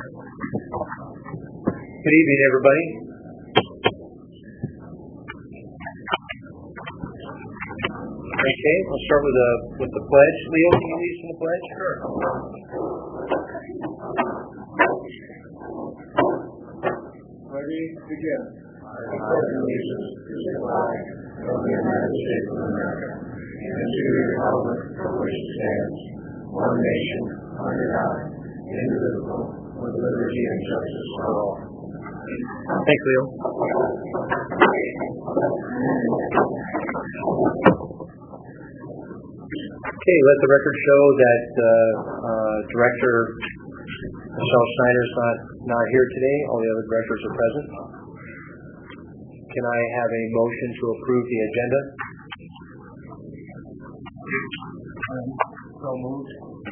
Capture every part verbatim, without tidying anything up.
Good evening, everybody. Okay, we'll start with the with the pledge. Leo, can you lead us in the pledge? Sure. Ready? Begin. I pledge allegiance to the flag of the United States of America and to the republic for which it stands, one nation, under God, indivisible, with liberty and justice for all. Thanks, Leo. Okay, let the record show that uh, uh, Director Michelle Schneider is not, not here today. All the other directors are present. Can I have a motion to approve the agenda? So moved.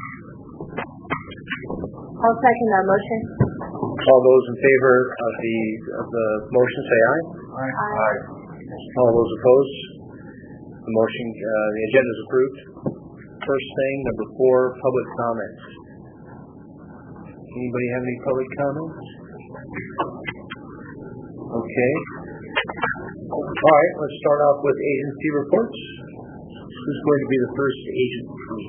I'll second that motion. All those in favor of the of the motion say aye. Aye. Aye. All those opposed? The motion, uh, the agenda is approved. First thing, number four, public comments. Anybody have any public comments? Okay. All right, let's start off with agency reports. Who's going to be the first agent?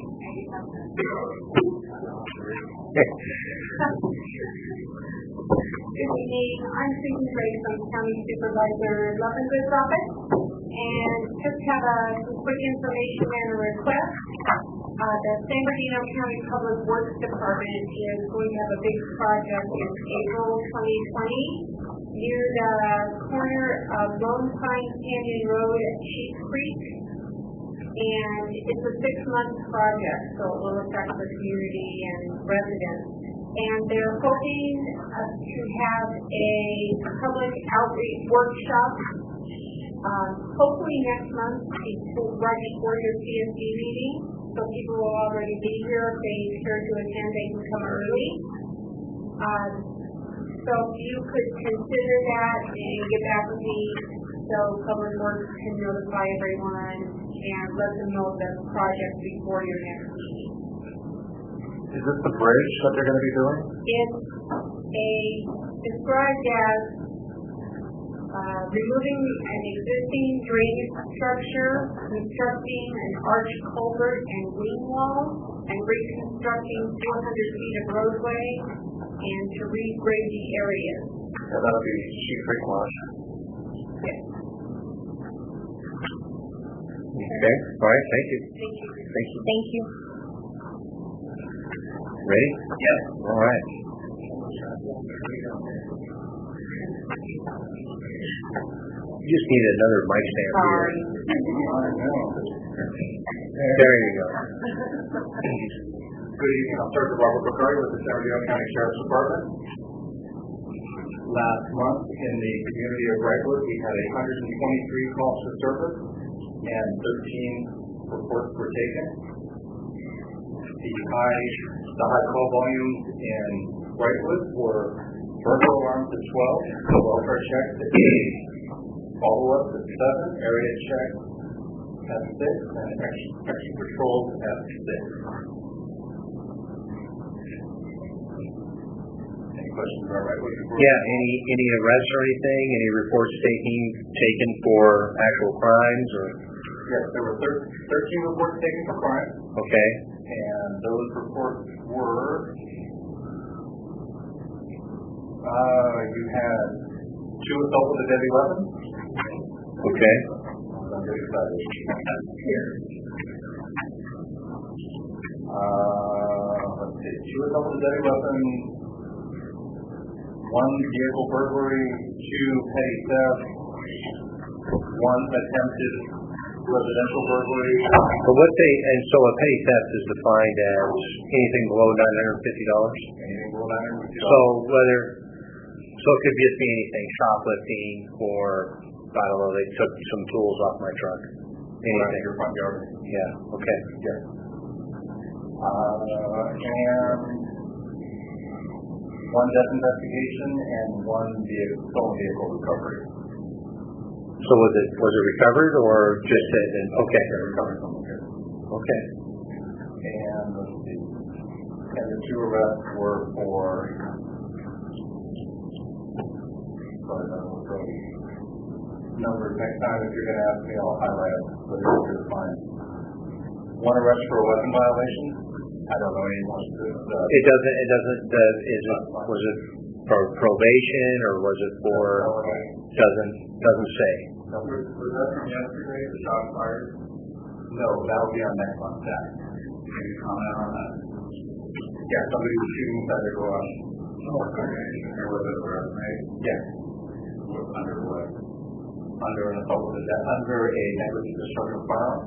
Good evening. I'm Susan Gray from County Supervisor Levengood's office, and just have a some quick information and a request. Uh, the San Bernardino County Public Works Department is going to have a big project in April twenty twenty near the corner of Lone Pine Canyon Road at Sheep Creek, and it's a six-month project, so it will affect the community and residents. And they're hoping uh, to have a public outreach workshop, um, hopefully next month, before, right before your C S D meeting. So people will already be here. If they care to attend, they can come early. Um, so if you could consider that and get back with me, so Public Works can notify everyone and let them know of the project before your next meeting. Is this the bridge that they're going to be doing? It's a described as uh, removing an existing drainage structure, constructing an arch culvert and green wall, and reconstructing four hundred feet of roadway, and to regrade the area. Yeah, that'll be Sheep Creek Wash. Yes. Okay, all right, thank you. Thank you. Thank you. Thank you. Ready? Yes. All right. You just need another mic stand here. Sorry. I know. There you go. Good evening. I'm Sergeant Robert McCurry with the San Bernardino County Sheriff's Department. Last month in the community of Brightwood, we had one hundred twenty-three calls for service and thirteen reports were taken. The high, the high call volumes in Brightwood were burglar alarms at twelve, welfare checks at eight, follow-ups at seven, area checks at six, and extra, extra patrols at six. Any questions about Brightwood? Yeah, any any arrests or anything? Any reports taking taken for actual crimes or? Yes, there were thir- thirteen reports taken for crime, Okay. and those reports were, uh, you had two assaults with a deadly weapon. Okay. I'm very excited. Here. Uh, let's see, two assaults with a deadly weapon, one vehicle burglary, two petty theft, one attempted residential burglary. But what they and so a petty theft is defined as anything below nine hundred fifty dollars. Anything below nine hundred fifty dollars? So whether so it could just be anything, shoplifting, or I don't know, they took some tools off my truck. Anything. Your front yard. Yeah. Okay. Yes. Uh, and one death investigation and one vehicle, stolen vehicle recovery. So was it was it recovered or just that? Okay. Recovered from the Okay. And let's see. And the two arrests were for numbers next time. If you're going to ask me, I'll highlight them so they're easier to find. One arrest for a weapon violation. I don't know anyone who uh, It doesn't, it doesn't, uh, is it, was it for probation or was it for, doesn't, doesn't say. Was that from yesterday, the shot fired? No, that will be our next one, Jack. Can you comment on that? Yeah, somebody was shooting inside their garage. Oh, okay. Or was it a resume? Yes. Under what? Under an assault with a death, under a negligent destruction of firearm.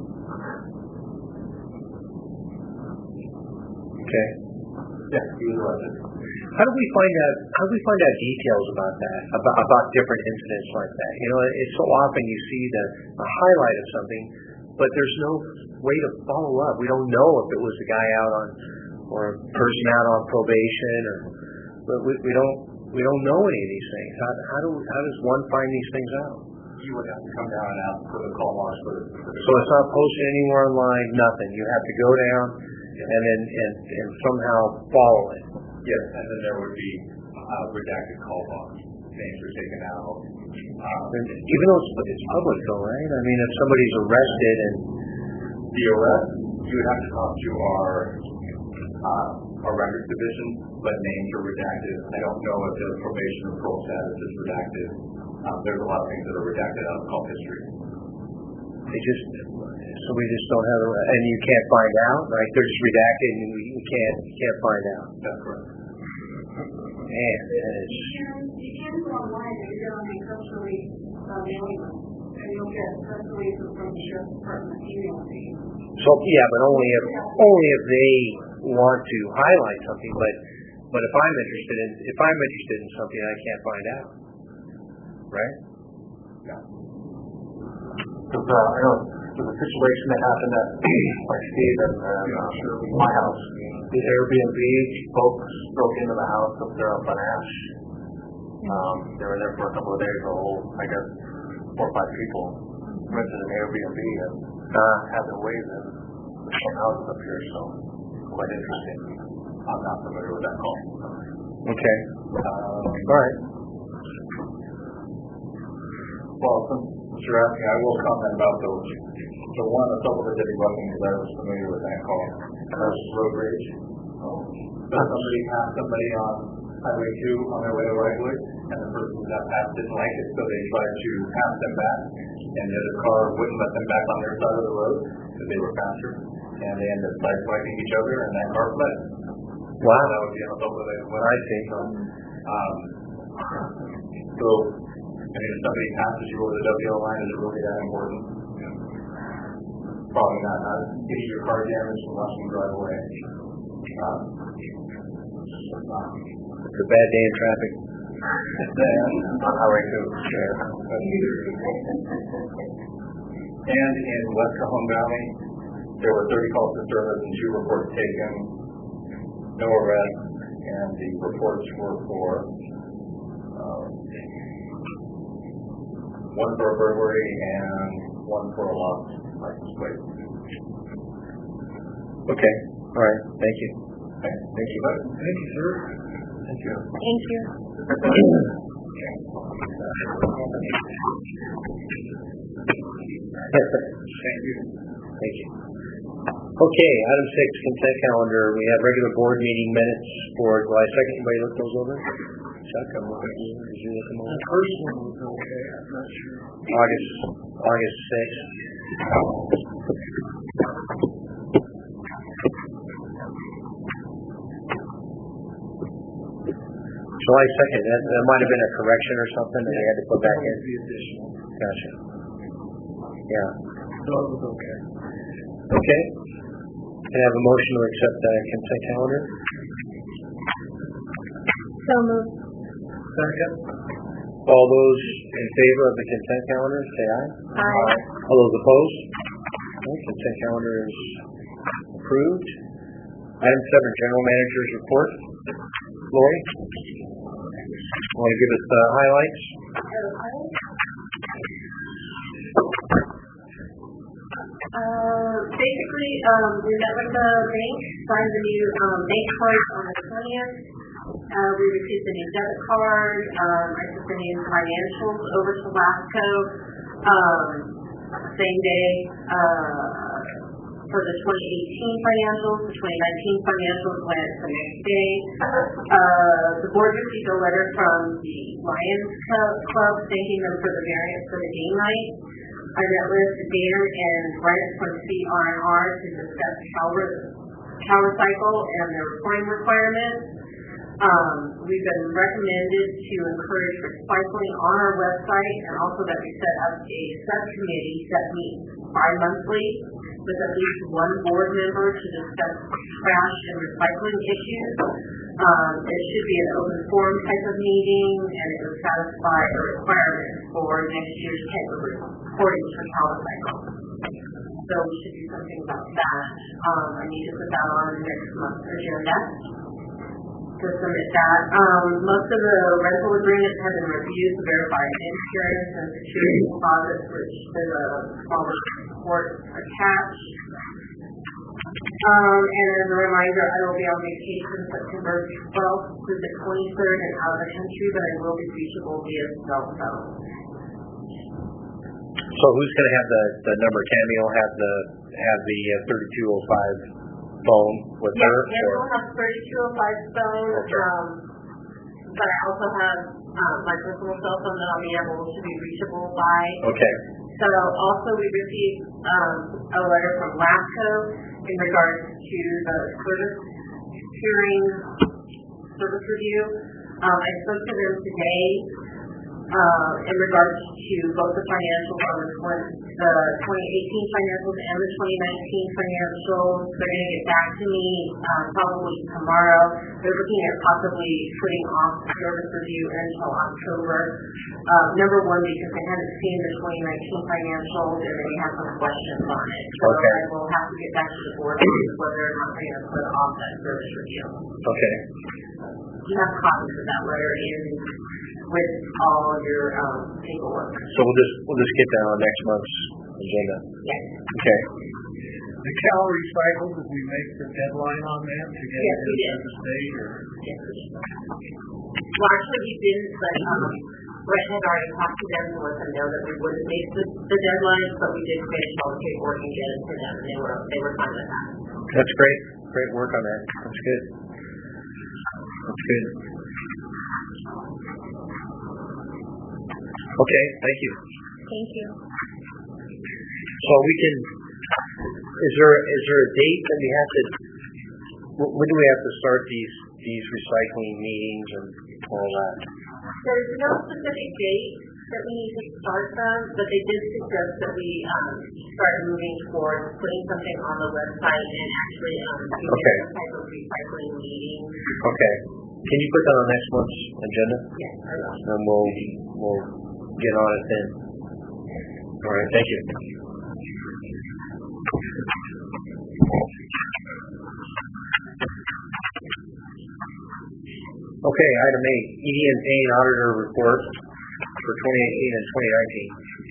Okay. Yes, he was arrested. How do we find out, how do we find out details about that, about, about different incidents like that? You know, it's so often you see the, the highlight of something, but there's no way to follow up. We don't know if it was the guy out on, or a person out on probation, or, but we, we don't, we don't know any of these things. How, how do, how does one find these things out? You would have to come down and ask for the call logs for the. So it's not posted anywhere online, nothing. You have to go down and then, and, and somehow follow it. Yes, and then there would be uh, redacted call logs. Names are taken out. Um, Even though it's, it's public though, right? I mean, if somebody's arrested and... The arrest, you would have to talk to our uh, our records division, but names are redacted. I don't know if the probation or parole status is redacted. Um, there's a lot of things that are redacted out of call history. They just, so we just don't have, a, and you can't find out, right? They're just redacted and we you can't, you can't find out. That's correct. Man, that is... You can go online and get on a press release uh, mailing list, and you'll get press releases from the sheriff's department email to you. So, yeah, but only if, only if they want to highlight something, but, but if I'm interested in, if I'm interested in something, I can't find out. Right? Yeah. Because, uh, you know, there's a situation that happened at, like Steve and, uh, my house. The Airbnb folks broke into the house up there up on Ash. Um, they were there for a couple of days, a whole, I guess, four or five people rented an Airbnb and uh, had their ways in some houses up here, so quite interesting. I'm not familiar with that call. Okay. Um, All right. Well, since you're asking, I will comment about those. The one that's over the deadly weapon, because I was familiar with that call. Versus road rage. Oh. So somebody passed somebody on Highway two on their way to Wrigley, and the person that passed didn't like it, so they tried to pass them back, and the other car wouldn't let them back on their side of the road because they were faster, and they ended up sideswiping each other, and that car fled. Wow. That would be an assault with a weapon. I see. Um, so, I mean, if somebody passes you over the W L line, is it really that important? Probably not. Not getting your car damaged and watching you drive away. Um, It's a bad day in traffic. then, On Highway two, sure. And in West Cajon Valley, there were thirty calls to service and two reports taken. No arrests, and the reports were for um, one for a burglary and one for a lost license plate. Okay. All right. Thank you. Okay. Thank you. Thank you, sir. Thank you. Thank you. Thank you. Thank you. Okay, item six, consent calendar. We have regular board meeting minutes for July second. Anybody look those over? Chuck, I'm looking at you. Did you look them over? The first one was okay, I'm not sure. August, August sixth. July second, that, that might have been a correction or something that they had to put back in. The additional. Gotcha. Yeah. So it was okay. Okay. Can I have a motion to accept the consent calendar? So moved. Second. All those in favor of the consent calendar, say aye. Aye. All those opposed? Okay, consent calendar is approved. Item seven, general manager's report. Lori, want to give us the highlights? Uh, basically, um, we met with the bank, signed the new, um, bank card on the twentieth. Uh, we received the new debit card. Um, I took the new financials over to LASCO um, same day uh, for the twenty eighteen financials. The twenty nineteen financials went the next day. Uh, the board received a letter from the Lions Club thanking them for the variance for the game night. I met with Dan and Brent from C R and R to discuss Cower Cycle and their reporting requirements. Um, we've been recommended to encourage recycling on our website, and also that we set up a subcommittee that meets bi-monthly with at least one board member to discuss trash and recycling issues. Um, it should be an open forum type of meeting, and it would satisfy a requirement for next year's type of reporting for Cower Cycle. So we should do something about that. Um, I need to put that on next month's agenda to submit that. Um, most of the rental agreements have been reviewed to verify insurance and security deposits, which there's a small report attached. Um, and as a reminder, I will be on vacation September twelfth through the twenty-third and out of the country, but I will be reachable via cell phone. So who's going to have the, the number? Tammy will have the have the uh, thirty-two oh five phone with yes, her? Yes, we'll have thirty-two oh five phone, okay. um, but I also have um, my personal cell phone that I'll be able to be reachable by. Okay. So also we received um, a letter from LASCO in regards to the service hearing service review. Um, I spoke to them today uh, in regards to both the financials on the, the twenty eighteen financials and the twenty nineteen financials. They're going to get back to me um, probably tomorrow. They're looking at possibly putting off the service review until October. Uh, number one, because they haven't seen the twenty nineteen financials and they have some questions on it. So okay. I will have to get back to the board whether or not they're going to put off that service review. Okay. You have copies of that letter in with all your um, paperwork. So we'll just we'll just get that on next month's agenda. Yes. Okay. The Cower Cycle, did we make the deadline on that to get yes, it into the state? Or? Yes, we did. Well, actually, we didn't, but um, Brett had already talked to them to let them know that we wouldn't make the, the deadline, but we did finish all the paperwork and get it to them, and they were they were fine with that. That's great. Great work on that. That's good. That's good. Okay, thank you. Thank you. So we can, is there is there a date that we have to, when do we have to start these these recycling meetings and all that? There's no specific date that we need to start them, but they did suggest that we um, start moving towards putting something on the website and actually um, doing okay. some type of recycling meeting. Okay. Can you put that on next month's agenda? Yes, I will. And we'll we'll get on it then. All right. Thank you. Okay, item eight, E D and Payne Auditor Report for twenty eighteen and twenty nineteen.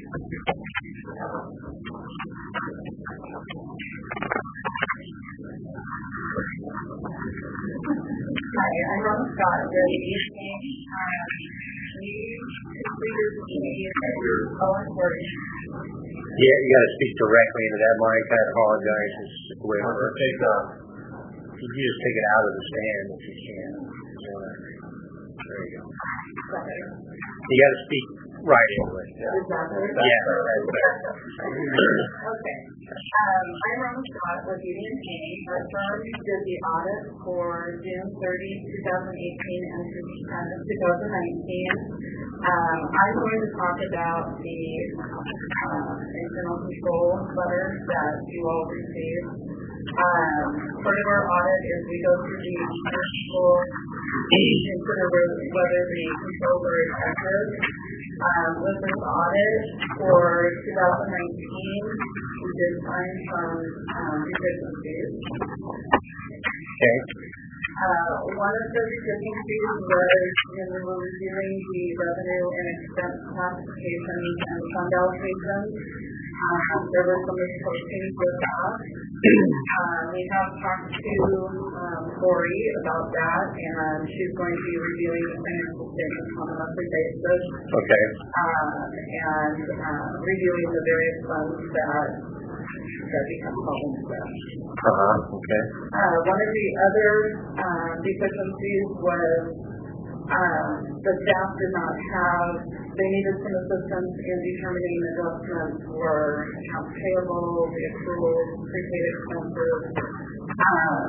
Hi, I'm Rose Scott of the E D and Payne. Um, we completed the E D and Payne Owen Word. Yeah, you got to speak directly into that mic. I apologize. It's the way it works. Take the, you can just take it out of the stand if you can. There you go. You got to speak right into it. Yeah, Is that better? yeah that's better. Okay. Um, I'm Rose Scott with E D and Payne. Our firm did the audit for June thirtieth, twenty eighteen and twenty nineteen. Um, I'm going to talk about the uh, internal control letter that you all received. Um, part of our audit is we go through the control and consider whether the controls are effective. Um, with this audit for twenty nineteen, we did find some um, deficiencies. Okay. Uh, one of the deficiencies was when we were reviewing the revenue and expense classifications and fund allocations. Um, there was some miscoaching with that. Um, we have talked to um, Lori about that, and she's going to be reviewing the financial statements on a monthly basis. Okay. Um, and uh, reviewing the various funds that that become problems with that. Uh-huh. Okay. Uh, one of the other uh, deficiencies was um, the staff did not have, they needed some assistance in determining adjustments for accounts payable, the accruals, prepaid expenses. Um,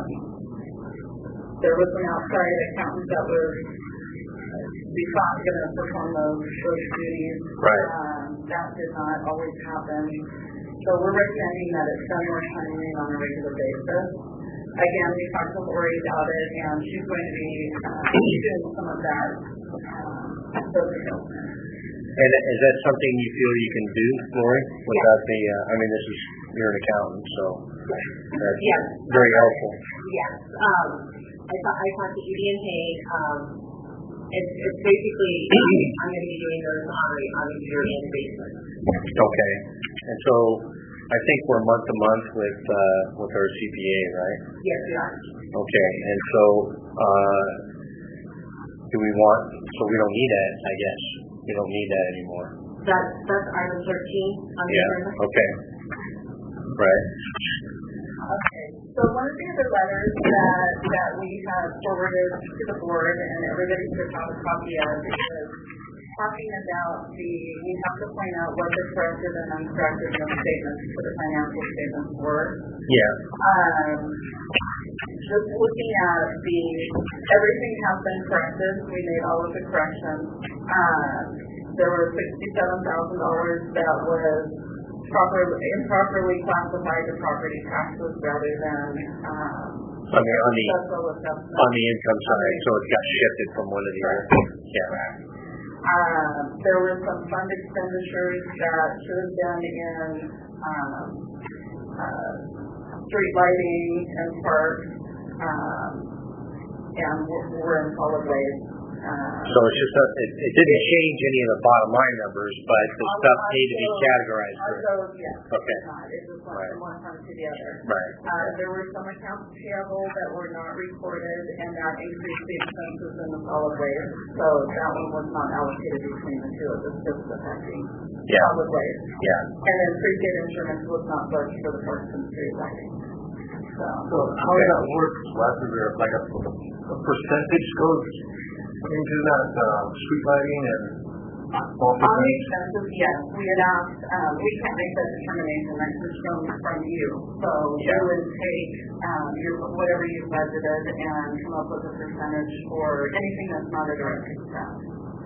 there was an outside accountant that was, we thought, going to perform those, those duties. Right. Um, that did not always happen. So we're recommending that it's done more timely on a regular basis. Again, we talked to Lori about it, and she's going to be uh, doing some of that. Um, those adjustments. And is that something you feel you can do, Lori, without the, uh, I mean, this is, you're an accountant, so that's Yes. very helpful. Yes. Um, I thought I talked to Edie and Hay. Um, it's, it's basically I'm going to be doing those on a on a year-end basis. Okay. And so I think we're month to month with uh, with our C P A, right? Yes, we are. Okay. And so uh, do we want? So we don't need that, I guess. We don't need that anymore. That's that's item thirteen on the Yeah. agenda. Okay. Right. Okay. So one of the other letters that, that we have forwarded to the board and everybody should have a copy of is talking about the, we have to point out what the corrected and uncorrected statements for the financial statements were. Yeah. Um, just looking at the, everything has been corrected. We made all of the corrections. Um, there were sixty-seven thousand dollars that was properly, improperly classified to property taxes rather than um, On the on the special assessment. on the income side, so it got shifted from one to the other. Yeah. Um, there were some fund expenditures that should have been in um, uh, street lighting and parks, um, and were, were in solid waste. Uh, So it's just a, it, it didn't change any of the bottom line numbers, but the stuff needed to be categorized. Are correct? those, yes. Okay. It's not. It just went Right. from one fund to the other. Right. Uh, there were some accounts payable that were not recorded, and that increased the expenses in the solid waste. So that one was not allocated between the two. It was just affecting Yeah. solid waste. Yeah. And then prepaid insurance was not booked for the parks and street lighting. So, So how does that work, Wes? Is there like a, a percentage goes into that uh, street lighting and all on the percentage? expenses, yes, we had asked, um, we can't make that determination, that comes from, from you. So you would take, um, your, whatever you budgeted and come up with a percentage for anything that's not a direct expense.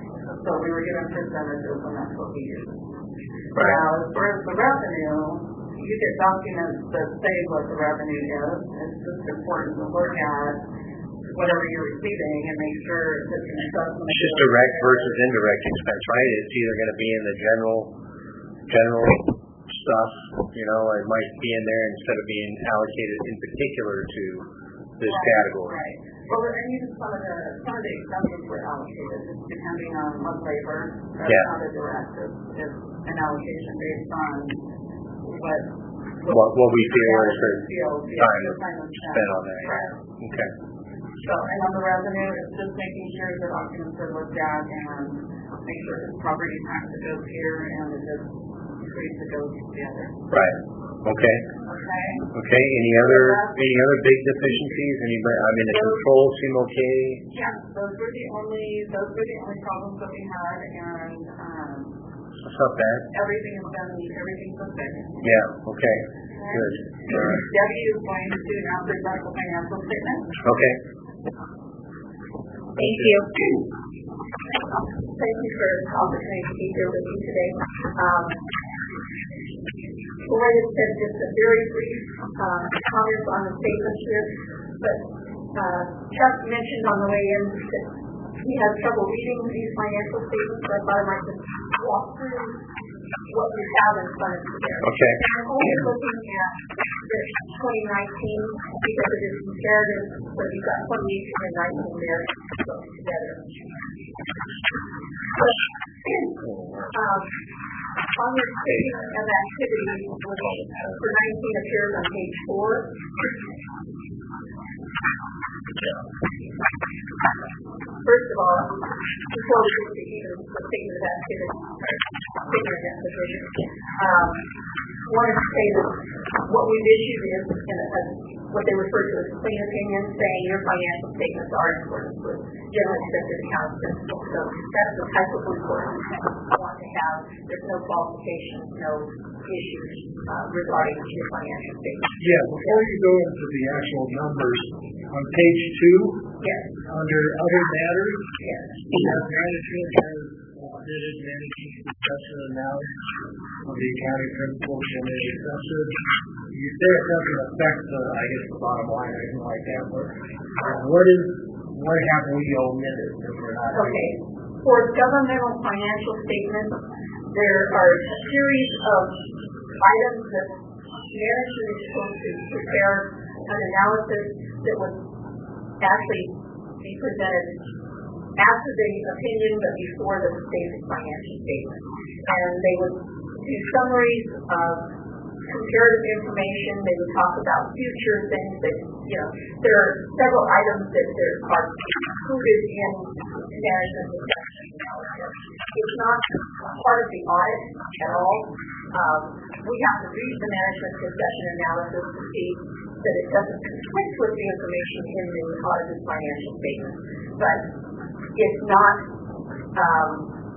So we were given percentages and that's what we used. Right. Now, as far as the revenue, you get documents that say what the revenue is. It's just important to look at whatever you're receiving and make sure that the assessment. It's just direct versus indirect expense, right? It's either going to be in the general, general stuff, you know, it might be in there instead of being allocated in particular to this Right, category. Right. Well, and even some of the, some of the expenses were allocated, just depending on what labor. That's Yeah. not a direct, it's, it's an allocation based on what. What, what we feel is the feel, yeah, time the time is spent on that. Right. Okay. So, and on the revenue, it's just making sure the documents are looked at and make sure the property tax that goes here and the increase that goes together. Right. Okay. Okay? Okay. Any other any other big deficiencies? Anybody? I mean, the controls seem okay. Yeah, those were the only, those were the only problems that we had, and, um, It's not bad. everything has been, everything's been fixed. Yeah. Okay. Good. Debbie is going to now present the financial statement. Okay. Thank you. Thank you for the opportunity to be here with you today. Um, Lori has said just a very brief uh, comment on the statement here, but uh, Chuck mentioned on the way in that he has trouble reading these financial statements, so I thought I might just walk through what we have in front of you there. Okay. I'm only looking at this twenty nineteen because it is comparative, so you've got twenty eighteen and nineteen there so together. Um, Congress statement of activity for nineteen appears on page four. First of all, before we get to even the statement of activity, statement of position, um, wanted to say that what we've issued is in a, a, what they refer to as a clean opinion, saying your financial statements are in accordance with generally accepted accounting principles. So that's the type of reporting we want to have. There's no qualifications, no issues uh, regarding your financial statements. Yeah, before you go into the actual numbers, on page two, Yes. under other matters, Yes. as management has audited managing discussion analysis of the accounting principles and is excessive. You say it doesn't affect the, I guess, the bottom line or anything like that, but what is, what have we omitted if we're not? Okay. For governmental financial statements, there are a series of items that management is supposed to prepare an analysis that would actually be presented after the opinion but before the basic financial statement. And they would do summaries of comparative information. They would talk about future things that, you know, there are several items that are included in management discussion analysis. It's not part of the audit at all. Um, we have to read the management discussion analysis to see that it doesn't conflict with the information in the audited financial statement. But it's not um,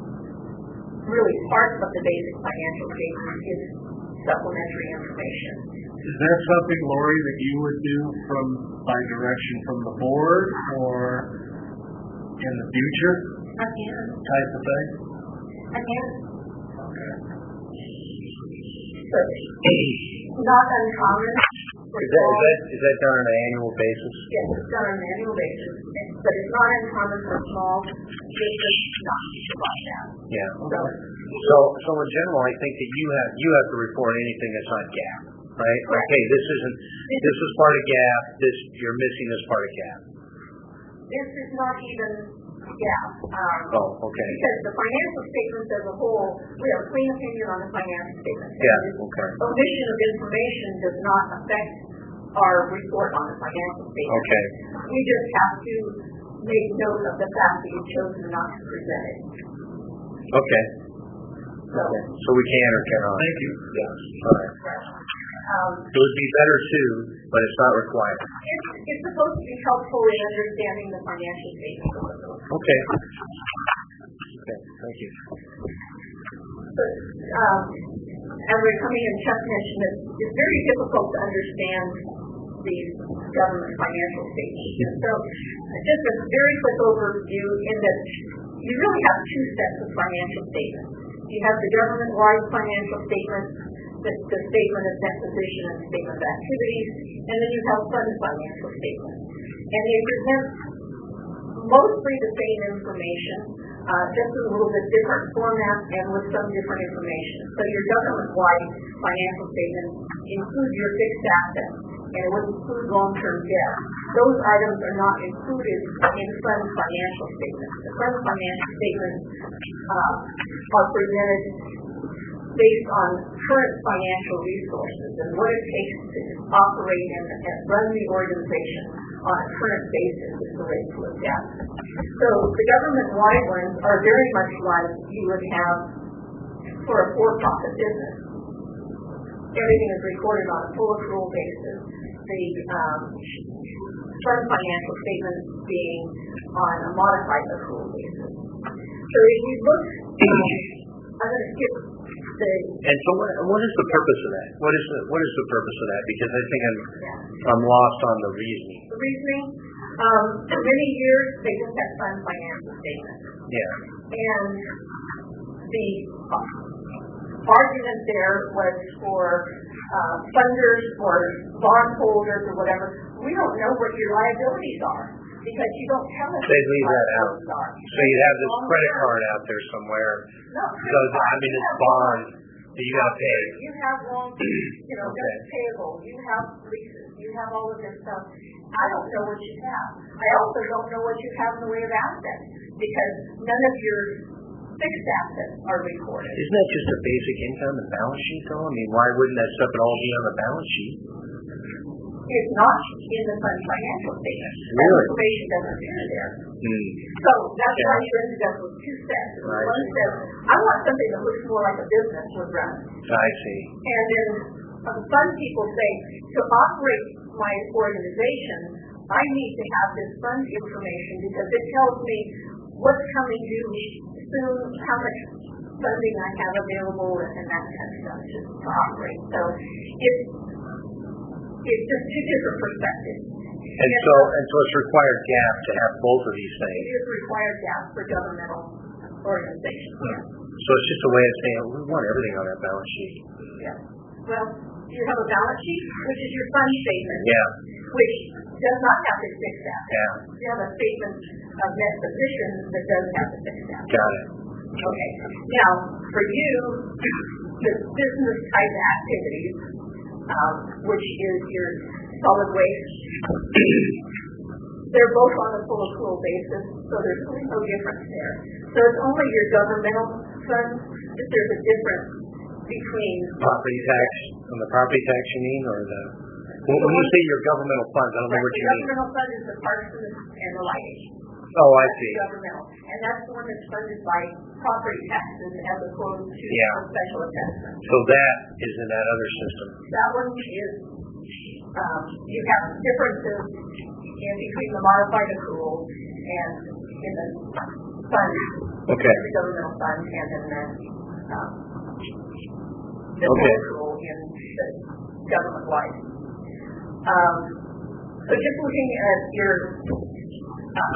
really part of the basic financial statement. It's supplementary information. Is that something, Lori, that you would do from by direction from the board or in the future? Again. Type of thing? Again. Okay. So, not uncommon. Is that, is that, is that done on an annual basis? Yes, it's done on an annual basis, but it's not uncommon for small business not to provide that. Yeah. Okay. So, so in general, I think that you have, you have to report anything that's not GAAP, right? Correct. Okay, this isn't, this is part of GAAP, this, you're missing this part of GAAP. This is not even GAAP. Um, Oh, okay. Because the financial statements as a whole, we have a clean opinion on the financial statements. Yeah, okay. Omission of information does not affect our report on the financial statements. Okay. We just have to make note of the fact that you've chosen not to present it. Okay. So, So we can or cannot? Thank you. Yes. All right. um, It would be better too, but it's not required. it's, it's supposed to be helpful in understanding the financial statements. Okay. Okay, thank you. But, um, as we're coming in, Chuck mentioned that it's very difficult to understand these government financial statements. So, just a very quick overview in that you really have two sets of financial statements. You have the government-wide financial statement, the, the statement of net position and statement of activities, and then you have fund financial statements. And they present mostly the same information, uh, just in a little bit different format and with some different information. So your government-wide financial statement includes your fixed assets, and it would include long-term debt. Those items are not included in fund financial statements. The fund financial statements uh, are presented based on current financial resources and what it takes to operate and, and run the organization on a current basis is the way to look at it. So the government-wide ones are very much like you would have for a for-profit business. Everything is recorded on a full accrual basis. The um, fund financial statement being on a modified accrual basis. So if you look, I'm going to skip the. And so, what, what is the purpose of that? What is the what is the purpose of that? Because I think I'm yeah. I'm lost on the reasoning. The reasoning, um, for many years they just had fund financial statements. Yeah. And the argument there was for uh, funders or bondholders or whatever. We don't know what your liabilities are because you don't tell us. They leave that out. Are. So you have this credit card out there somewhere. No, so I mean, it's bond that you got to pay. You have long, you know, okay. debts payable. You have leases. You have all of this stuff. I don't know what you have. I also don't know what you have in the way of assets because none of your fixed assets are recorded. Isn't that just a basic income and balance sheet, though? I mean, why wouldn't that stuff all be on the balance sheet? It's not in the fund financial statement. Really? That information doesn't appear there. Hmm. So that's Yeah. why you ended up with two sets. Right. One says, I want something that looks more like a business would run. I see. And then uh, the fund people say, to operate my organization, I need to have this fund information because it tells me what's coming due soon, how much funding I have available, and that kind of stuff just to operate. So it's it's just two different perspectives. And so, and so it's required GAAP to have both of these It things. is required GAAP for governmental organizations. Yeah. So it's just a way of saying, we want everything on our balance sheet. Yeah. Well, you have a balance sheet, which is your fund statement, Yeah. which does not have the fixed assets. Yeah. You have a statement of net position that does have the fixed assets. Got it. Okay. Now, for you, the business type activities, um, which is your solid waste, they're both on a full accrual basis, so there's really no difference there. So it's only your governmental funds that there's a difference between Property tax, on the property tax you mean, or the, when when you say your governmental funds, I don't know what the you mean. governmental fund is the parks and the, and the lighting. Oh, I That's see. the governmental, and that's the one that's funded by property taxes as opposed to Yeah. a special assessment. So that is in that other system. That one is, um, you have differences in between the modified accrual and in the fund, Okay. the governmental fund, and then the, um, the Okay. full accrual in the government-wide. Um, so just looking at your, uh,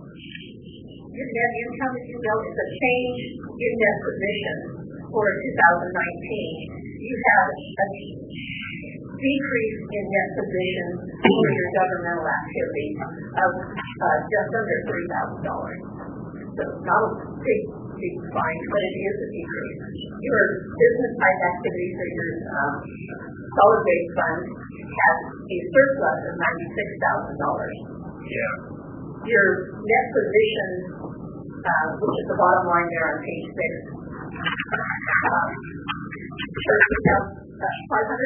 your net income, if you will, is a change in net position for two thousand nineteen. You have a decrease in net position for your governmental activity of uh, just under three thousand dollars. So not a big, big decline, but it is a decrease. Your business type activities or your um, solid waste fund has a surplus of ninety-six thousand dollars. Yeah. Your net position, uh, which is the bottom line there on page six, um, shows you have uh, five hundred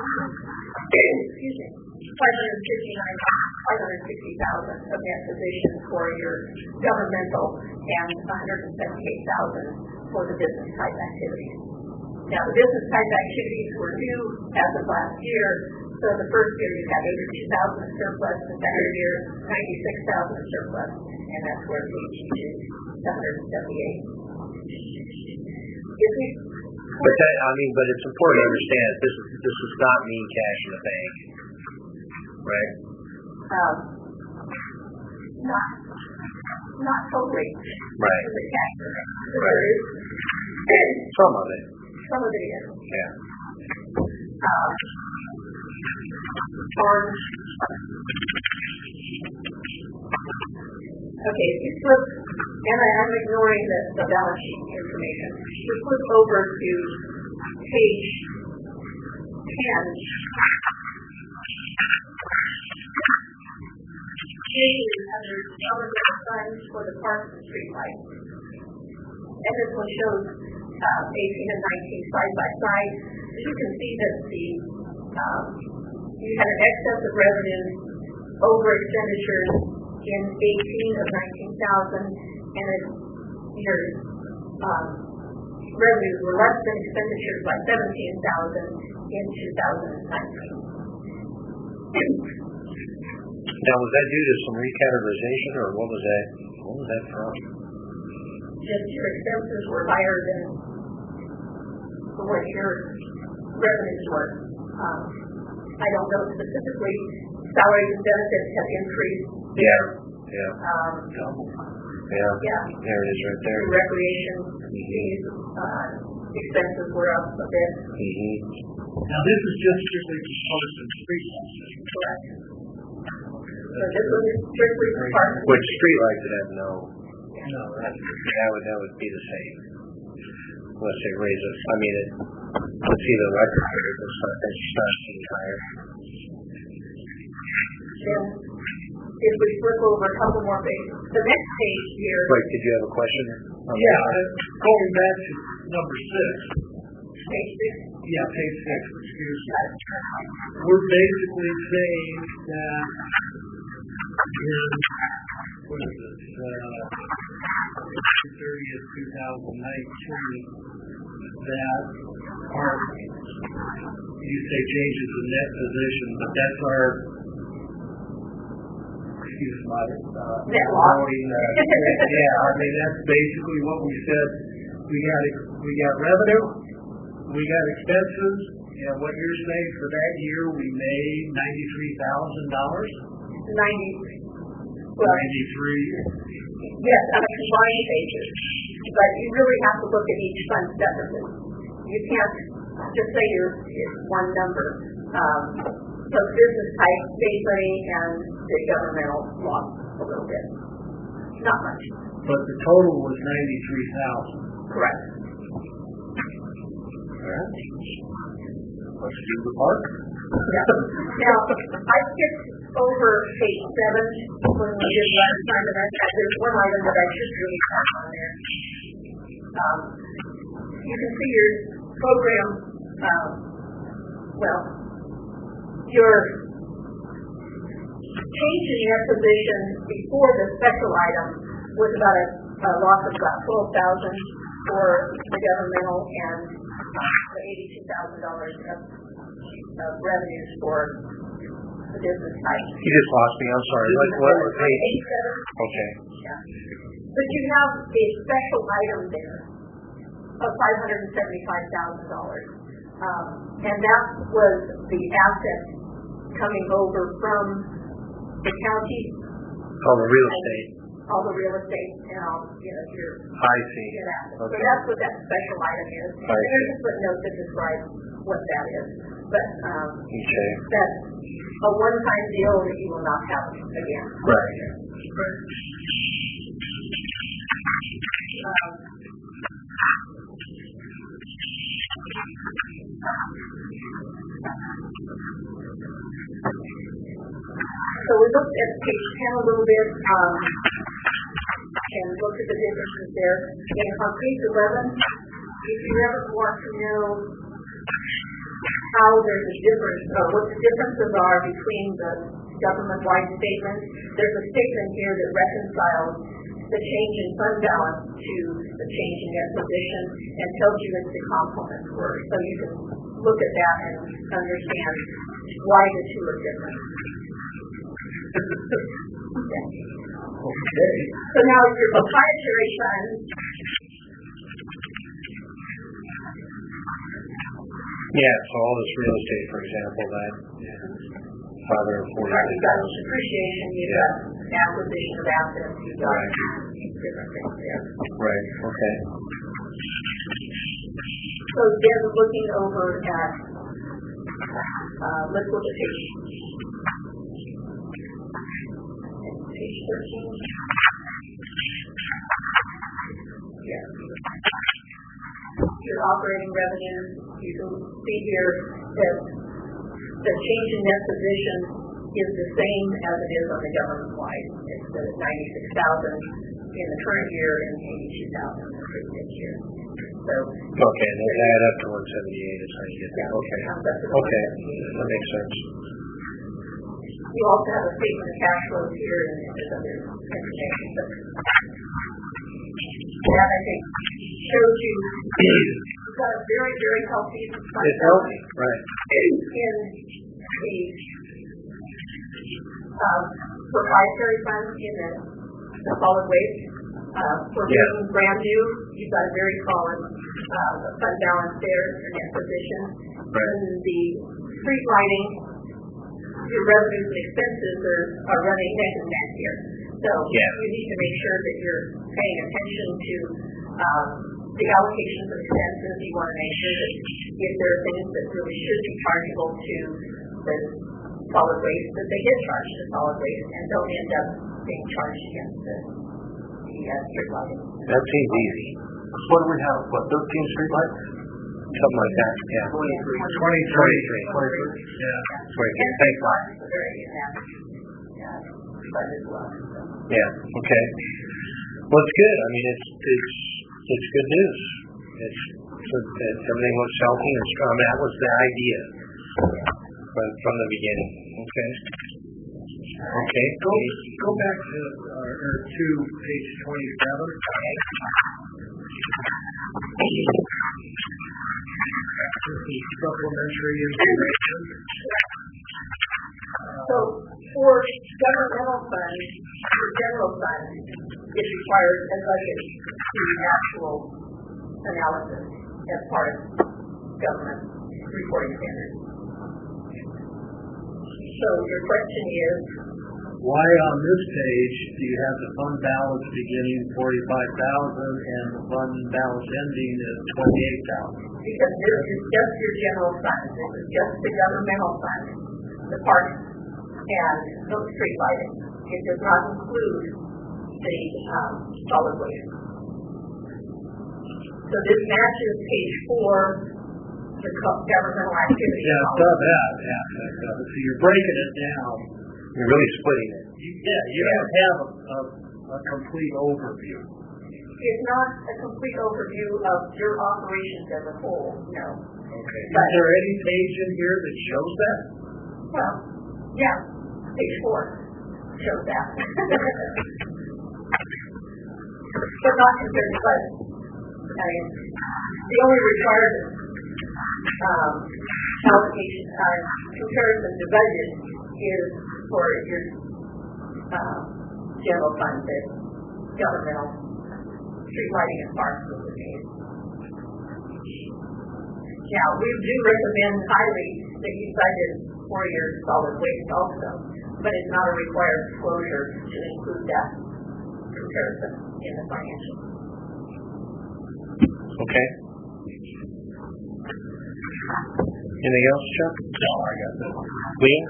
excuse me, five hundred fifty-nine, five hundred sixty thousand of net position for your governmental and one hundred seventy-eight thousand for the business type activities. Now, the business type activities were due as of last year. So the first year you had eighty-two thousand of surplus, the second year ninety-six thousand of surplus, and that's where it leads you to one hundred seventy-eight. If we, But that, I mean, but it's important to understand that this is, this does not mean cash in the bank. Right? um, not, not totally. Right. The cash. Right. Some of it. Some of it is. Yeah. Um, on, okay, if you flip, and I am ignoring the, the balance sheet information, you flip over to page ten. Page under government funds for the parks and streetlights. And this one shows uh, eighteen and nineteen side by side. You can see that the um, you had an excess of revenues over expenditures in eighteen of nineteen thousand, and then your um, revenues were less than expenditures by seventeen thousand in two thousand nineteen. Now, was that due to some recategorization, or what was that? What was that from? Just your expenses were higher than what your revenues were. Um, I don't know specifically. Salaries and benefits have increased. Yeah. Yeah. Um, Yeah. yeah. There it is, right there. Your recreation fees, uh, expenses were up a bit. Mm-hmm. Now, this is just strictly for parks and streetlights. Correct. So this was strictly for parks. Which streetlights would have no, No, that's, that would, that would be the same. Unless they raise it, I mean, it, let's see the record here, it's not, it's not any higher. Then if we flip over a couple more pages, the next page here. Wait, did you have a question? on Yeah, that? uh, going back to number six. Page six. Yeah, page six, excuse me. We're basically saying that in, what is it, uh, thirtieth, two thousand nineteen, that our, you say changes in net position, but that's our, excuse my, uh, Net loss. knowing, uh, yeah, I mean, that's basically what we said. We got, we got revenue, we got expenses, and what you're saying for that year, we made ninety-three thousand dollars? Ninety. Well, Ninety-three. yes, on a combined basis, but you really have to look at each fund separately. You can't just say you're, it's one number. Um, so business type, state money, and the governmental lost a little bit. Not much. But the total was ninety-three thousand. Correct. Let's do the part. Yeah. Now, I skipped over page seven when we did last time, and I, there's one item that I should really have on there. Um, you can see your program, um, well, your change in your position before the special item was about a, a loss of about twelve thousand for the governmental and the eighty-two thousand dollars of, of revenues for the business type. You just lost me, I'm sorry. What, what, what page? Page seven. Okay. Yeah. But you have a special item there of five hundred seventy-five thousand dollars. Um, and that was the asset coming over from the county. Oh, the real estate. All the real estate and all, you know, your, I see. your assets. So Okay. that's what that special item is. I And there's see. a footnote that describes what that is. But um, Okay. that's a one-time deal that you will not have again. Right. Um, So we looked at page ten a little bit, um, and looked at the differences there. And on page eleven, if you ever want to know how there's a difference, or what the differences are between the government-wide statements, there's a statement here that reconciles the change in fund balance to the change in net position and tells you what the complements were. So you can look at that and understand why the two are different. Okay. Okay. So now your proprietary fund, Yeah, so all this real estate, for example, that five hundred forty right, you've got thousand. depreciation, you've Yeah. got acquisition of assets, you've got Right. different things there. Right, okay. So then looking over at, uh, let's look at page, page thirteen. Yeah. Your operating revenues, you can see here that the change in net position is the same as it is on the government-wide. It's the ninety-six thousand in the current year and eighty-two thousand in the previous year. So. Okay, and they add up to one seventy-eight is how you get that. Okay. Comes up to the Okay, one seventy-eight. that makes sense. You also have a statement of cash flows here and there's other information. But that, I think, shows you you've got a very, very healthy fund It's healthy, right. in the um, proprietary funds in the, the solid waste. Uh, for Yeah. being brand new, you've got a very solid uh, fund balance there, your net position. Right. In the street lighting, your revenues and expenses are, are running neck and neck here. So Yeah. you need to make sure that you're paying attention to um, the allocations of expenses. You want to make sure that if there are things that really should be chargeable to the solid waste, that they get charged to solid waste and don't end up being charged against the, the uh, street lighting. That seems easy. What do we have, what, thirteen streetlights? Something like that, yeah. Twenty-three. Twenty-three. Twenty-three, yeah. Twenty-three, And thank you. funds, so very in that. Yeah. fund as well. Yeah, okay. Well, it's good. I mean, it's it's it's good news. It's, so that everything looks healthy and strong. I mean, that was the idea from, from the beginning. Okay. Okay. Go, go back to, uh, or to page twenty-seven. This is supplementary information. So for governmental funds, for general funds, it requires a budget to the actual analysis as part of government reporting standards. So your question is, Why on this page do you have the fund balance beginning forty-five thousand and the fund balance ending at twenty-eight thousand? because this is just your general fund, this is just the governmental fund, the parks and the street lighting. It does not include the um, solid waste. So this matches page four, the co- governmental activity. Yeah, I saw that aspect of it. So you're breaking it down. You're really splitting it. You, yeah, you don't have a, a, a complete overview. It's not a complete overview of your operations as a whole, no. Okay. But- Is there any page in here that shows that? Well, yeah, page four shows that. But not compared to budget. I mean, the only required um, allocation, uh, comparison to budget is for your uh, general fund, the governmental street lighting and parks facilities. Now, we do recommend highly that you budget for your solid waste also, but it's not a required disclosure to include that comparison in the financials. Okay. Anything else, Chuck? No, I got that. Liam?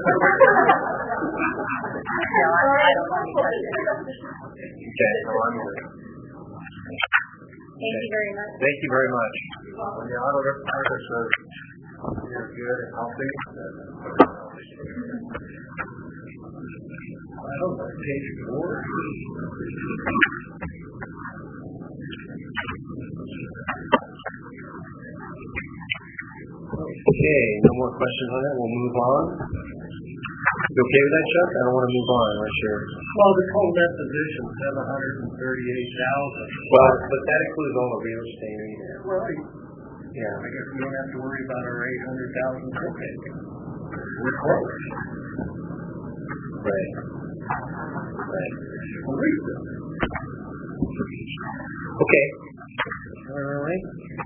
No, I, I don't want to budget. Okay. No, I'm good. Thank you very much. Thank you very much. When the auditor, auditor says you're good and healthy, then I don't know, page four. Okay, no more questions on that. We'll move on. You okay with that, Chuck? I don't want to move on unless you're... Well, the total net position, seven hundred and thirty-eight thousand. Well, but that includes all the real estate in there. Right. Yeah. I guess we don't have to worry about our eight hundred thousand copay. We're close. Right. Right. Okay. All right.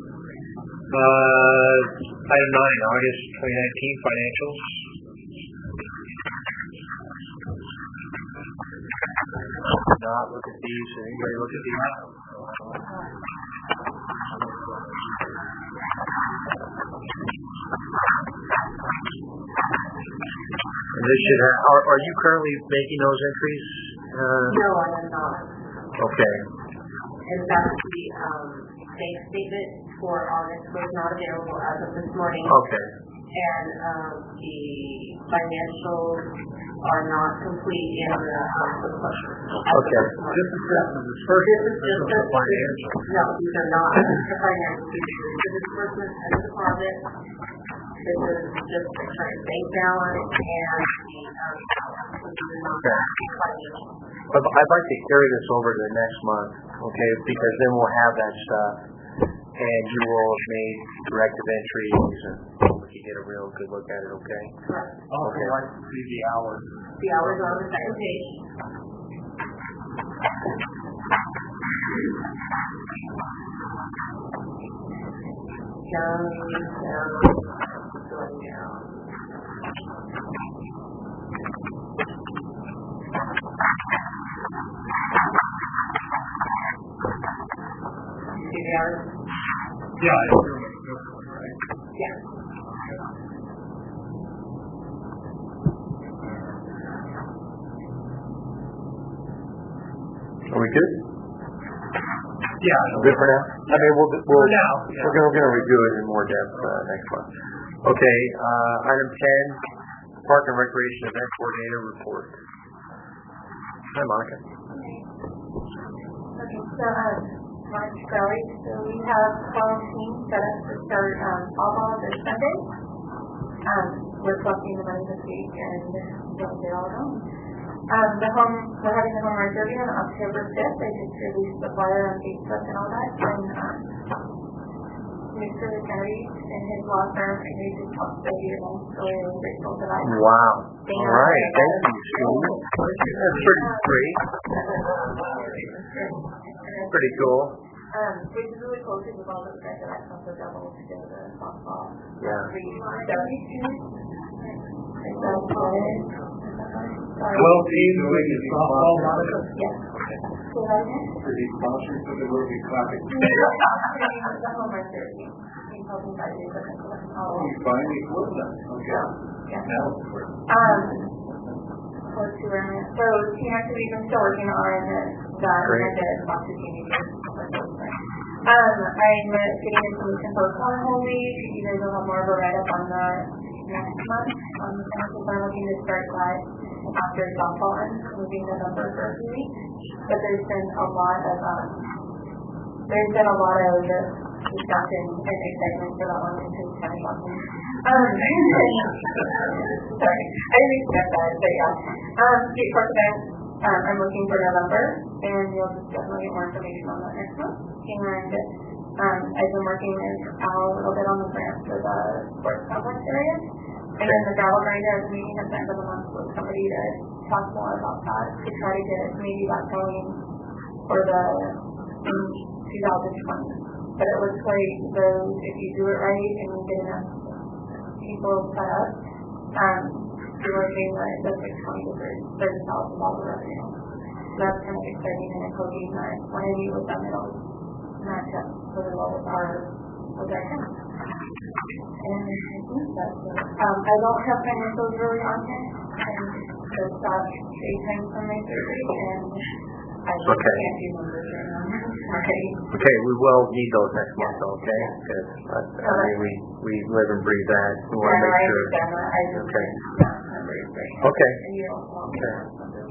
Uh, item nine, August twenty nineteen financials. Not look at these. Anybody look at these? And this should have, are, are you currently making those entries? Uh, No, I am not. okay. In fact, the um, bank statement for August was not available as of this morning. Okay. And um, the financials are not complete in the um, book. Okay. This is just the disbursement, this is the financial. No, these are not the financial features. The disbursement and the deposit. This is just the current bank balance and the um, these are not financial. I'd I'd like to carry this over to the next month, okay, because then we'll have that stuff, and you will have made corrective entries, and we can get a real good look at it, okay? Also Okay. like to see the hours. The hours are on the second page. Down, down, going down. See the hours? Yeah, I agree with this one, right? Yeah. Are we good? Yeah. Good for now? I mean, we'll, we'll, For now, yeah. we're gonna, we're gonna review it in more depth, uh, next month. Okay, uh, item ten, Park and Recreation Event Coordinator Report. Hi, Monica. Okay, so, um, March Valley, so we have twelve teams set up to start, um, all ball this Sunday. Um, we're collecting the money this week and don't get all done. Um, the home, we're having the home run derby on October fifth. I just released the flyer on Facebook and all that. And, um, Mister Kennedy and his law firm agreed to talk to the event, so we're really grateful for that. Wow. They All know right. that- Thank you, Steve. That's pretty great. Pretty cool. Um, which is really cool because of all the guys that I come to double to go to softball. Yeah. We so, Twelve teams going to softball, Monica? yes. So that again? Are these sponsors for the Rotary Classic? The home run derby. He's helping by the Oh, you finally closed that. Okay. Yeah. That was great. Um, close to where I'm at. So, team activities, I'm still working on that. Great. And the sponsor community. Um, I'm getting information for Cornhole League. You guys will have more of a write-up on that next month. Um, I'm looking to start that after softball ends, moving November for a few weeks. But there's been a lot of, um, there's been a lot of discussion and excitement for that one, which is kind of shocking. Um, sorry, I didn't expect that, but yeah. Um, skate park event, um, I'm looking for November, and you'll definitely get more information on that next month. And um, I've been working with Al a little bit on the grant for the sports complex area. And then the gravel grinder is meeting at the end of the month with somebody to talk more about that, to try to get maybe that going for the um, two thousand twenty. But it looks like those, if you do it right and you get enough people set up, um, you're looking at the like twenty to thirty thousand dollars revenue. So that's kind of exciting, and I'm hoping that when I meet with them, it'll match up really well with our with our account. And I think that's it. Um, I don't have financials really on here. I'm just got three times from my surgery, and I just Okay. can't do numbers right now. Sorry. Okay, we will need those next month, okay? Because I mean, we we live and breathe that. We want to Yeah, no, make I sure. understand that. I just Okay. can't remember it right now. Okay. And you don't want me Okay. to remember.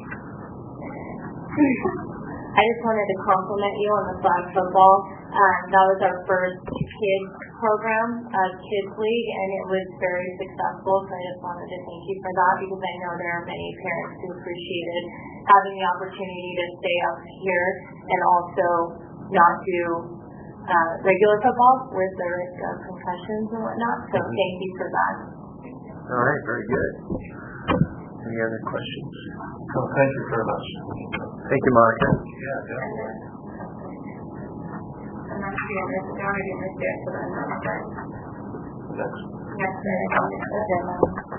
I just wanted to compliment you on the flag football. Um, that was our first kids program, uh, kids league, and it was very successful. So I just wanted to thank you for that, because I know there are many parents who appreciated having the opportunity to stay up here and also not do uh, regular football with the risk of concussions and whatnot. So Mm-hmm. thank you for that. All right, very good. Any other questions? Oh, thank you very much. Thank you, Monica. Yeah, definitely. I'm not sure if it's down or didn't miss it, but I'm not sure. Next. Next, agenda.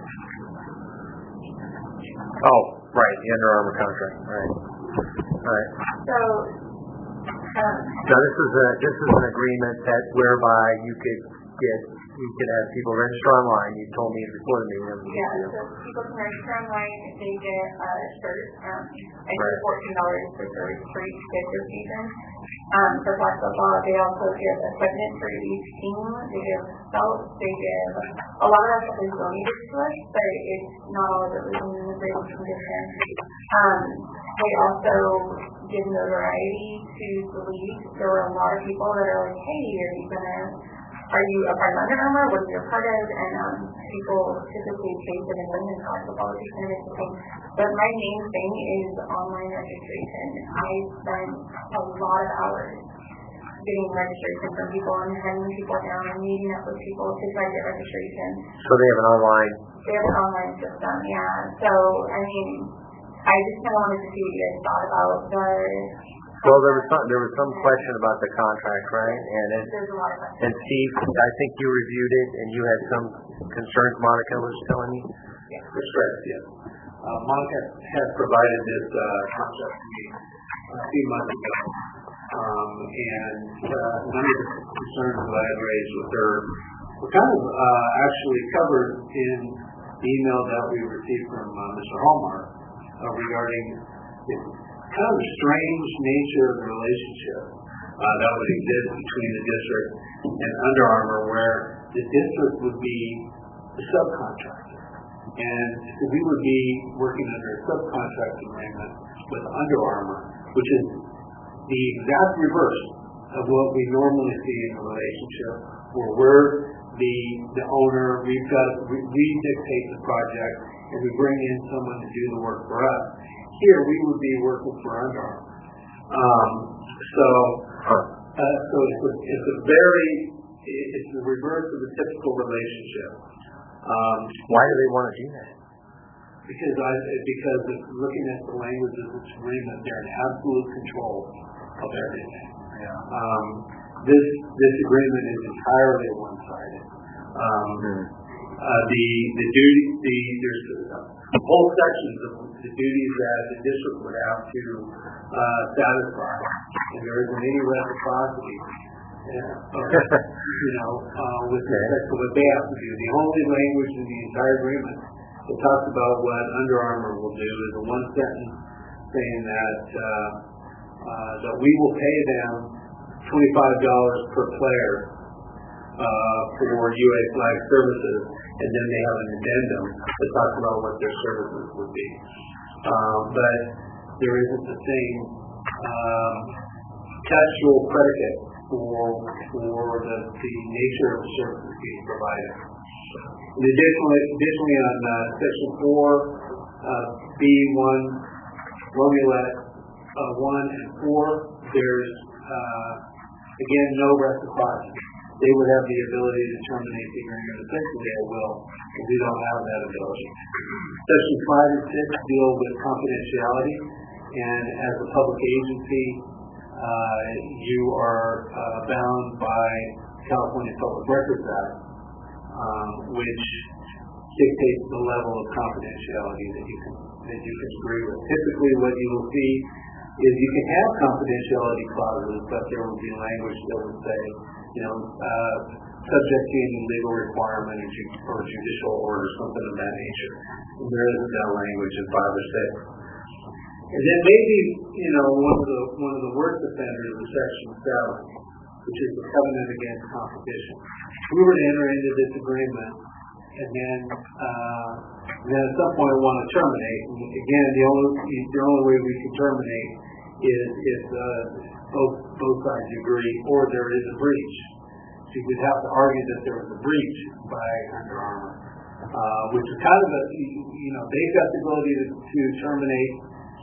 Oh, right, the Under Armour contract. All right. All right. So, um, So this is a this is an agreement that whereby you could get you could have people register online. You told me before the meeting. yeah, so people can register online, they get a shirt, um, I Right. think fourteen dollars for service for each kid this season. Um, for flag football, they also give equipment for each team, they give belts, they give, a lot of that stuff is donated to us, but it's not all of it was in the great condition. Um, they also give notoriety to the league. There were a lot of people that are like, hey, are you gonna Are you a part of Under Armour? What are you a part of? And um, people typically chase it and win in flag football, which is kind of interesting. But my main thing is online registration. I spent a lot of hours getting registration from people and hunting people down and meeting up with people to try to get registration. So they have an online. They have an online system, yeah. So, I mean, I just kind of wanted to see what you guys thought about the... Well, there was some there was some question about the contract, right? And it, There's a lot of questions. and Steve, I think you reviewed it and you had some concerns. Monica was telling me. That's correct, yes. Uh, Monica had provided this uh, concept to me a few months ago. Um, and uh, none of the concerns that I had raised with her were kind of uh, actually covered in the email that we received from uh, Mister Hallmark uh, regarding the kind of the strange nature of the relationship uh, that would exist between the district and Under Armour, where the district would be the subcontractor. And we would be working under a subcontract agreement with Under Armour, which is the exact reverse of what we normally see in a relationship, where we're the the owner, we've got we, we dictate the project, and we bring in someone to do the work for us. Here, we would be working for Under Armour. Um, so, uh, so it's a, it's a very it's the reverse of the typical relationship. Um, Why do they want to do that? Because I because of looking at the language of this agreement, they're in absolute control of everything. Yeah. Um, this this agreement is entirely one-sided. Um, mm. uh, the the duty the there's uh, whole sections of the duties that the district would have to uh, satisfy, and there isn't any reciprocity. Yeah, uh, you know, uh, with respect to what they have to do. The only language in the entire agreement that talks about what Under Armour will do is a one sentence saying that uh, uh, that we will pay them twenty-five dollars per player uh, for U A flag services, and then they have an addendum that talks about what their services would be. Um, but there isn't the same um, textual predicate for for the, the nature of the services being provided. And additionally, additionally on uh, section four, uh, B one, Romulet uh, one and four, there's uh, again no reciprocity. They would have the ability to terminate the agreement essentially at will, but we don't have that ability. Section five and six deal with confidentiality, and as a public agency, Uh, you are uh, bound by California Public Records Act, um, which dictates the level of confidentiality that you can that you can agree with. Typically, what you will see is you can have confidentiality clauses, but there will be language that would say, you know, uh, subject to any legal requirement or, ju- or judicial order, something of that nature. And there isn't that language in five or six. And then maybe, you know, one of the one of the worst offenders is section seven, which is the covenant against competition. If we were to enter into this agreement, and then uh, then at some point want to terminate, and again, the only the only way we can terminate is if uh, both both sides agree, or there is a breach. So you would have to argue that there was a breach by Under Armour, uh, which is kind of a you know they've got the ability to, to terminate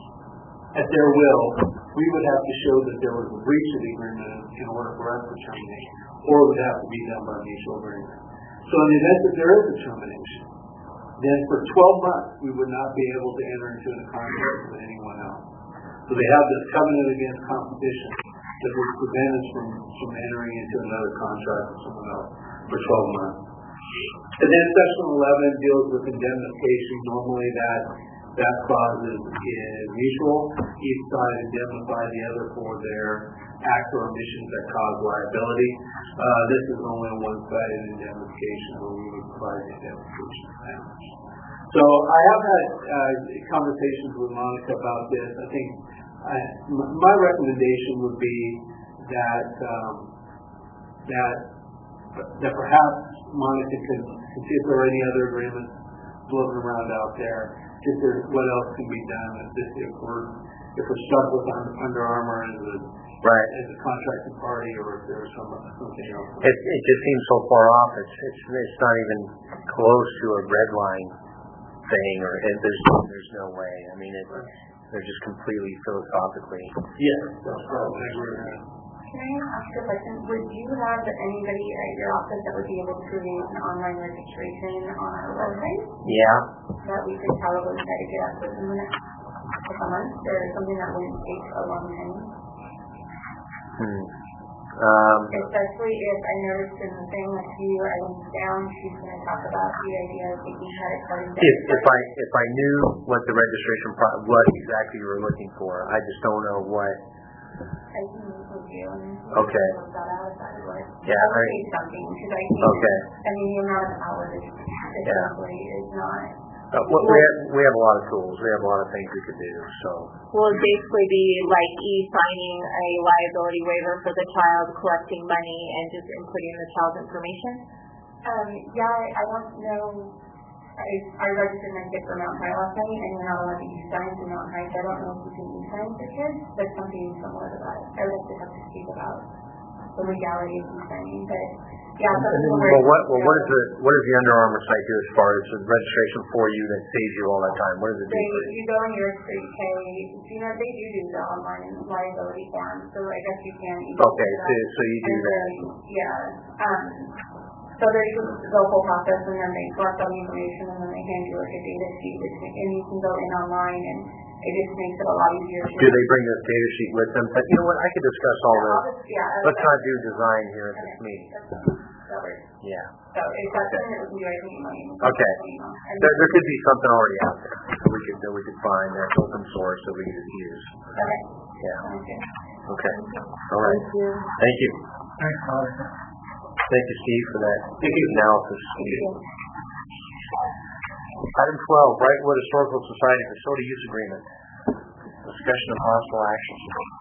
at their will. We would have to show that there was a breach of the agreement in order for us to terminate, or it would have to be done by mutual agreement. So in the event that there is a termination, then for twelve months we would not be able to enter into a contract with anyone else. So they have this covenant against competition that would prevent us from, from entering into another contract with someone else for twelve months. And then section eleven deals with indemnification. Normally that That clause is, is mutual. Each side indemnify the other for their acts or omissions that cause liability. Uh, this is only a one-sided indemnification where we would provide indemnification to them. So I have had uh, conversations with Monica about this. I think I, m- my recommendation would be that um, that that perhaps Monica can, can see if there are any other agreements floating around out there. If there's what else can be done if, this, if we're if we're stuck with Under Armour as a right. as a contracting party, or if there's some something else. It, it just seems so far off. It's it's it's not even close to a red line thing, or it, there's there's no way. I mean, it, they're just completely philosophically. Yes, that's right. I agree with that. Can I ask a question? Would you have anybody at your office that would be able to create an online registration on our website Yeah. that we could probably try to get up within the next couple months, or something that wouldn't take a long time? Hmm. Um, Especially if I noticed in the thing a few items down, she's going to talk about the idea of taking credit card and if if I if I knew what the registration pro- what exactly you were looking for, I just don't know what. I can meet with you and Okay. work that out if that would work. Yeah, I would I- need something because I think, Okay. I mean, the amount of hours essentially is not. Uh, well, we have we have a lot of tools. We have a lot of things we could do. So. Will it basically be like e-signing a liability waiver for the child, collecting money, and just inputting the child's information? Um, yeah, I I don't know. I I, I registered my kid for Mountain High last night, and you're not allowed to use signs in Mountain High, so I don't know if you can use signs for kids, but something similar to that. I would have to have to speak about the legalities and signing, but yeah. That's And then, where, well, what, well, what yeah. is the, what does the Under Armour site do as far as the registration for you that saves you all that time? What does it do They, for you? you go in your free pay, you know, they do do the online liability form, so I guess you can. You can Okay, do so, that. so you do And that. then, yeah, um, so there's the whole process, and then they collect all the information, and then they hand you like a data sheet, which, and you can go in online, and it just makes it a lot easier. Do they bring this data sheet with them? But you know what, I could discuss all Yeah, this. I'll just- yeah, I'll- Let's not do design here at this meeting. That works. Yeah. So if that's something that we can do, I can email you. Okay. And There, there could be something already out there that we could, that we could find that's open source that we could just use. Okay. Yeah. Sounds good. Okay. All right. Thank you. Thank you. Thanks, Mark. Thank you, Steve, for that analysis. Thank you. Item twelve, Brightwood Historical Society Facility Use Agreement. Discussion of possible action.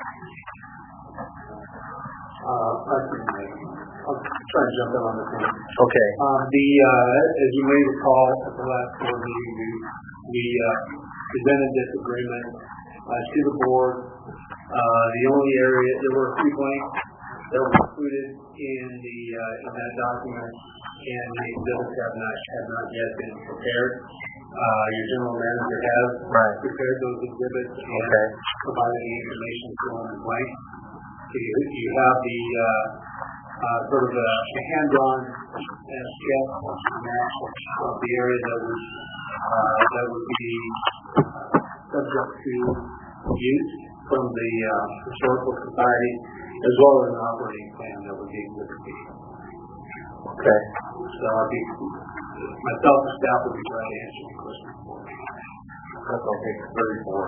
Uh, I can, uh, I'll try and jump in on this one. Okay. Um, the, uh, as you may recall, at the last board meeting, we, we, uh, presented this agreement, uh, to the board. Uh, the only area, there were a few blanks that were included in the, uh, in that document, and the exhibits have not, have not yet been prepared. Uh, your general manager has Right. prepared those exhibits and Okay. provided the information to them in blank. So you, you have the, uh, uh, sort of a, a hand-drawn uh, sketch map of the area that would, uh, that would be subject to use from the, uh, Historical Society, as well as an operating plan that would be exhibit B. Okay. So I'll be, myself and staff will be glad to answer any questions. That's on page thirty-four.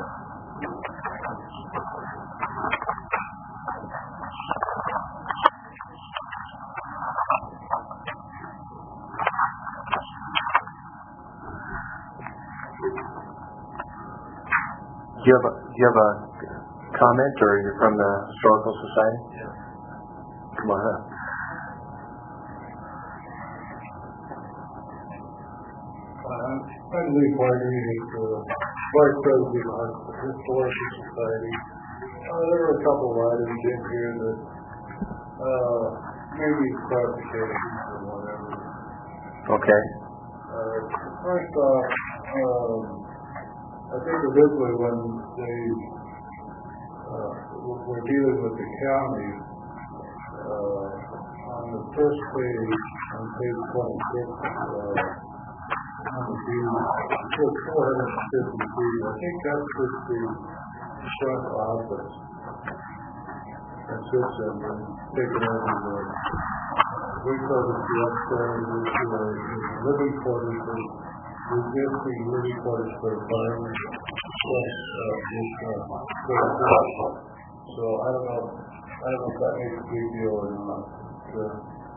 Do you have a, do you have a comment, or you're from the Historical Society? Yeah. Come on up. Uh, I'm Lee Barney, the Vice President of the Historical Society. Uh, there are a couple of items in here that uh, maybe clarifications or whatever. Okay. Uh, first off, um, I think originally when they uh, were dealing with the county, uh, on the first page, on page twenty-six, uh, on the view, it says four hundred fifty feet. I think that's just the front office. That's just them and taking over the refurbished the upstairs, into a living quarters for existing living quarters for firemen. Plus, uh, this, uh, for- so I don't know, I don't know if that makes a big deal or not. Uh,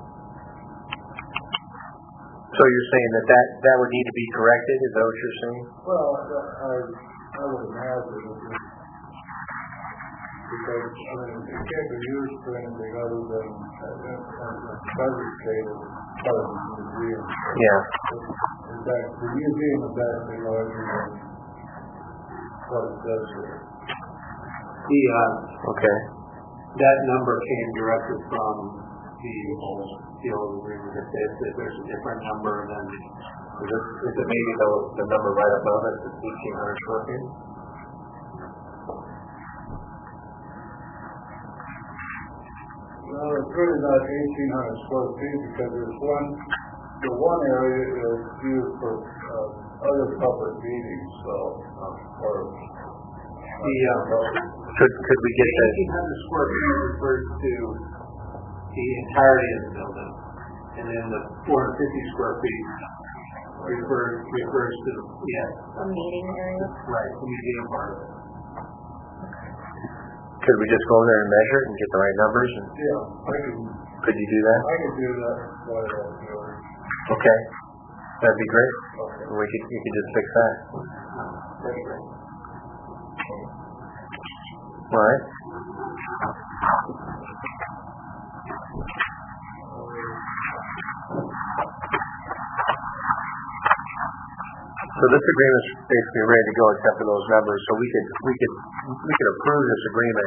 So you're saying that that, that would need to be corrected? Is that what you're saying? Well, I, I would imagine it would, because, I mean, it can't be used for anything other than, as Treasury stated, part of the museum. Yeah. In fact, the museum is actually larger than what it does here. The, uh, Okay. that number came directly from the old, the old agreement. If, if, if there's a different number, then Is it, is it maybe the, the number right above it, the eighteen hundred square feet? Well, it's really not eighteen hundred square feet because there's one, the one area is used for, uh, other public meetings, so, uh, or. the, uh, Could, could we get that? eighteen hundred square feet refers to the entirety of the building, and then the four hundred fifty square feet refers, refers to, the yeah, A meeting area. right, the museum part of it. Could we just go in there and measure it and get the right numbers? And Yeah, I can, could you do that? I can do that right off the order. Okay. That'd be great. Okay. We could, you could just fix that. That's right. All right. So this agreement's basically ready to go except for those numbers, so we could, we could, we could approve this agreement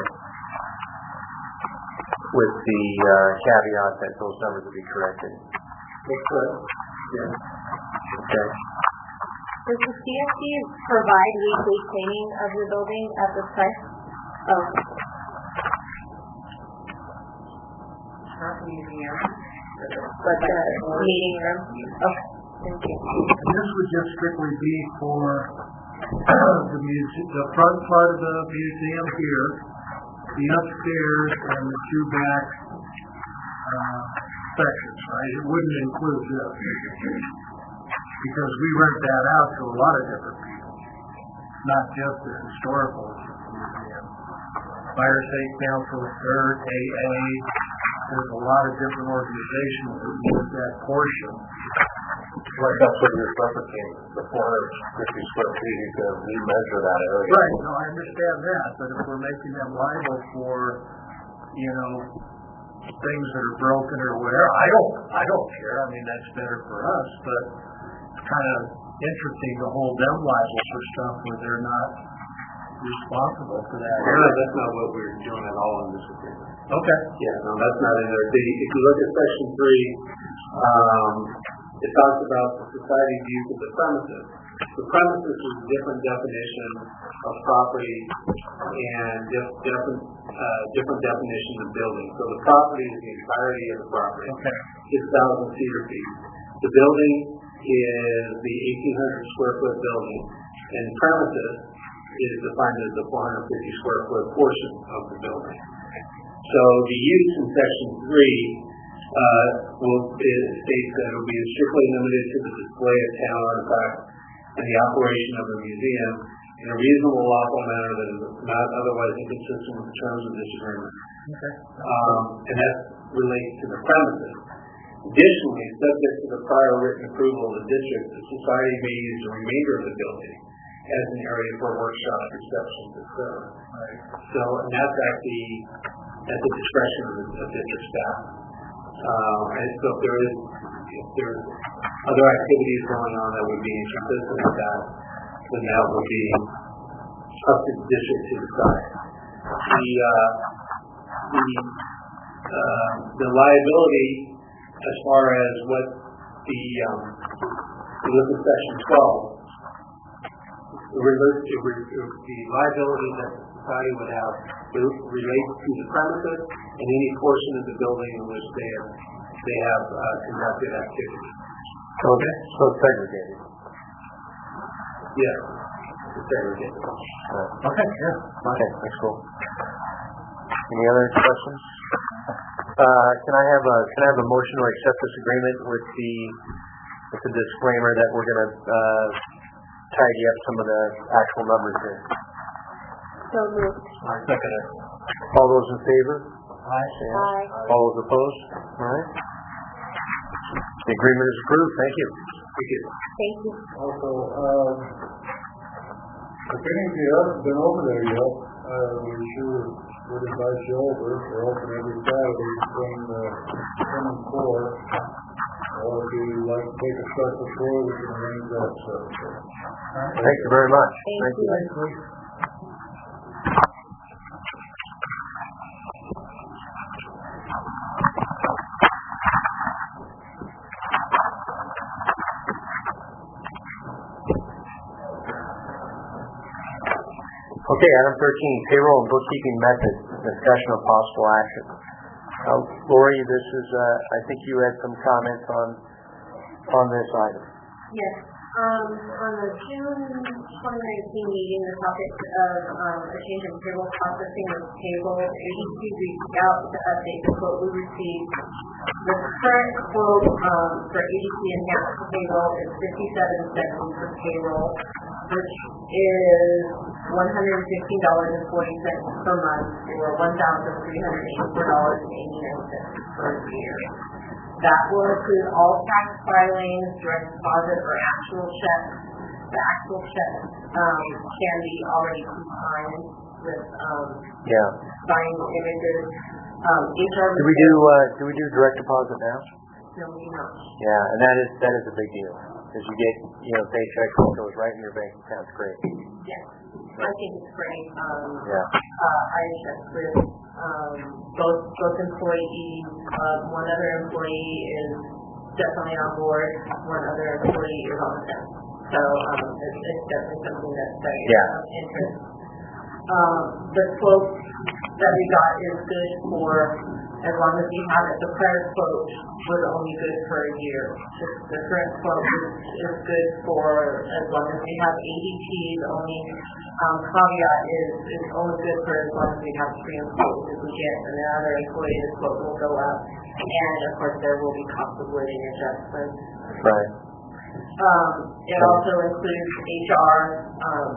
with the uh, caveat that those numbers will be corrected. That's good. Yeah. Okay. Does the C F D provide weekly cleaning of the building at this time? Oh. Not the museum, but the meeting room? Okay, thank you. This would just strictly be for the muse- the front part of the museum here, the upstairs, and the two back uh, sections, right? It wouldn't include this. Because we rent that out to a lot of different people, not just the historical museum. Fire State Council, CERT, A A, there's a lot of different organizations that use that portion. Right, that's what you're referencing, the four hundred fifty square feet, you can remeasure that area. Right, no, I understand that, but if we're making them liable for, you know, things that are broken or whatever, I don't, I don't care. I mean, that's better for us, but kind of interesting to hold them liable for stuff where they're not responsible for that. No, that's not what we're doing at all in this agreement. Okay. Yeah, no, that's not in there. The, if you look at section three, um, it talks about the society's use of the premises. The premises is a different definition of property and dif- different, uh, different definition of building. So the property is the entirety of the property. Okay. six thousand cedar feet. The building is the eighteen hundred square foot building, and premises is defined as the four hundred fifty square foot portion of the building. So the use in section three uh, will it states that it will be strictly limited to the display of town artifacts and the operation of the museum in a reasonable, lawful manner that is not otherwise inconsistent with the terms of this agreement. Okay. Um, and that relates to the premises. Additionally, subject to the prior written approval of the district, the society may use the remainder of the building as an area for workshop, receptions, et cetera. Right. So, and that's at the at the discretion of the of district staff. Um, and so, if there is if there's other activities going on that would be inconsistent with that, then that would be up to the district to decide. The uh, the uh, the liability, as far as what the um, you look at section twelve, it relates to the liability that the society would have relates to the premises and any portion of the building in which they have they have uh, conducted activity. So, okay. So it's segregated. Yes, it's segregated. Right. Okay, yeah. Okay, that's cool. Any other questions? Uh, can I have a can I have a motion to accept this agreement with the with the disclaimer that we're going to uh, tidy up some of the actual numbers here? So moved. I second it. All those in favor? Aye. Say Aye. All those opposed? All right. The agreement is approved. Thank you. Thank you. Thank you. Also, um, if any of you haven't been over there yet, uh, we sure would invite you over. We're open every Saturday from uh, ten and four. Or if you'd like to take a special tour, we can arrange that. So. Thank you very much. Thank you. Okay, item thirteen, payroll and bookkeeping methods, discussion of possible action. Uh, Lori, this is, uh, I think you had some comments on on this item. Yes. Um, on the June twenty nineteen meeting, the topic of um, a change in payroll processing was tabled. A D C reached out to update the quote we received. The current quote um, for A D C enhanced payroll is fifty-seven seventy per payroll, which is one hundred fifteen dollars and forty cents per month, or one thousand three hundred eighty-four dollars and eighty-nine cents per year. That will include all tax filings, direct deposit, or actual checks. The actual checks um, can be already signed with um, Yeah. signed images. Um, H R Do we do uh, do we do direct deposit now? No, we do not. Yeah, and that is that is a big deal. Because you get, you know, paycheck goes right in your bank account. It's great. Yes, I think it's great. Um, Yeah. uh, I checked with um, both both employees. Uh, one other employee is definitely on board. One other employee is on the fence. So um, it's, it's definitely something that's that is Yeah. of interest. Um, the quote that we got is good for as long as we have it. The prior quote was only good for a year. The, the current quote is, is good for as long as we have A D P. The only um, caveat is is only good for as long as we have three employees. If we get another employee, the quote will go up. And of course, there will be cost of living adjustments. Right. Um, it also includes H R. Um,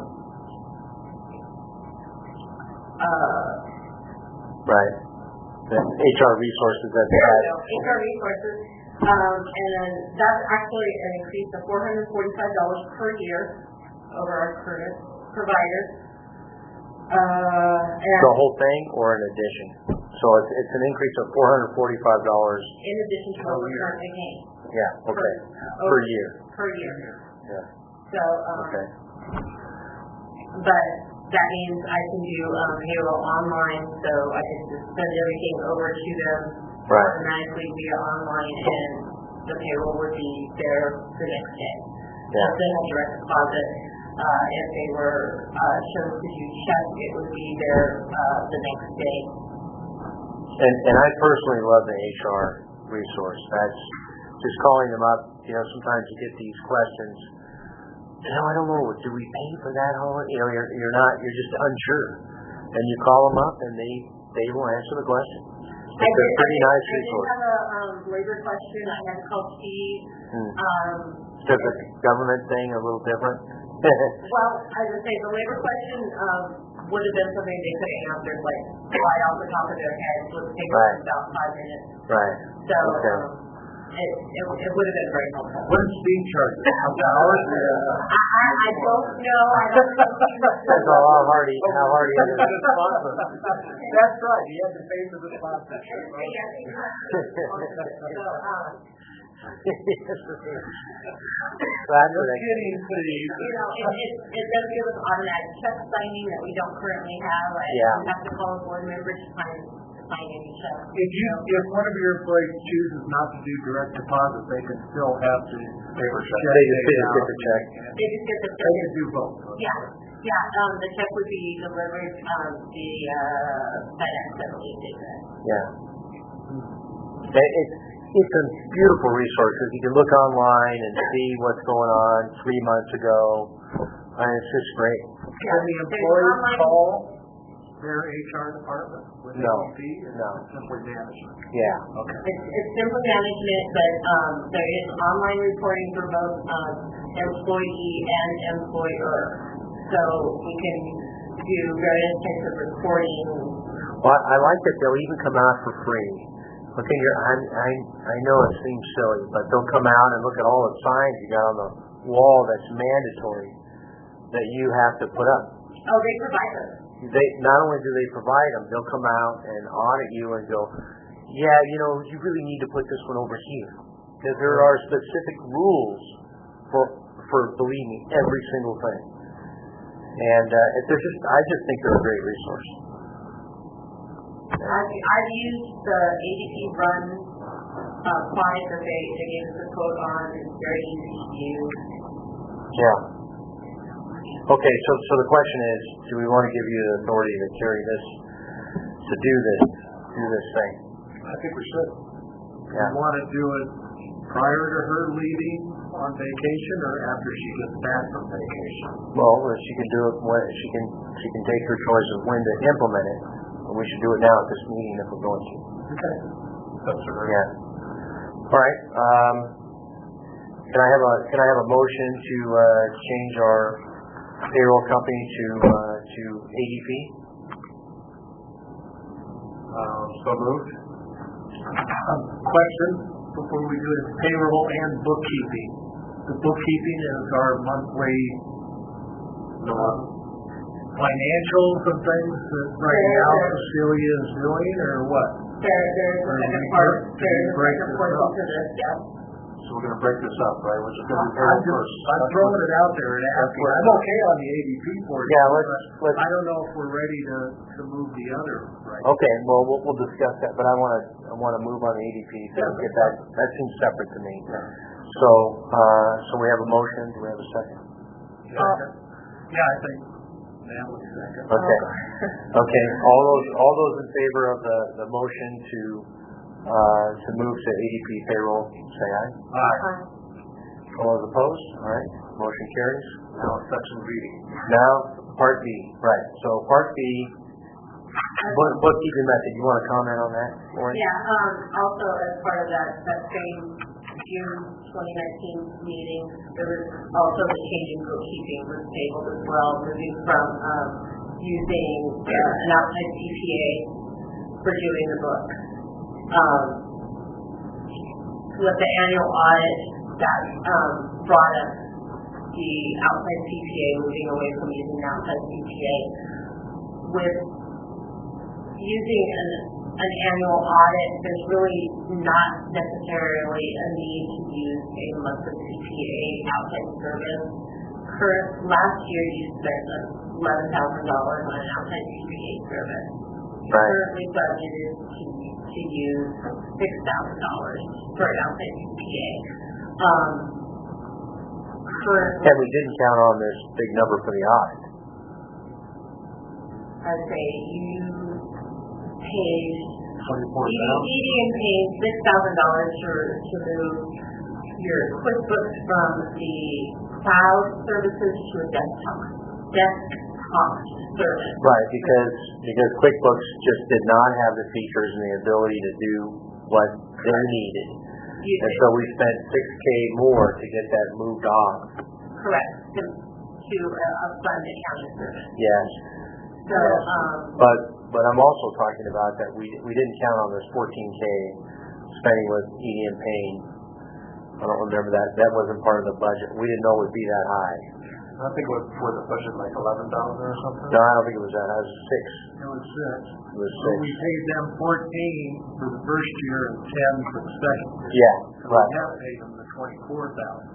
uh, Right. The H R resources that they There have. we go, H R resources, um, and that's actually an increase of four hundred forty-five dollars per year over our current provider. Uh, and The whole thing or in addition? So it's, it's an increase of four hundred forty-five dollars. in addition to what we're currently paying. Yeah, okay. Per- Per year. Per year. Yeah. So, um, Okay. but that means I can do um, payroll online, so I can just send everything over to them Right. automatically via online, and the payroll would be there the next day. Yeah. Then a direct deposit, uh, if they were uh, chose to do check, it would be there uh, the next day. And, and I personally love the H R resource. That's just calling them up. You know, sometimes you get these questions. You know, I don't know. Do we pay for that holiday? You know, you're, you're not. You're just unsure. And you call them up, and they they will answer the question. It's a pretty nice I did resource. have a um, labor question. I had to call Steve. Hmm. Um, Does the government thing a little different? well, I would say the labor question um, would have been something they could have answered like right off the top of their head. It would take Right. about five minutes. Right. So Okay. um, it, it, it would have been very helpful. What is speed charges? Hours? I, I, I don't know. I don't know. That's how hard he how hard he is. That's right, you have to pay for the sponsor. So, um, That's what I Kidding, please. you know, it, it, it does give us automatic check signing that we don't currently have. I Yeah. don't have to call a board member to sign, to sign any check. If you, if one of your employees chooses not to do direct deposit, they can still have to paper check. They just get a different check. They just get the They can do both. Yeah, yeah, um, the check would be delivered, um, the, uh, FedEx, I believe, they said. Yeah. It, it's it's a beautiful resource because you can look online and see what's going on three months ago. And it's just great. Can the There's employees online- call their H R department with No. A D P? Or No. simply management? Yeah. Okay. It's, it's simple management, but, um, there is online reporting for both, um, employee and employer. So we can do various types of reporting. Well, I like that they'll even come out for free. Look at your, I, I, I know it seems silly, but they'll come out and look at all the signs you got on the wall that's mandatory that you have to put up. Oh, they provide those. They not only do they provide them, they'll come out and audit you and go, yeah, you know, you really need to put this one over here because there are specific rules for for believe me every single thing. And uh, they're just, I just think they're a great resource. I've, I've used the A D P run, uh, product that they, they gave us a quote on. It's very easy to use. Yeah. Okay, so so the question is, do we want to give you the authority to carry this, to do this, do this thing? I think we should. Yeah. We want to do it prior to her leaving on vacation or after she gets back from vacation? Well, she can do it when she can. She can take her choice of when to implement it. But we should do it now at this meeting if we're going to. Okay. That's all right. Yeah. All right. Um, can I have a Can I have a motion to uh, change our payroll company to uh, to A D P? Um, so moved. Um, question before we do it: payroll and bookkeeping. The bookkeeping is our monthly uh, financials and things that right now Cecilia is doing, or what? There, there's a Or second we part, break- there's a break second this part up. to this, yeah. So we're gonna break this up, right? We're just gonna do I'm payroll just, first. I'm throwing it out there and asking, what- I'm okay on the A D P portion. Yeah, let's, but let's, I don't know if we're ready to, to move the other, right? okay, well, we'll, we'll discuss that, but I wanna, I wanna move on the A D P, so Yeah. get that, that seems separate to me. So, uh, so we have a motion, do we have a second? Yeah, yeah, I think Natalie second. Okay, okay, all those, all those in favor of the, the motion to, uh, to move to A D P payroll, say aye. Aye. All those opposed? All right, motion carries. Now, section B. Now, Part B, right, so Part B, book- bookkeeping method, you wanna comment on that, Lauren? Yeah, um, also as part of that, that same June twenty nineteen meeting, there was also the change in bookkeeping was tabled as well, moving from, um, using uh, an outside C P A for doing the book. Um, with the annual audit, that, um, brought us the outside C P A, moving away from using an outside C P A. With using an, an annual audit, there's really not necessarily a need to use a monthly C P A outside service. Current, last year you spent eleven thousand dollars on an outside C P A service. Right. Currently budgeted to, to use six thousand dollars for an outside C P A. Um, currently, And we didn't count on this big number for the audit. I'd say you paid Twenty-four thousand? Median paid six thousand dollars to to move your QuickBooks from the cloud services to a desktop desktop service. Right, because, because QuickBooks just did not have the features and the ability to do what they needed. You And did, so we spent six K more to get that moved off. correct, to, to a, a fund accounting service. Yes. So, um, But, but I'm also talking about that we, we didn't count on this fourteen K spending with E D M Payne. I don't remember that, that wasn't part of the budget. We didn't know it would be that high. I think it was for the budget like eleven thousand or something. No, I don't think it was that, I was six. It was six. It was So six. we paid them fourteen for the first year and ten for the second year. Yeah, So right. we have paid them the twenty-four thousand.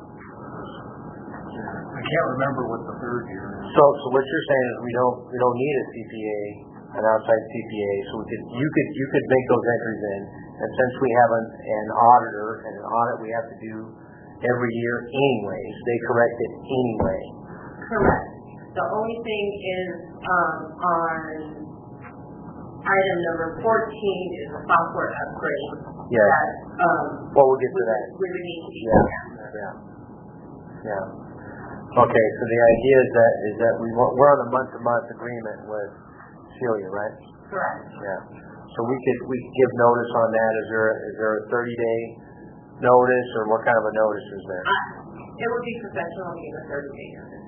I can't remember what the third year is. So, so what you're saying is we don't, we don't need a C P A, an outside C P A, so we could, you could, you could make those entries in, and since we have an, an auditor, and an audit we have to do every year anyways, they correct it anyway. correct. The only thing is, um, on item number fourteen is a software upgrade. Yeah. That, um, Well, we'll get we to that. would, we would need to be Yeah, looking at. yeah, yeah. Okay, so the idea is that, is that we, want- we're on a month-to-month agreement with Celia, right? Correct. Yeah. So we could, we could give notice on that, is there, is there a thirty day notice, or what kind of a notice is there? Uh, it would be professional to give a thirty day notice.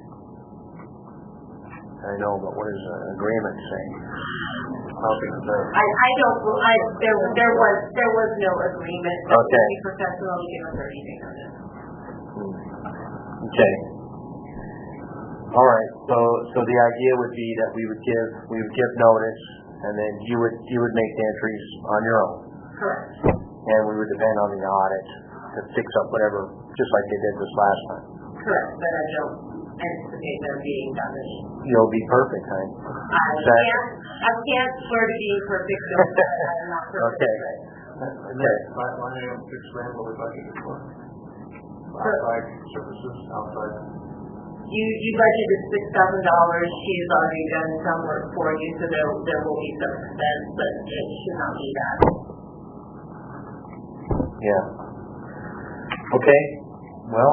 I know, but what does an agreement say? I don't think it's there. I, I don't, I, there, there was, there was no agreement. It would Okay. be professional to give a thirty day notice. Okay. All right, so, so the idea would be that we would give, we would give notice, and then you would, you would make the entries on your own. Correct. And we would depend on the audit to fix up whatever, just like they did this last time. Correct, but I don't anticipate there being done this. You'll be perfect, honey. I Exactly. can't, I can't swear to being perfect, though, but I'm not perfect. Okay. And then, line line item six grand, what we budgeted for? Outside services, outside. You, you budgeted six thousand dollars, she has already done some work for you, so there, there will be some expense, but it should not be that. Yeah. Okay, well,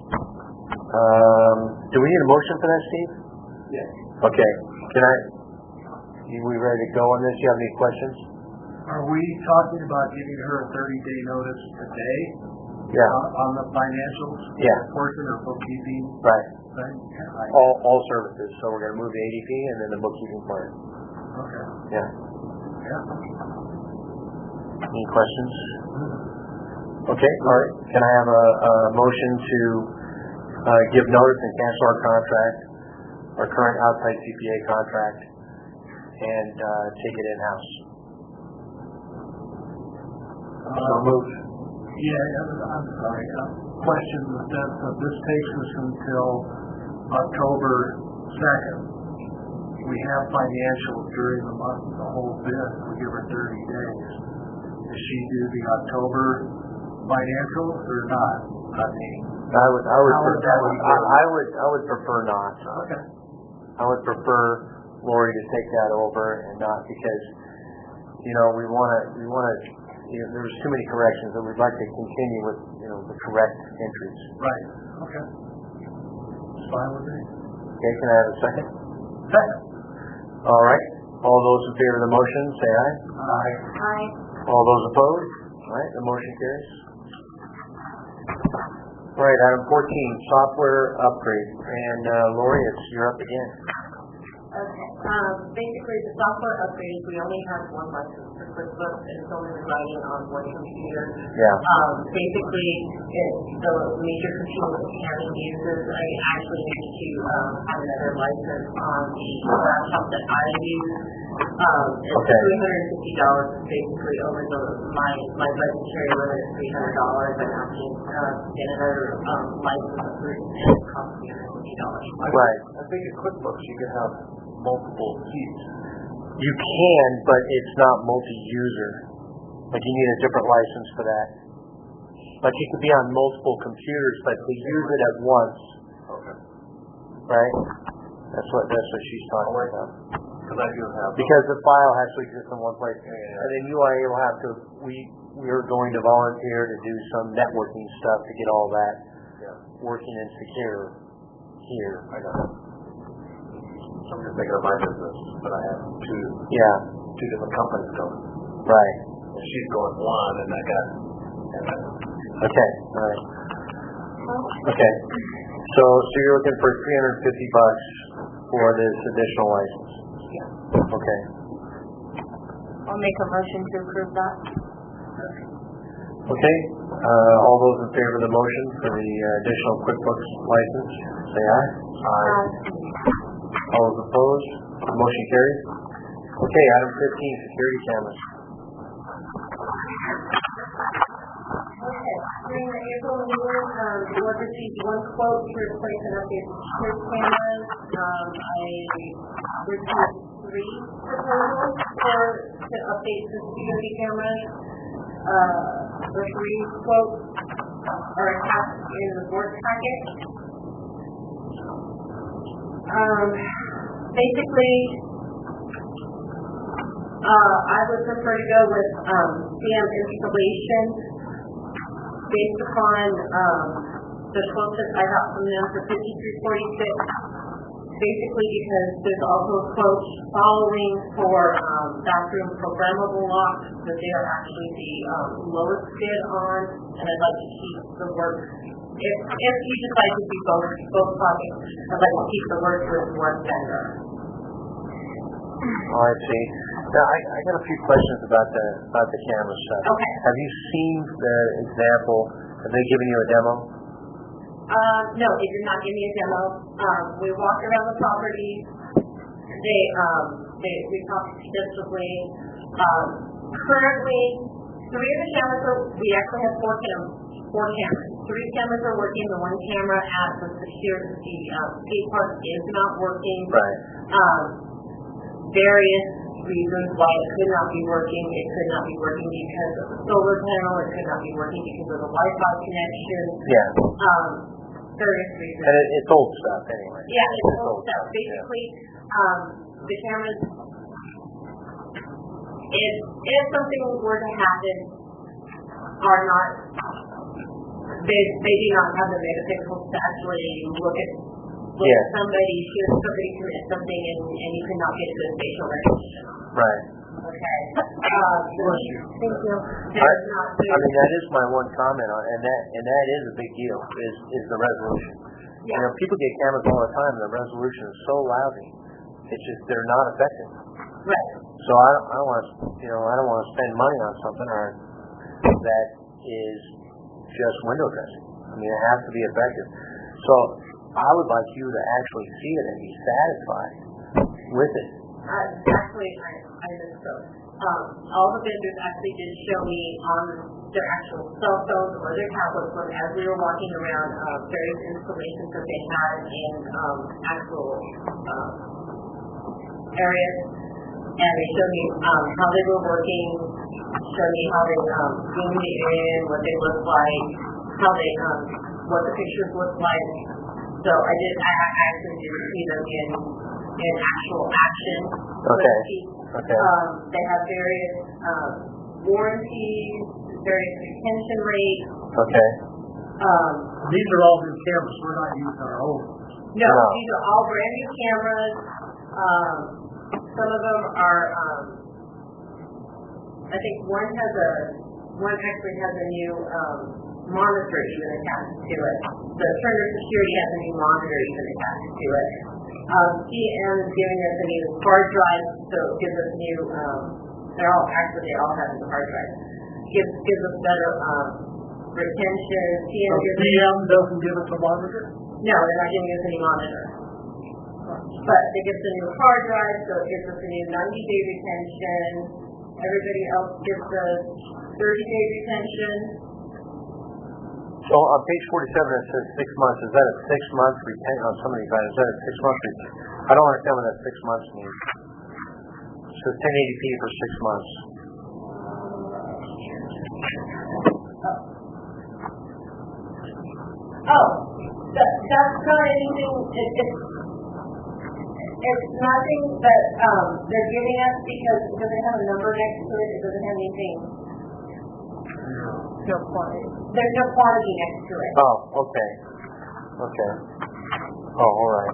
um, do we need a motion for that, Steve? Yes. Okay, can I, you, we ready to go on this? You have any questions? Are we talking about giving her a thirty day notice today? Yeah. On, on the financials? Yeah. Portion or bookkeeping Right. thing? Right. All, all services, so we're gonna move the A D P and then the bookkeeping part. Okay. Yeah. Yeah. Any questions? Okay, all right. Can I have a, a motion to, uh, give notice and cancel our contract, our current outside C P A contract, and, uh, take it in-house? So moved. Yeah, I'm sorry. Uh, question was that so this takes us until October second. We have financials during the month, the whole bid. We give her thirty days. Does she do the October financials or not? I mean, I would, I would, How would that prefer, be I, I would, I would prefer not. okay. I would prefer Lori to take that over and not because, you know, we want to, we want to, you know, there's too many corrections that we'd like to continue with, you know, the correct entries. Right. Okay. It's fine with me. Okay, can I have a second? Second. All right. All those in favor of the motion, say aye. Aye. Aye. All those opposed? All right, the motion carries. All right, item fourteen, software upgrade. And uh, Lori, it's you're up again. Okay. Um, basically, the software upgrades, we only have one license for QuickBooks, and it's only residing on one computer. Yeah. Um, basically, it's the major computer that the county uses. I actually need to um, have another license on the laptop that I use. Um, it's Okay. three hundred fifty dollars basically over the my my budgetary limit is three hundred dollars. I have to uh, get another um, license approved, and it costs three hundred fifty dollars. Right. I think in QuickBooks you can have multiple seats. You can, but it's not multi-user. Like you need a different license for that. Like you could be on multiple computers, but to use it at once, Okay. right? That's what that's what she's talking about. Because I do have. Because the file has to exist in one place, Yeah, yeah. and then U I A will have to. We we are going to volunteer to do some networking stuff to get all that Yeah. working and secure here. I got it. I'm just thinking of my business, but I have two Yeah. two different companies going. Right. And she's going one, and I got. And I, Okay. All right. Okay. So so you're looking for three hundred fifty bucks for this additional license. Okay. I'll make a motion to approve that. Okay. Uh, all those in favor of the motion for the uh, additional QuickBooks license, say aye. Aye. All those opposed? The motion carries. Okay. Item fifteen, security cameras. Okay, during the April meeting, um, the board received one quote to replace and update the security cameras. Um, I received three proposals for, to update the security cameras. Uh, the three quotes are attached in the board packet. Um, basically, uh, I would prefer to go with, um, C M installation based upon, um, the quote that I got from them for fifty-three forty-six. Basically because there's also a quote following for, um, bathroom programmable locks that they are actually the, um, lowest bid on, and I'd like to keep the work. If, if you decide to do both, both projects, I'd like to keep the work with one vendor. Oh, I see. Now, I, I got a few questions about the about the camera stuff. Okay. Have you seen the example? Have they given you a demo? Uh, no, they did not give me a demo. Um, we walked around the property. They, um, they, we talked extensively. Um, currently, three of the cameras are, we actually have four cameras, four cameras. Three cameras are working. The one camera at the secure, the, um, skate park is not working. Right. Um, various reasons why it could not be working. It could not be working because of the solar panel. It could not be working because of the Wi-Fi connection. Yeah. Um, various reasons. And it, it's old stuff anyway. Yeah, it's It's old old stuff. stuff, Basically, um, the cameras, if, if something were to happen, are not, they, they do not have the metaphysical to actually look at, look Yeah. at somebody, hear somebody commit something, and, and you cannot get to a facial recognition. Right. Okay. Um, Bless you. thank you. I, There's not, I mean, that is my one comment on, and that and that is a big deal. Is is the resolution? You yeah. know, people get cameras all the time, and the resolution is so lousy. It's just they're not effective. Right. So I don't, I don't want to, you know, I don't want to spend money on something or that is just window dressing. I mean, it has to be effective. So I would like you to actually see it and be satisfied with it. Uh, actually, I, I misspoke. Um, all the vendors actually did show me on their actual cell phones or their tablets when, as we were walking around uh, various installations that they had in um, actual um, areas. And they showed me um, how they were working, showed me how they um, zoomed in, what they looked like, how they, um, what the pictures looked like. So I did, I actually did see them in, in actual action. Okay. Okay. Um, they have various um, warranties, various retention rates. Okay. Um, These are all new cameras, we're not using our old ones. no, No. these are all brand new cameras. Um, some of them are, um, I think one has a, one actually has a new um, monitor even attached to it. The Turner Security has a new monitor even attached to it. Um, C M is giving us a new hard drive, so it gives us new, um, they're all, actually they all have new hard drives. Gives, gives us better um, retention. C M So gives P M doesn't give us a monitor? no, they're not giving us any monitor. But it gives a new hard drive, so it gives us a new ninety day retention. Everybody else gives us thirty day retention. So on page forty-seven, it says six months. Is that a six-month retention on some of these items? Is that a six-month retention? I don't understand what that six months means. So ten eighty p for six months. Oh, that, that's not anything, it, it's, it's nothing that um, they're giving us because it doesn't have a number next to it. It doesn't have anything. No quantity. There's no quantity next to it. Oh, okay. Okay. Oh, all right.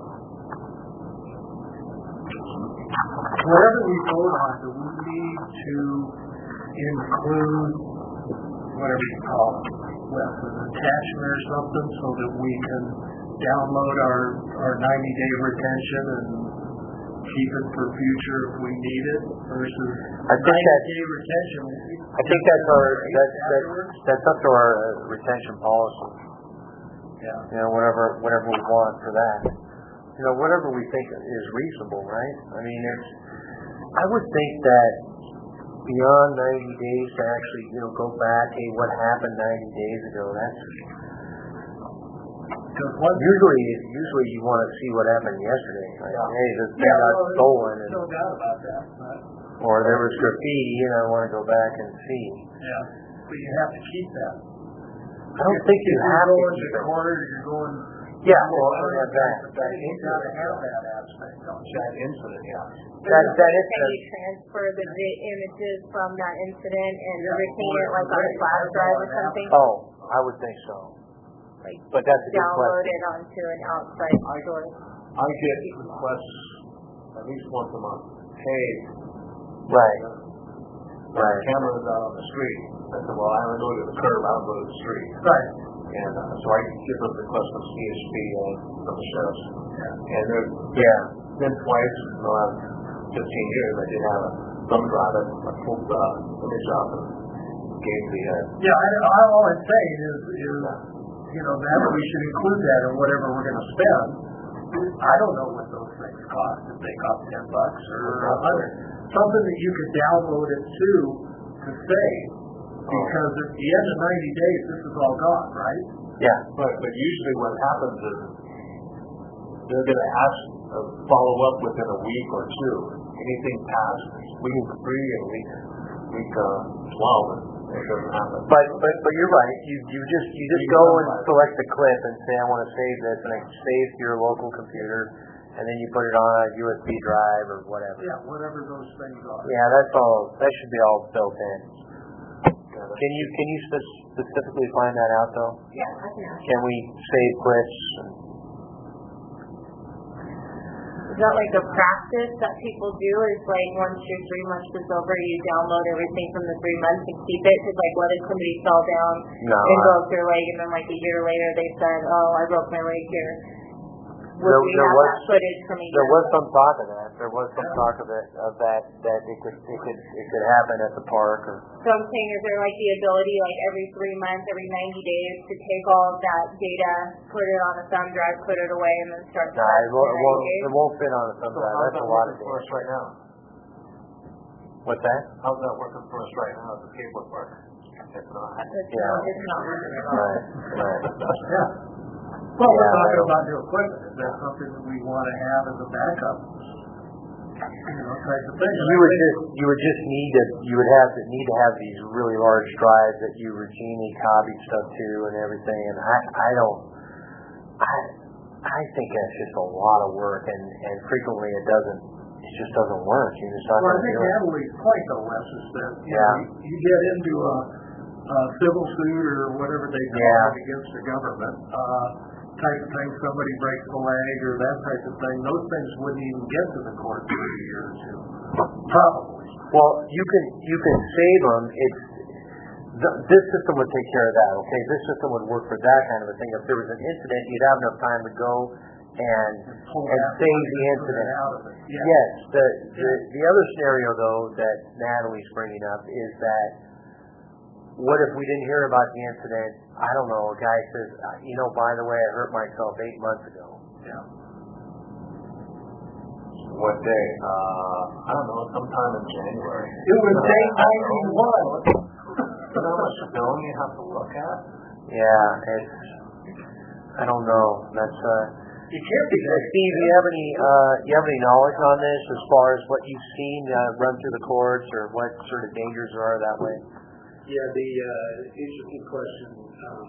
Whatever we vote on, do we need to include whatever you call it, well, an attachment or something so that we can download our, our ninety day retention and keep it for future if we need it versus I think ninety that- day retention? I think that's our, that's, that's, that's up to our uh, retention policy. Yeah. You know, whatever, whatever we want for that. You know, whatever we think is reasonable, right? I mean, it's, I would think that beyond ninety days to actually, you know, go back, hey, what happened ninety days ago, that's, usually, usually you want to see what happened yesterday. Like, Yeah. hey, this thing Yeah, got well, stolen, and, no doubt about that. But, or there was graffiti, and I want to go back and see. yeah, but you have to keep that. I don't think you If have you're to going keep to it. court, you're going. Yeah, well, I have that. That you gotta have that aspect, don't you? That incident, yeah. That, that is, Can you transfer the vi- images from that incident and retain it like on a flash drive or something? oh, I would think so. Like But that's a good download question. it onto an outside source? I get requests at least once a month. Hey, Right, the right. camera's out on the street. I said, well, I don't go to the curb, I don't go to the street. Right. And uh, so I get those requests from C H P and from the sheriffs. And there's Yeah. been twice in the last fifteen years I did have a thumb drive. I pulled the image up and gave the, uh, Yeah, I, I, all I'm saying is, is, you know, that we should include that in whatever we're gonna spend. I don't know what those things cost, if they cost ten bucks or a hundred. Something that you could download it to, to save. Because at the end of ninety days, this is all gone, right? Yeah. but, but usually what happens is they're going to ask, uh, follow up within a week or two. Anything past week three and week, week uh, twelve, it doesn't happen. But, but, but you're right. You, you just, you just go and select the clip and say, I want to save this, and it saves to your local computer, and then you put it on a U S B drive or whatever. Yeah, whatever those things are. Yeah, that's all, that should be all built in. Can you, can you spe- specifically find that out though? Yeah, I can ask. Can we save clips? Is that like a practice that people do? Is like once your three months is over, you download everything from the three months and keep it? Because like what if somebody fell down No, and I- broke their leg, and then like a year later they said, "Oh, I broke my leg here." Would There- we there have was- that footage from a year There was ago? some talk of that. There was some talk of it, of that, that it could, it could, it could happen at the park or. So I'm saying, is there like the ability, like every three months, every ninety days, to take all of that data, put it on a thumb drive, put it away, and then start? No, it won't, it ninety won't, days? it won't fit on a thumb So drive. how's That's that a lot of working for us data. right now? What's that? How's that working for us right now as a cable partner? If not, It's Yeah. not, it's not working at all. Right, right. Yeah. Well, we're Yeah, talking well. about new equipment. Is that something that we want to have as a backup? You know, type of thing. You would just, you would just need to, you would have to, need to have these really large drives that you routinely copy stuff to and everything, and I, I don't, I, I think that's just a lot of work, and, and frequently it doesn't, it just doesn't work. You're just not Well, I going to think do it. Natalie's point though, Wes, is that, you Yeah. know, you get into a, a civil suit or whatever they call Yeah. it against the government, uh, type of thing, somebody breaks a leg or that type of thing, those things wouldn't even get to the court for a year or two. Probably. Well, you can, you can save them. It's, th- this system would take care of that, okay? This system would work for that kind of a thing. If there was an incident, you'd have enough time to go and, Pull and that save money the and put it incident. out of it. Yeah. Yes, the, the the other scenario though that Natalie's bringing up is that what if we didn't hear about the incident? I don't know. A guy says, uh, you know, by the way, I hurt myself eight months ago. Yeah. What day? Uh, I don't know, sometime in January. It was day ninety-one. You know how much film you have to look at? Yeah, it's. I don't know. That's. Uh, You can't be Uh, Steve, do you have any uh, you have any knowledge on this as far as what you've seen uh, run through the courts, or what sort of dangers there are that way? Yeah, the uh, interesting question. Um,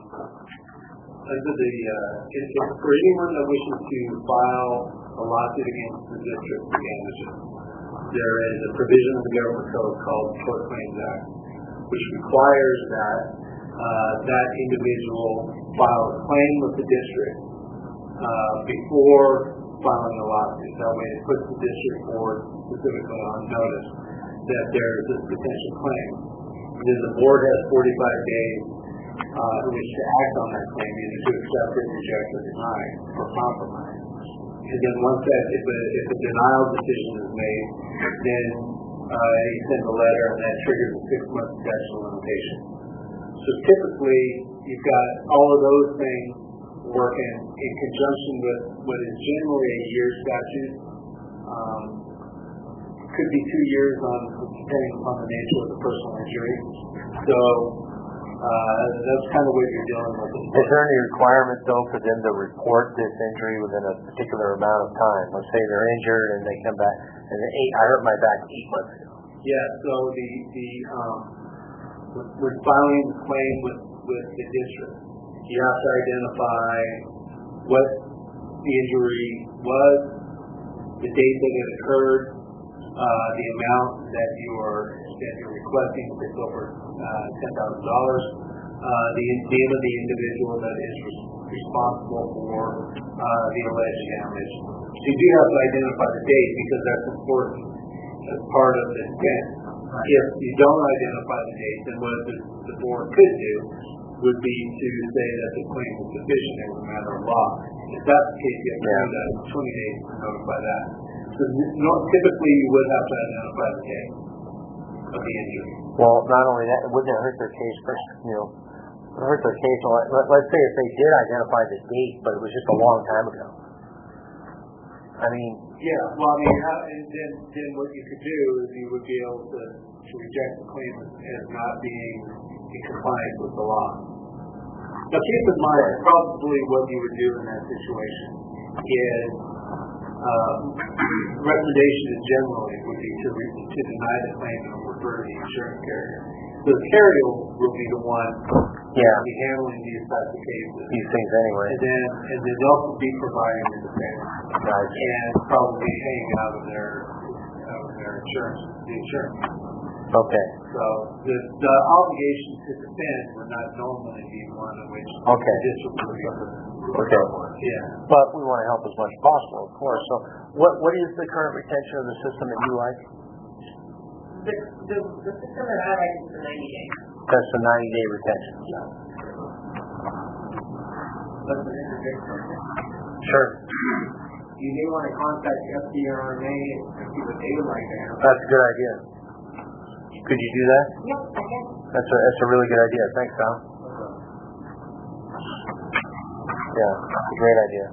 under the uh, if, if for anyone that wishes to file a lawsuit against the district for damages, there is a provision of the government code called the Tort Claims Act, which requires that uh, that individual file a claim with the district uh, before filing a lawsuit. That way, it puts the district board specifically on notice that there is this potential claim. Then the board has forty-five days uh, in which to act on that claim, either to accept it, reject, or deny, or compromise. And then once that, if a, if a denial decision is made, then uh, you send a letter, and that triggers a six-month statute of limitation. So typically, you've got all of those things working in conjunction with what is generally a year statute. Um, could be two years on depending upon the nature of the personal injury. So uh, that's kind of what you're dealing with. Is there any requirement though for them to report this injury within a particular amount of time? Let's say they're injured and they come back and they, eight, I hurt my back eight months ago. Yeah. So the the um, with, with filing the claim with with the district, you have to identify what the injury was, the date that it occurred, uh, the amount that you are that you're requesting, if it's over uh, ten thousand dollars, uh, the name of the individual that is res- responsible for uh, the alleged damage. So you do have to identify the date because that's important as part of the defense. If you don't identify the date, then what the, the board could do would be to say that the claim is sufficient as a matter of law. If that's the case, you have to do that in twenty days to notify that. So no, typically you would have to identify the date of the injury. Well, not only that, it wouldn't hurt their case for, you know, it hurt their case. Let, let's say if they did identify the date, but it was just a long time ago. I mean, yeah, well, I mean, how, and then, then what you could do is you would be able to, to reject the claim as, as not being in compliance with the law. Now, keep in mind, probably what you would do in that situation is uh, recommendation in generally would be to, re- to deny the claim and refer to the insurance carrier. So the carrier will be the one yeah, to be handling these types of cases. these things anyway. And then, and then they'll also be providing the defense Right. and probably paying out of their out of their insurance, the insurance. Okay. So the the obligation to defend would not normally be one in which Okay. the district would be. Okay. Yeah. But we want to help as much as possible, of course. So, what what is the current retention of the system that you like? The, the, the system that I like is the ninety day. That's the ninety day retention. That's an interjection. Sure. You may want to contact F D R M A and see what they would like to have. That's a good idea. Could you do that? Yep, I can. That's a that's a really good idea. Thanks, Tom. Yeah, that's a great idea.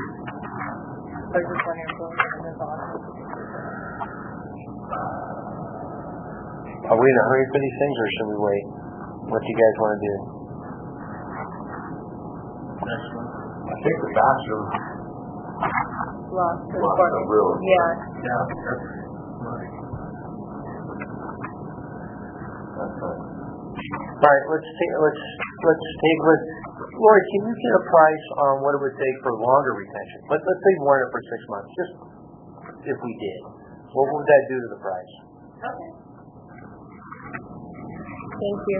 I was just wondering if there was on. Are we in a hurry for these things, or should we wait? What do you guys want to do? Next one. I think the bathroom, Lost the lost report. the real. Yeah. Yeah, that's right. That's right. All right, let's take let's let's take with Lori. Can you get a price on what it would take for longer retention? Let's let's say we wanted it for six months. Just if we did, what would that do to the price? Okay. Thank you.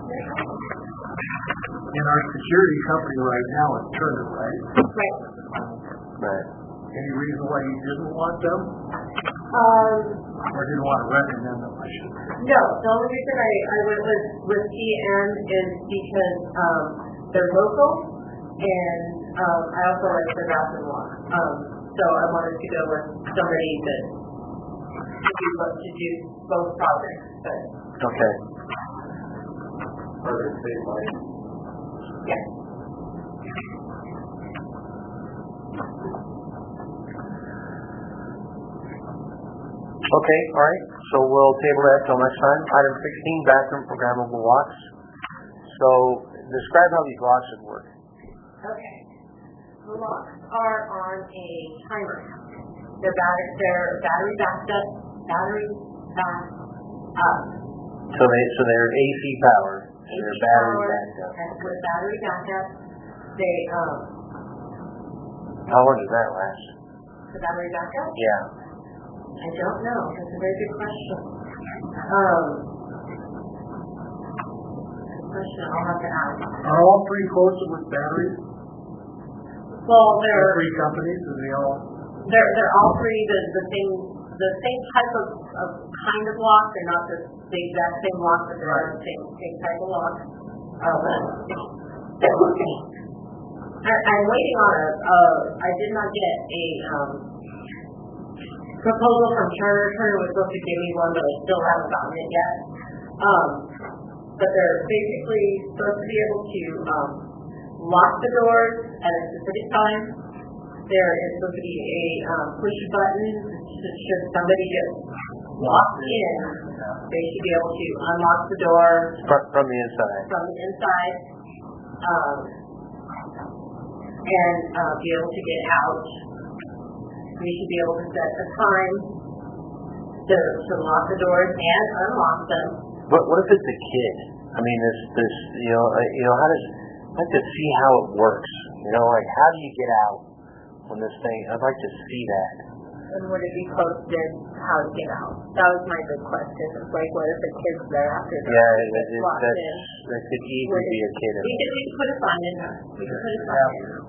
And our security company right now is Turner, right? Right. Right. Any reason why you didn't want them? Um, Or didn't want to recommend them, I should say? no, the only reason I, I went with, with T M is because, um, they're local, and, um, I also like the bathroom walk. Um, so I wanted to go with somebody that could do, both- to do both projects, but, Okay. Or they save money. yeah. Okay. All right. So we'll table that till next time. Item sixteen, bathroom programmable locks. So describe how these locks would work. Okay. The locks are on a timer. They're battery, they're battery backed up, battery backed up. So they so they're A C powered and they're battery backed up. And with battery backup, they, um, How long does that last? the battery backup? Yeah. I don't know. That's a very good question. Um, good question. I'll have to ask. Are all three quotes with batteries? Well, The they're three companies, are they all? they're they're all three the the same the same type of, of kind of lock. They're not the, the exact same lock, but they are the same same type of lock. Um, I, I'm waiting on a. Uh, I did not get a um, proposal from Turner. Turner was supposed to give me one, but I still haven't gotten it yet. Um, but they're basically supposed to be able to um, lock the doors at a specific time. There is supposed to be a um, push button to, should somebody get locked in, they should be able to unlock the door From, from the inside. from the inside, um, and uh, be able to get out. We should be able to set a time to, to lock the doors and unlock them. But what if it's a kid? I mean, this this you know uh, you know how does I'd like to see how it works. You know, like how do you get out when this thing? I'd like to see that. And would it be posted how to get out? That was my big question. It's like, what if a kid's there after the Yeah, it, it, locked that's, in? that could easily Would be it- a kid. We could, we could put a sign in there. We could put a sign in there.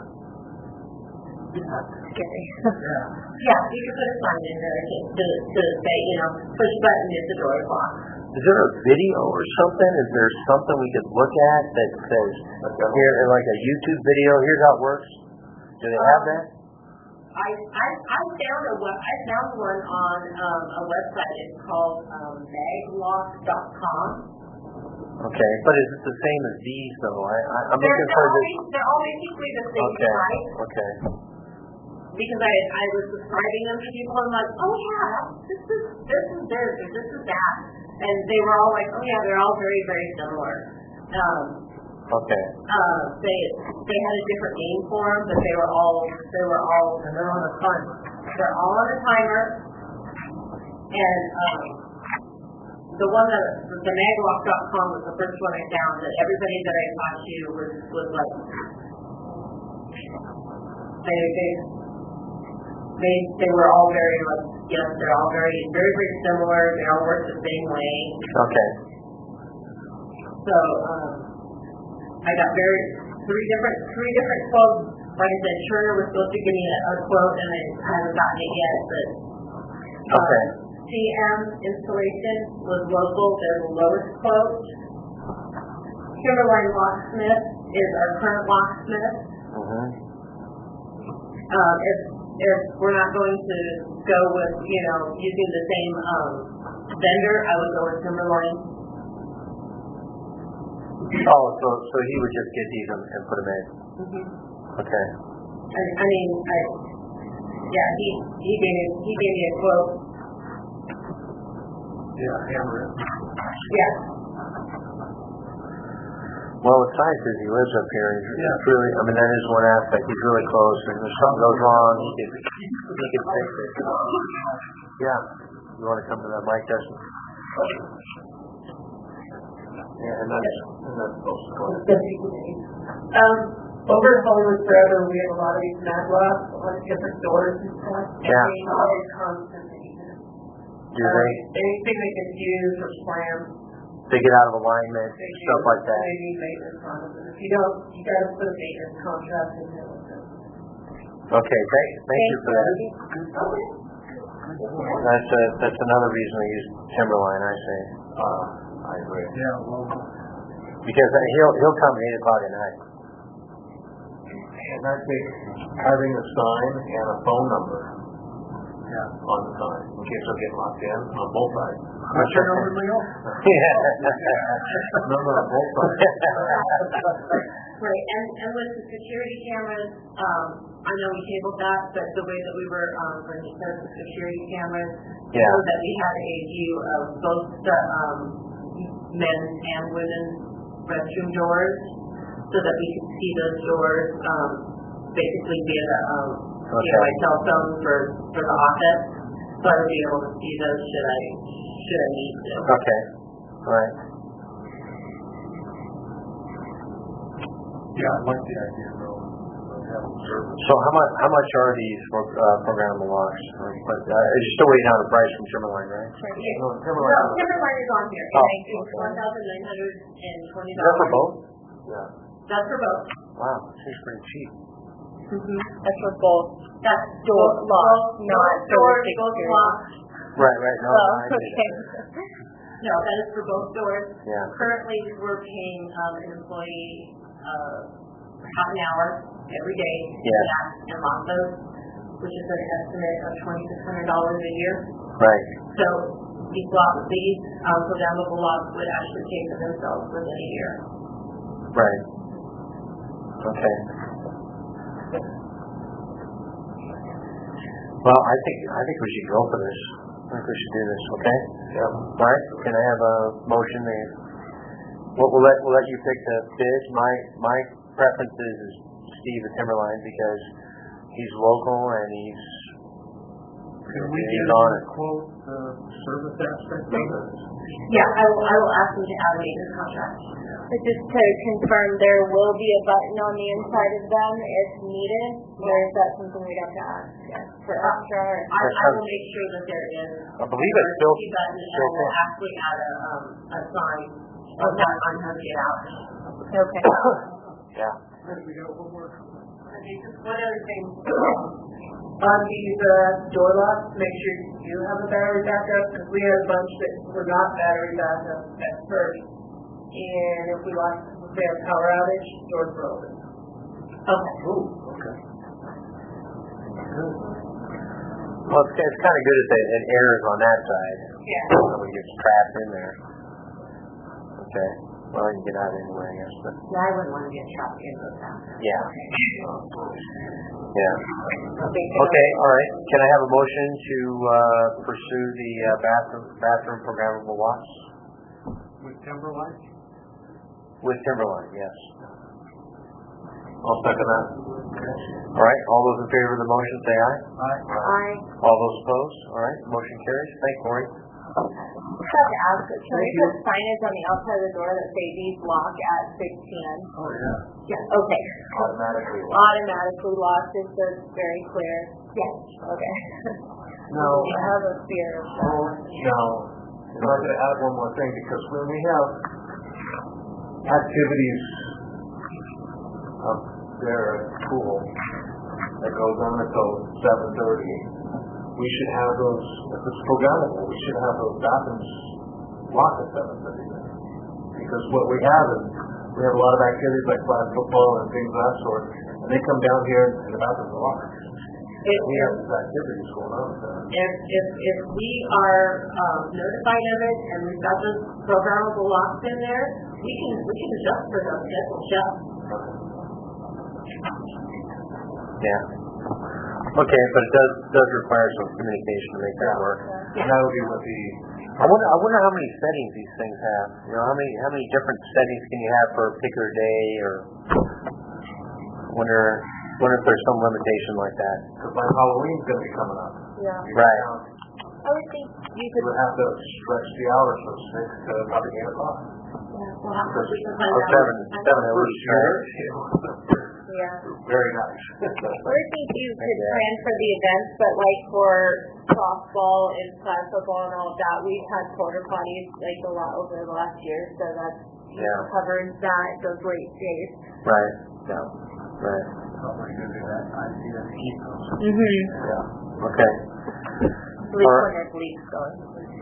Scary. Yeah. Yeah, you could put a sign in there to, to, to say, you know, push button if the door is locked. Is there a video or something? Is there something we could look at that says here, like a YouTube video? Here's how it works. Do they have that? I, I, I found a web, I found one on um, a website. It's called um, maglock dot com. Okay, but is it the same as these though? I, I, I'm They're, looking they're, for all, this. bas- they're all basically the same Okay, type. okay. Because I, I was describing them to people, and I'm like, oh yeah, this is this is this or this is that, and they were all like, oh yeah, they're all very very similar. Um, Okay. uh, they they had a different name for them, but they were all they were all And they're on a timer. they're all on a timer, and um, the one that the maglock dot com was the first one I found that everybody that I talked to was was like they they. They they were all very like yes they're all very very very similar, they all work the same way. Okay. So um, I got very three different three different quotes. Like I said, Turner was supposed to give me a, a quote and I haven't gotten it yet, but um, Okay. C M installation was local, they're the lowest quote. Timberline Locksmith is our current locksmith. Mhm. Um, if if we're not going to go with, you know, using the same um, vendor, I would go with Timberline. Oh, so so he would just get these and, and put them in. Mm-hmm. Okay. I, I mean, I, yeah, he he gave me he gave me a quote, Yeah, handwritten. Yes. Well, what's nice is he lives up here. He's Yeah. he's really, I mean, that is one aspect. He's really close, and if something goes wrong, he can, he can fix it. Yeah. You want to come to that mic, Dustin? Yeah, and that's, and that's close. Um, over at Hollywood Forever, we have a lot of these mag locks on different doors and stuff. And Yeah. they always constant maintenance. Do they, Anything they can fuse or slam, they get out of alignment, they do. stuff like that? They need maintenance on them. And if you don't, you gotta put a maintenance contract in there with them. Okay, thank, thank you for that. Okay. That's, uh, that's another reason I use Timberline, I say. Uh, I agree. Yeah, well, Because he'll, he'll come at eight o'clock at night. And I think having a sign and a phone number yeah. on the sign, in case they'll get locked in on both sides. What's your number, Leo? Number on both sides. Right, and, and with the security cameras, um, I know we tabled that, but the way that we were, um, going to set the security cameras, Yeah. so that we had a view of both the, um, men's and women's restroom doors, so that we could see those doors, um, basically via the, um, you know, Okay. my cell phone for, for the office, so I would be able to see those should I, should I need to. Okay, all right. Yeah, I like the idea, though, of having service. So how much, how much are these for, uh, programmable locks? But, uh, you're still waiting on a price from Timberline, right? Yeah. No, No, Timberline. Timberline is on here. Oh, It's okay. one thousand nine hundred and twenty Is dollars. that for both? Yeah. That's for both. Wow, seems pretty cheap. That's for both. That's Door both- lock, both- not both door doors, both security. locks. Right, right, no, Oh, I did okay. No, that is for both doors. Yeah. Currently, we're paying, um, an employee, uh, half an hour every day to Yeah. get and lock those, which is an estimate of twenty-six hundred dollars a year. Right, So these locks, these, um, programmable locks would actually pay for themselves within a year. right. Okay. Well, I think, I think we should go for this. I think we should do this, okay? Yep. All right, can I have a motion there? We'll, we'll let, we'll let you pick the bids. My, my preference is is Steve at Timberline because he's local and he's, Can we he's get on a it. quote, the service aspect of it? Yeah, I will, I will ask them to add a maintenance contract. But just to confirm, there will be a button on the inside of them if needed, or is that something we'd have to ask for extra? or- I, I will make sure that there is. I believe it's built, a button, and built we'll in. actually add a, um, a sign of that on how to get out. Okay. Yeah. We got one more. Okay, just one other thing. On these, uh, door locks, make sure you have a battery backup, because we had a bunch that were not battery backup at first. And if we lost, if we had a power outage, doors were open. Okay. Ooh, okay. Well, it's, it's kind of good if it, it airs on that side. Yeah. Nobody gets trapped in there. Okay. Well, you can get out anyway, I guess, but, Yeah, I wouldn't want to get trapped in those houses. yeah. Yeah. Okay, all right. Can I have a motion to, uh, pursue the, uh, bathroom, bathroom programmable locks? With Timberline? With Timberline, yes. I'll second that. All right, all those in favor of the motion say aye. Aye. I All those opposed? All right, motion carries. Thanks, Maureen. just have to ask, can we put signage on the outside of the door that say these lock at six P M? Oh, yeah. Yeah. Okay. Automatically. Automatically locked, just so it's very clear. Yes. Okay. Now, I have a fear of that. Oh, now, I'm going to add one more thing, because when we have activities up there at school that goes on until seven thirty, we should have those, if it's programmable, we should have those bathrooms locked at seven thirty. Because what we have is, we have a lot of activities like flag football and things of that sort, and they come down here and the bathrooms are locked. If, We have these activities going on there. if, if, if we are, um, notified of it and we've got those programmable locks in there, we can, we can adjust for those, yes, adjust. Yeah. Okay, but it does, does require some communication to make that work. And that would be what the, I wonder, I wonder how many settings these things have. You know, how many, how many different settings can you have for a particular day, or I wonder, wonder if there's some limitation like that. because my Halloween's going to be coming up. Yeah. Right. I would think you You could, would have to stretch the hours from six to probably eight o'clock. we'll have to, we can find Or out. seven, seven at least, right? Yeah. Very nice. I would think you could plan for the events, but like for softball and flag football and all of that, we've had porta potties like a lot over the last year, so that's you know, Yeah. covered that, those late days. Right, So. right. Probably going to be that idea to keep those. Mm-hmm. Yeah, okay. At least Or- when there's leaks going.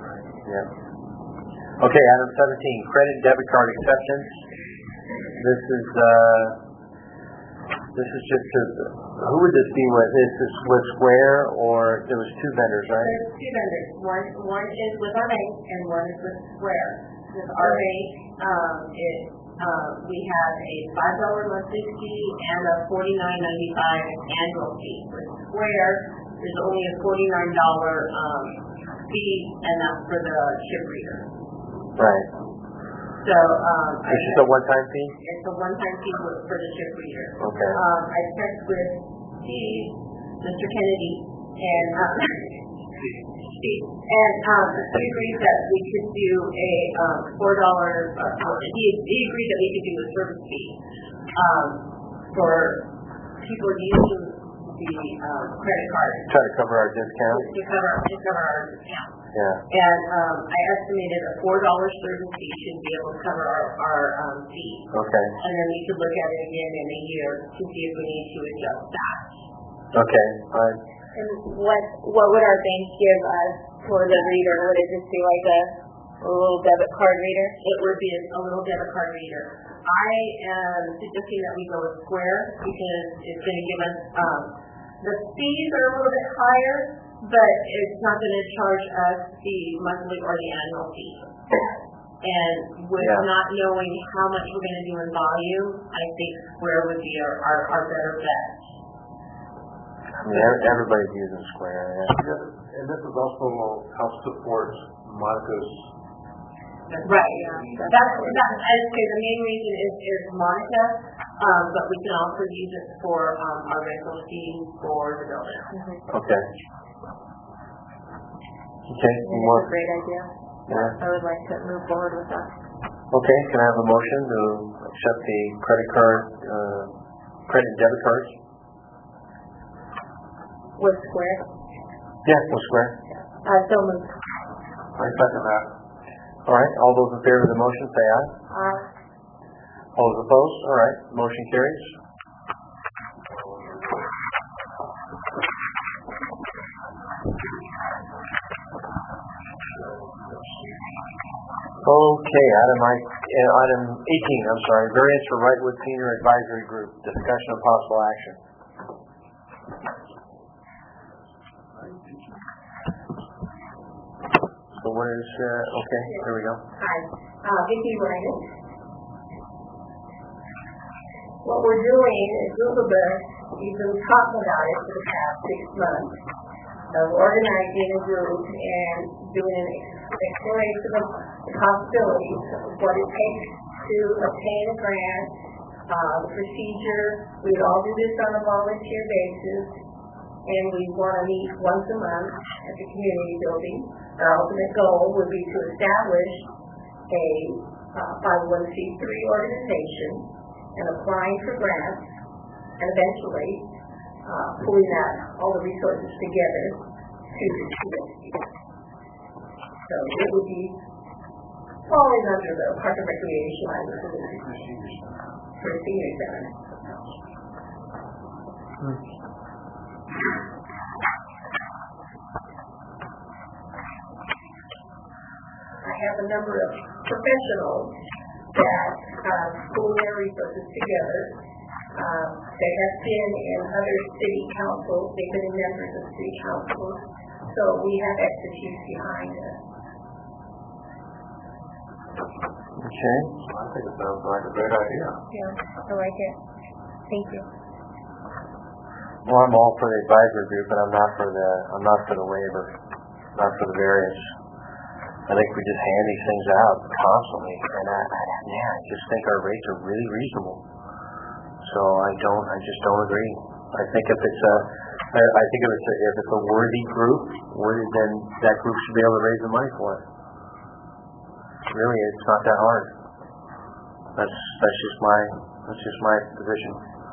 Yeah. Okay, item seventeen, credit and debit card acceptance. This is, uh, this is just a, who would this be with? Is this with Square, or there was two vendors, right? There's two vendors. One, one is with our bank and one is with Square. With our bank, um, it, um, we have a five dollar monthly fee and a forty-nine ninety-five annual fee. With Square, there's only a forty-nine dollar, um, fee, and that's for the chip reader. Right. So, um, I It's just a one-time fee? it's a one-time fee for for the chip reader. Okay. Um, I checked with Steve, Mister Kennedy, and, um, Steve, and, um, he agreed that we could do a, um, four dollar, uh, he, he agreed that we could do a service fee, um, for people using the, um, credit card Try to cover our discount? to cover, to cover our account. Yeah. And, um, I estimated a four dollar service fee should be able to cover our, our, um, fee. Okay. And then we could look at it again in a year to see if we need to adjust that. Okay, fine. And what, what would our bank give us for the reader? Would it just be like a, a little debit card reader? It would be a, a little debit card reader. I am suggesting that we go with Square because it's going to give us, um, the fees are a little bit higher, but it's not going to charge us the monthly or the annual fee. And with Yeah. not knowing how much we're going to do in volume, I think Square would be our, our, our better bet. I mean, ev- everybody's using Square, yeah. And this is also will help support Monica's. Right, yeah. That's, that, I'd say the main reason is, is Monica, um, but we can also use it for, um, our rental fee for the building. Okay. Okay, any more? That's a great idea. Yeah. I would like to move forward with that. Okay, can I have a motion to accept the credit card, uh, credit and debit cards? With Square? Yeah, with Square. Uh, so moved. I second that. All right, all those in favor of the motion say aye. Uh, All those opposed? All right, motion carries. Okay, item I, uh, item eighteen, I'm sorry, variance for Wrightwood Senior Advisory Group, discussion of possible action. So what is, uh, okay, here we go. Hi, uh, Vicki Ryan. What we're doing is Googlebus, we've been talking about it for the past six months, of organizing a group and doing an exploration of the possibilities of what it takes to obtain a grant, uh, the procedure. We would all do this on a volunteer basis, and we want to meet once a month at the community building. Our ultimate goal would be to establish a uh, five oh one c three organization and applying for grants, and eventually uh, pulling that all the resources together to achieve it. So it would be falling under the Park and Recreation line for the for the senior center. I have a number of professionals that uh, pull their resources together. Uh, they have been in other city councils. They've been members of city councils. So we have expertise behind us. Okay. I think it sounds like a great idea. Yeah, I like it. Thank you. Well, I'm all for the advisory group, but I'm not for the, I'm not for the waiver. not for the variance. I think we just hand these things out constantly, and I, I, man, I just think our rates are really reasonable. So I don't, I just don't agree. I think if it's a, I, I think if it's a, if it's a worthy group, worthy, then that group should be able to raise the money for it. Really, it's not that hard. That's that's just my that's just my position.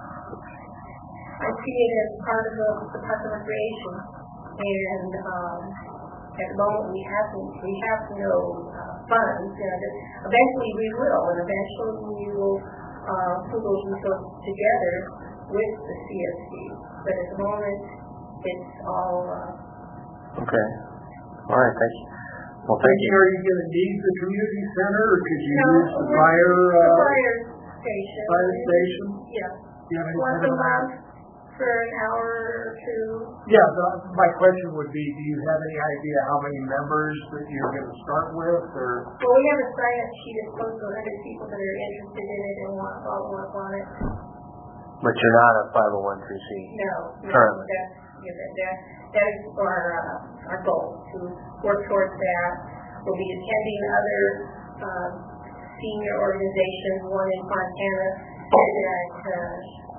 I see it as part of the, the Park and Recreation, and um, at the moment we haven't we have no uh, funds. You know, that eventually we will, and eventually we will uh, put those resources together with the C S C. But at the moment, it's all. Uh, okay. All right. Thank you. Well, thank you. Are you going to need the community center, or could you no, use the fire? Uh, the fire station. Fire station. Yeah. Do you have any Once kind a of month for an hour or two. Yeah. The, my question would be: do you have any idea how many members that you're going to start with, or? Well, we have a sign-up sheet of close to one hundred people that are interested in it and want to follow up on it. But you're not a five oh one c. No, no, currently. that's, yeah, that, that, that is our, uh, our goal, to work towards that. We'll be attending other, um, senior organizations, one in Fontana, that, uh,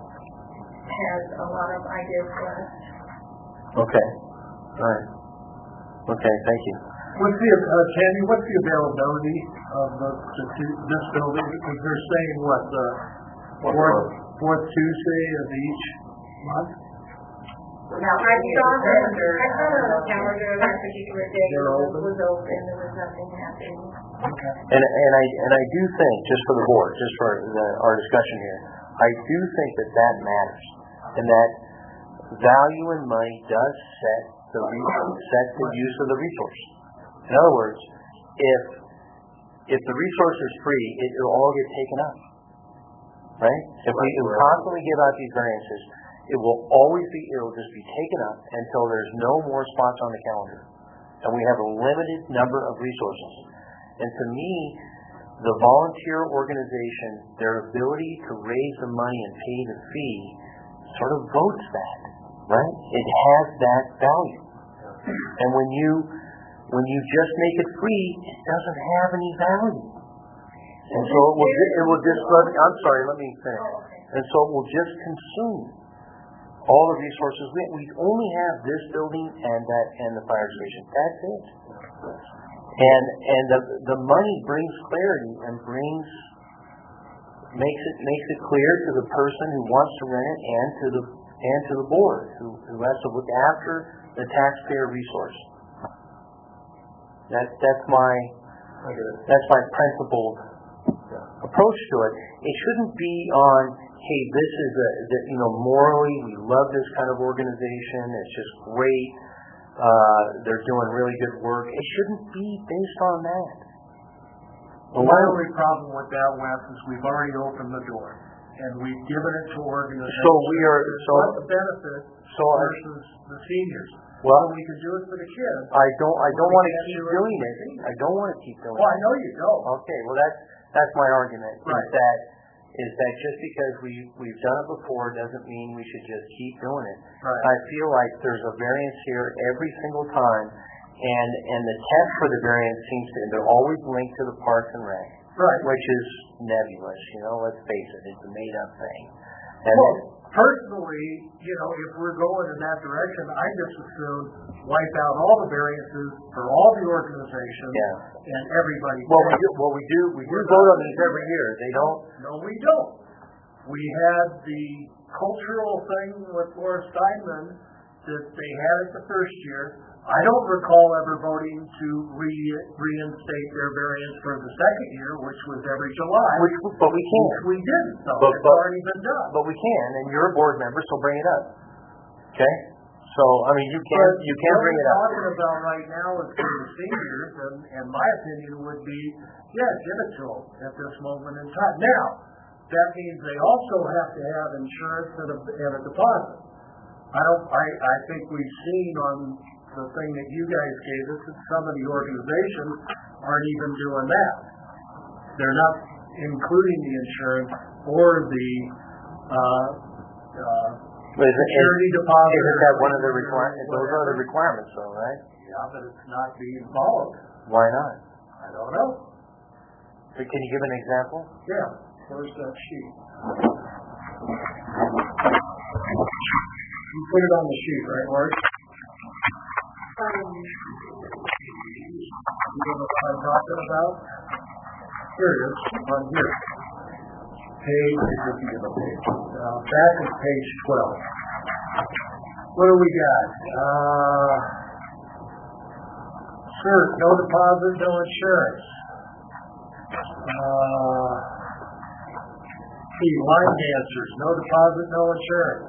has a lot of ideas for us. Okay. All right. Okay, thank you. What's the, uh, Tammy, what's the availability of the, the two, this building? Because they're saying what, the fourth, fourth Tuesday of each month? Now, I saw that, I saw it on the calendar that particular day, it was, was open, there was nothing happening. Okay. And and I and I do think, just for the board, just for the, our discussion here, I do think that that matters, and that value in money does set the resource, set the use of the resource. In other words, if if the resource is free, it will all get taken up, right? If we constantly give out these variances, it will always be, it will just be taken up until there's no more spots on the calendar, and we have a limited number of resources. And to me, the volunteer organization, their ability to raise the money and pay the fee, sort of votes that, right? It has that value. And when you when you just make it free, it doesn't have any value. And so it will it will just I'm sorry, let me finish. And so it will just consume all the resources. We we only have this building and that and the fire station. That's it. And and the the money brings clarity and brings makes it makes it clear to the person who wants to rent it and to the and to the board who, who has to look after the taxpayer resource. That that's my that's my principled approach to it. It shouldn't be on, hey, this is a that you know morally we love this kind of organization. It's just great. Uh, they're doing really good work. It shouldn't be based on that. Well, my only problem with that, Wes, is we've already opened the door, and we've given it to organizations. So we are. So what's the benefit so versus the seniors? Well, so we can do it for the kids. I don't. I don't want to keep doing it. I don't want to keep doing it. Well, I know you don't. Okay. Well, that's that's my argument. Right. Is that is that just because we we've done it before doesn't mean we should just keep doing it. Right. I feel like there's a variance here every single time, and and the test for the variance seems to they're always linked to the Parks and Rec, right? Which is nebulous. You know, let's face it, it's a made up thing. And well, personally, you know, if we're going in that direction, I just assume wipe out all the variances for all the organizations yeah. and everybody. Well, we do. Well, we do. We do vote on these every year. They don't. No, we don't. We had the cultural thing with Laura Steinman that they had it the first year. I don't recall ever voting to re reinstate their variance for the second year, which was every July. Which, but we can. Which we didn't. So but, it's but, already been done. But we can, and you're a board member, so bring it up. Okay. So I mean, you can but you can bring it up. What we're talking about right now is for the seniors, and, and my opinion would be, yeah, give it to them at this moment in time. Now, that means they also have to have insurance and a, and a deposit. I don't. I I think we've seen on the thing that you guys gave us that some of the organizations aren't even doing that. They're not including the insurance or the uh, uh, But is it, security is, deposit. Isn't that one of the requirements? Those are the requirements, though, right? yeah, but it's not being followed. Why not? I don't know. But can you give an example? Yeah, where's that sheet? You put it on the sheet, right, Mark? Um, You know what I'm talking about? Here it is, on here. Page, if you can get a page. Uh, back is page twelve. What do we got? Uh, sure, no deposit, no insurance. Uh, see, line dancers, no deposit, no insurance.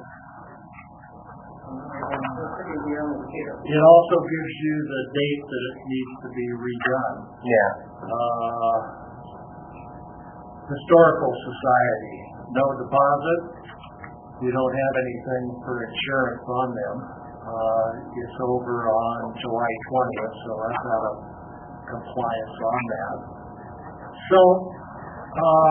It also gives you the date that it needs to be redone. Yeah. Uh, Historical Society, no deposit. You don't have anything for insurance on them. Uh, it's over on July twentieth, so that's out of compliance on that. So, uh,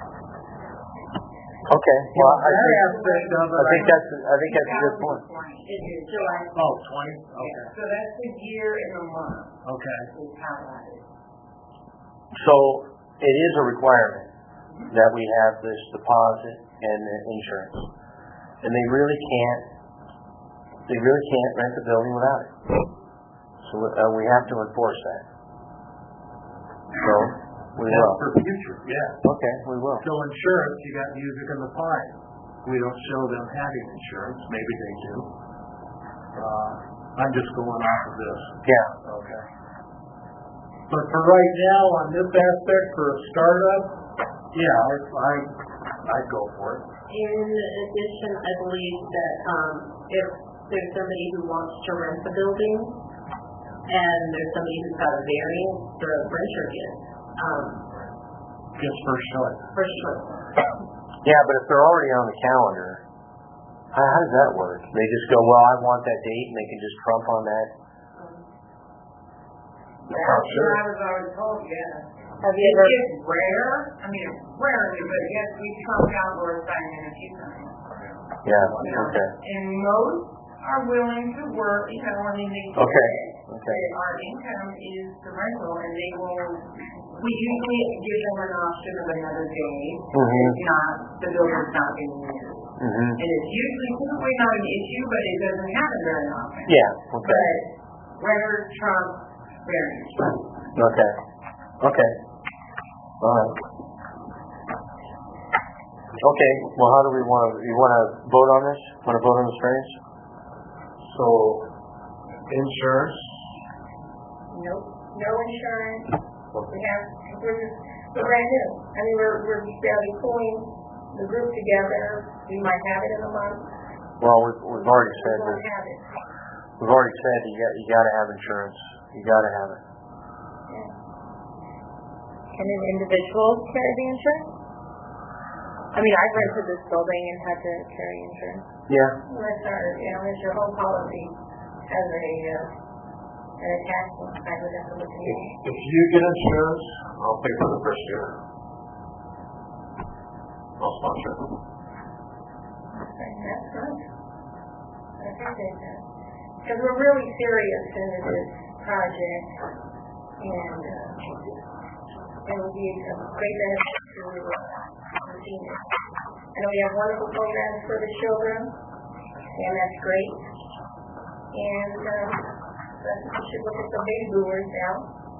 Okay. Well, I that think, aspect of it, I think that's I think that's a good point. it's July. oh, twenty? Okay. So that's the year and the month Okay. is highlighted. So it is a requirement that we have this deposit and the insurance, and they really can't. They really can't rent the building without it. So uh, we have to enforce that. So we That's will. for future, yeah. Okay, we will. So insurance, you got music in the pine. We don't show them having insurance. Maybe they do. Uh, I'm just going off of this. Yeah. Okay. But for right now, on this aspect, for a startup, yeah, I, I, I'd go for it. In addition, I believe that um, if there's somebody who wants to rent the building and there's somebody who's got a variance for a renter gift, um, Just first choice. first choice. Yeah, but if they're already on the calendar, how, how does that work? They just go, well, I want that date, and they can just trump on that. That's what I was already told, yeah. Have you ever? It's rare, I mean, rarely, but yes, we trump outdoor signing a few times. Yeah. You know, Okay. And most are willing to work, you know, I mean, they. Okay. Okay. Our income is the rental, and they will, we usually give them an option of another day. Mhm. If not, the building's not being used. Mhm. And it's usually typically not an issue, but it doesn't happen very often. Yeah. Okay. But renter trump variance. Okay. Okay. All right. Okay. Well, how do we want to? You want to vote on this? Want to vote on this variance? So, insurance, Nope, no insurance. We have, we're just, we're brand new. I mean, we're, we're barely pulling the group together. We might have it in a month. Well, we've, we've already We said won't that. have it. We've already said you got you got to have insurance. You got to have it. Can an individual carry the insurance? I mean, I've rented this building and had to carry insurance. Yeah. Unless our, you know, unless your home policy has a, uh, an attachment, I would have to look at it. if you get insurance, I'll pay for the first year. I'll sponsor it. That's good. I appreciate that. Because we're really serious into this project, and, uh, it will be a great benefit to, uh, the seniors. I know we have wonderful programs for the children, and that's great. And, um, we should look at some baby boomers now.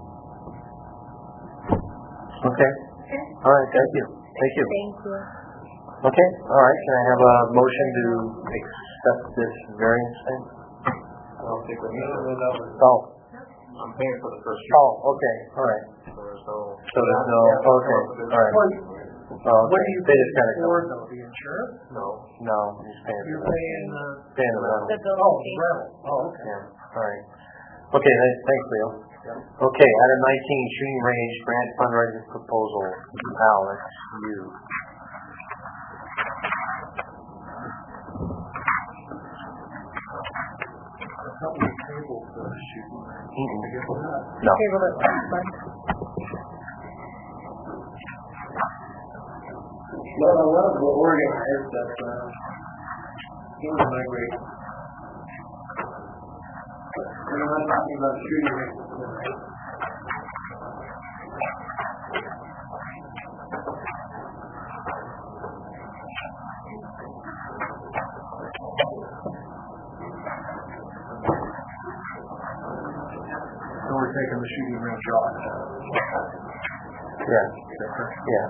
Okay. Okay? All right. Thank you. Thank you. Thank you. Okay. All right. Can I have a motion to accept this variance thing? I'll take the meter with that. Oh. I'm paying for the first year. Oh. Okay. All right. So there's no. So there's no. Okay. All right. Oh, What do you they pay just gotta for, come. though, the insurance? No. No, he's paying for You're that. paying the. Paying the rental. The Oh, building the fee. rental. Oh, okay. Yeah. All right. Okay. th- Thanks, Leo. Okay. Item nineteen, shooting range grant fundraising proposal. Alex, you. I thought we tabled the shooting range. Mm-mm. I guess we're not. No. Table it last month. No, no, one of the organized that, uh, he was my great. We're not talking about shooting ranges. So we're taking the shooting range off. Yeah. Yeah.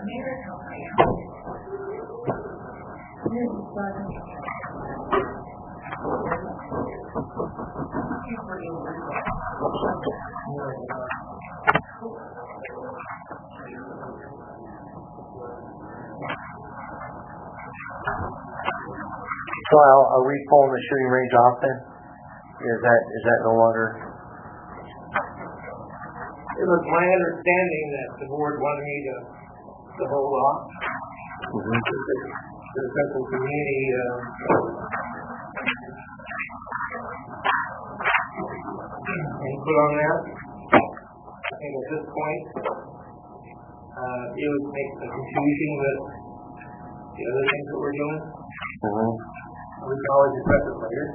So are, are we pulling the shooting range off then? Is that is that no longer? It was my understanding that the board wanted me to, to hold off. Mm-hmm. The Central Community uh, input on that. I think at this point, uh, it would make the confusion with the other things that we're doing. Mm-hmm. We can always address it later.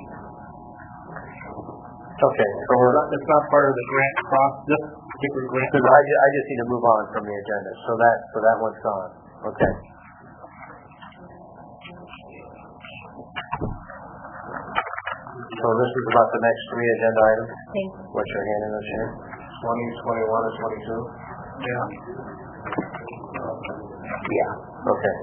Okay, so we're, It's not part of the grant process, this particular grant. because I, ju- I just need to move on from the agenda, so that so that one's gone. Okay. So this is about the next three agenda items. Thank you. What you're handing us here? Twenty, twenty-one, and twenty-two. Yeah. Yeah. Okay.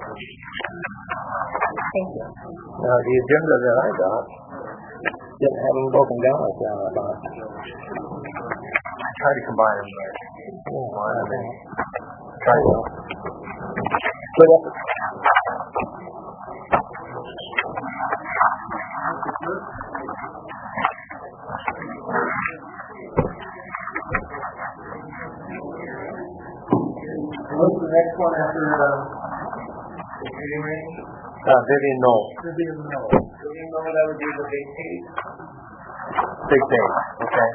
Thank you. Now the agenda that I got didn't have them broken down like that. I thought. I tried to combine them, but oh, why I mean, try to. But uh, What's the next one after uh, the shooting range? uh, Vivian Knoll, Vivian Knoll. Vivian Knoll, that would be the big case. big thing. Okay.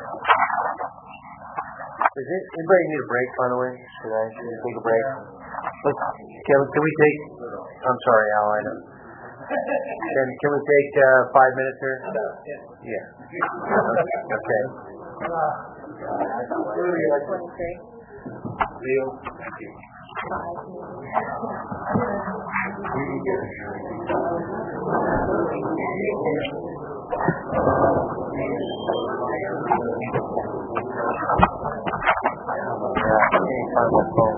Is it, anybody need a break, by the way? Should I, should we take a break? Let's, can, can we take, I'm sorry, Al, I know. Can, can we take uh, five minutes here? Yeah. Okay. Twenty-three. Leo, thank you. Yeah, I can't find my phone.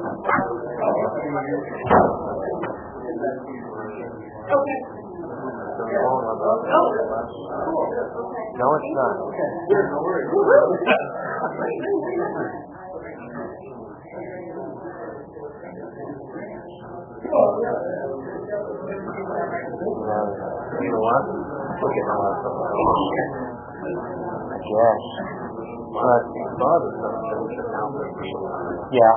No, it's not. You know what? Look at my Yes. But, yeah.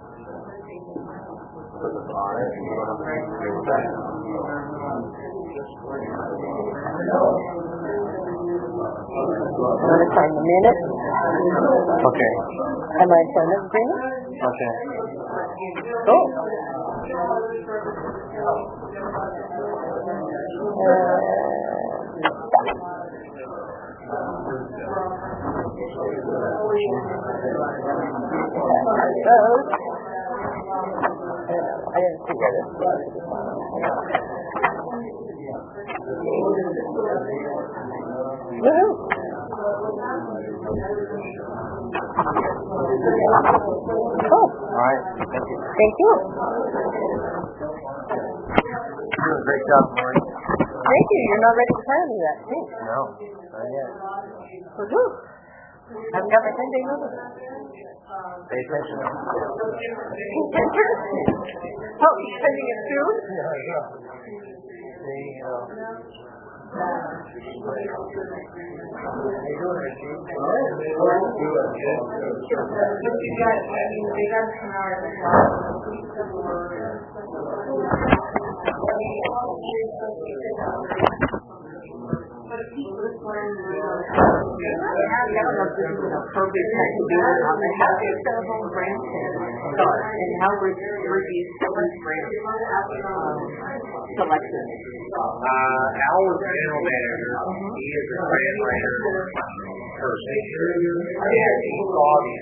I'm going to sign the minute. Okay. Am I sign the agreement? Okay. Cool. I didn't see where this was. Woohoo! Cool. All right. Thank you. Thank you. You're doing a great job, Lori. Thank you. You're not ready to tell me that, too. No, not yet. Woohoo! Haven't got my ten day notice. Pay attention. Oh, you're sending it soon? Yeah, yeah. They, uh, Appropriate time to do it on the how do telephone branch start and how we review someone's branch um, selection. Uh, Al was the general manager. He is the grant writer. Uh, first. Yeah, it's foggy.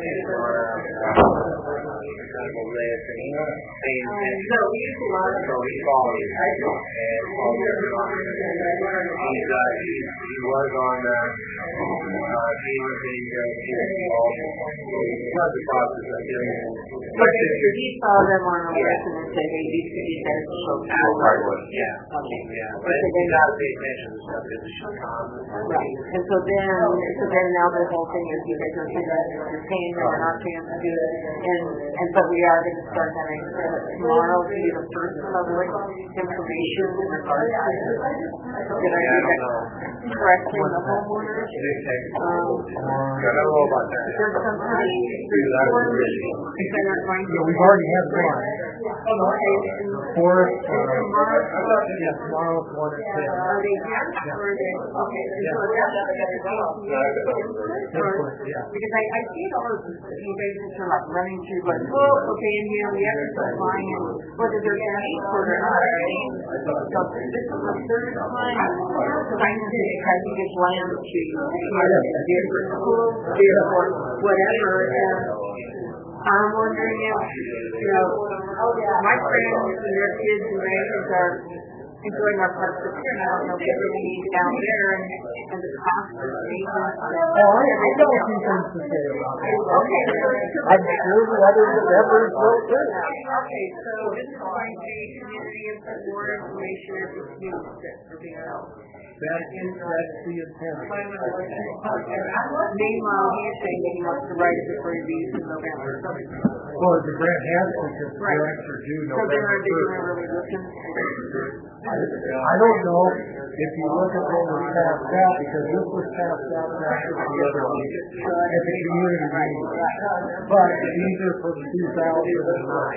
Kind of a list, and he's paying attention. No, we use a lot of. So he's following. And he's, uh, he, he was on, uh, uh, he was in, uh, he was involved. So he's not the process of doing it. But he saw them on a list and said, hey, these could be beneficial. Oh, right, yeah. Okay. Yeah, but you gotta pay attention to stuff that should come. Right. And so then, so then now the whole thing is you guys are saying that you're paying them or not paying them to do it. And, and but we are going to start having uh, tomorrow to be the first public information in regards to this. Did I do that correctly? The homeowners? Um, I don't know about that. there's some pretty important things that are going to. Yeah, we've already had one. Okay. Forest, uh, Tomorrow? yeah, tomorrow's one at ten. Are they here? Or are they, okay, so that's the better go. Yeah. Because I, I see it all of you guys just are like running through, like, oh, okay, in here, we have to start buying and whether they're going to support or not, right? So this is the third time trying to try to get land to deer school, deer or whatever, and I'm wondering if, you know, my friends and their kids and grandkids are enjoying our parks up here, and I don't know if they really need down there, and, and the cost of season. Oh, I, I got a few things to say about that. Okay. I'm sure the others have ever will too. Okay, so this is going to be community input, more information, if it's new, for being out. That is, that's the intent. Meanwhile, he's saying that he wants to write it before he leaves in November. Well, the grant has to, because the Right. grants are due So they're, November they're first. really looking. I don't know if you look at what was passed out, because this was passed out after the other one, at the community meeting. But these are from two thousand nine.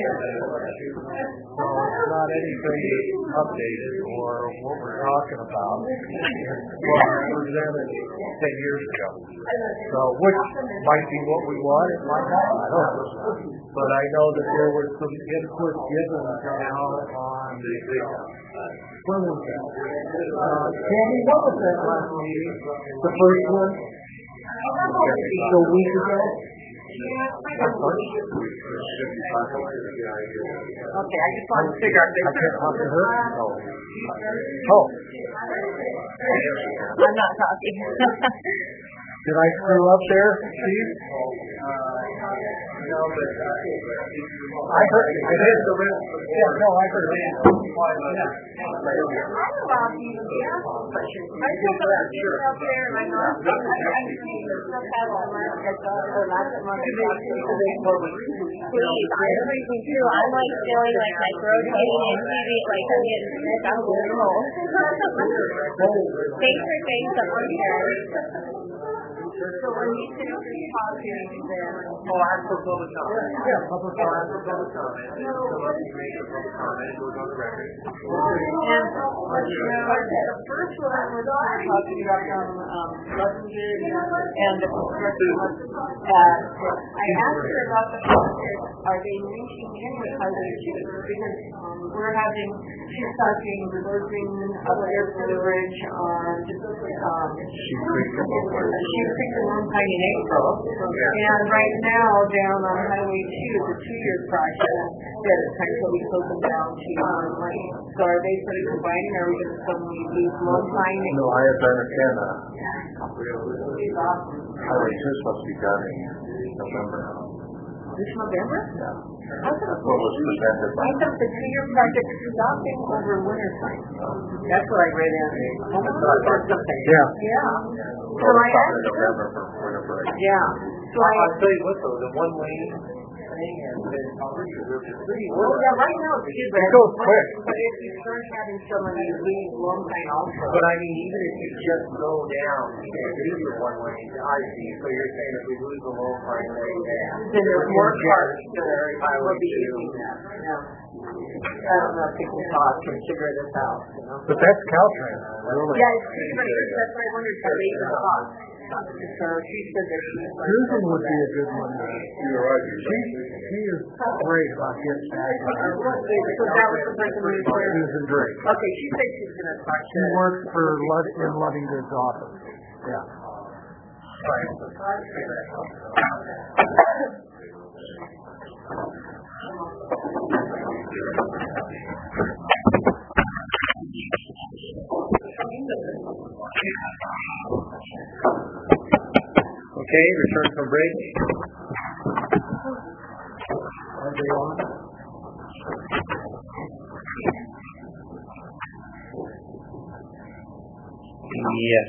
So it's not anything updated or what we're talking about. It's what was presented ten years ago. So, which might be what we want, it might not, I don't know. But I know that there was some input given now on the, when was that? Uh, Candy, what was that last meeting? The first one? A week ago? Okay, I just wanted to figure out. I can't talk to her? Oh. Oh. I'm not talking. Did I screw up there, Steve? No, but, uh, I heard, I did. Yeah, no, I heard it. I'm about to ask questions. I took a picture up there and I know I'm I I see the stuff out on my head or last month. Please, I everything too. I'm like feeling like my throat's getting itchy, like I'm getting sick. I'm horrible. Thanks for saying something there. So when you say talking, then oh, I'm for public comment. Yeah, public Oh, I'm comment. for public comment. Somebody can make a public comment, it goes on the record. and you know, the first one was talking about um um Lebanon and the construction was uh I asked her about the project, are they linking in with other issues? Because um, we're having she's talking reversing up there for the bridge on um She created a book. Sheep Creek and Lone Pine in April. And right now down on Highway two is a two year project that is kind of we close them down to one lane. So are they sort of combining, or are we gonna suddenly lose Lone Pine? No, I have to understand that. Awesome. Highway two is supposed to be done in November. This November? Yeah. I thought What was presented by. I thought the two-year project was stopping over winter time. That's what I read in or something. Yeah. Yeah. So Well, I it's asked in her. November for winter break. Yeah. So I. I'll tell you what though, the one lane thing has been pretty, pretty Well, well. yeah, right now it's good, but It goes quick. But if you start having someone who leaves long time also. But I mean, even if you just go down, you can't do the one lane, I see, so you're saying if we lose the low line lane down. Then there's more cars that are Highway will be two. using that. Yeah. I don't know if people thought can figure this out, you know. But that's Caltrans, really. Yeah, it's pretty much that's why I wondered how they even thought. So she said that she was like, Susan would be a good one. You're right. She, she is great about getting back on her. so that was the person who was there. Susan Drake. Okay, she said she's gonna talk to. She works for Lud- in Ludington's office. Yeah. Okay, return from break. Are they on? Yes.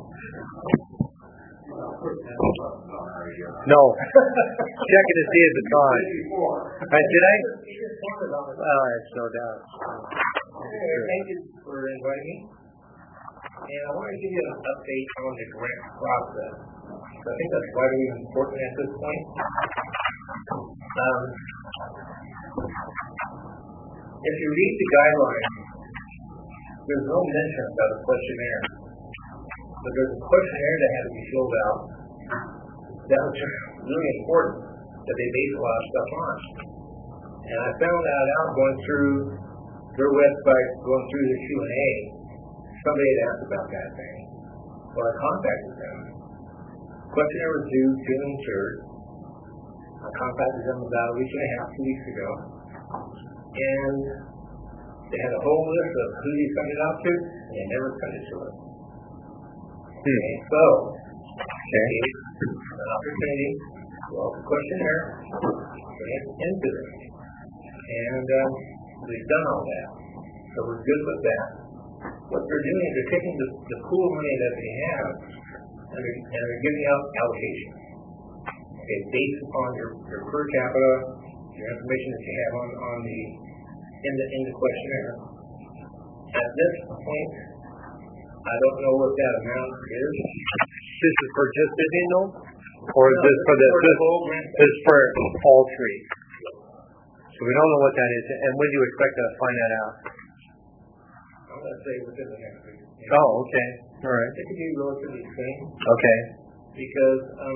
No. Checking to see if it's on. Right, did I? Oh, it's no doubt. Thank you for inviting me. And I want to give you an update on the grant process. So I think that's vitally important at this point. Um, if you read the guidelines, there's no mention about a questionnaire. But there's a questionnaire that had to be filled out. That was just really important that they base a lot of stuff on. And I found that out going through their website, going through the Q and A. Somebody had asked about that thing. Well, I contacted them. Questionnaire was due June third. I contacted them about a week and a half, two weeks ago. And they had a whole list of who you sent it out to, and they never sent it to us. Okay, so, okay, an opportunity to fill out the questionnaire, bring it into it. And um, we've done all that. So we're good with that. What they're doing is they're taking the, the pool of money that they have, and they're, and they're giving out allocations. Okay, based upon your, your per capita, your information that you have on, on the in the in the questionnaire. At this point, I don't know what that amount is. This is for just Disney, or is No, this for the for the this, whole grant? this is for all three? So we don't know what that is, and when do you expect to find that out? I'm going to say within the next week. Oh, okay, all right, It could be relatively soon okay, because um,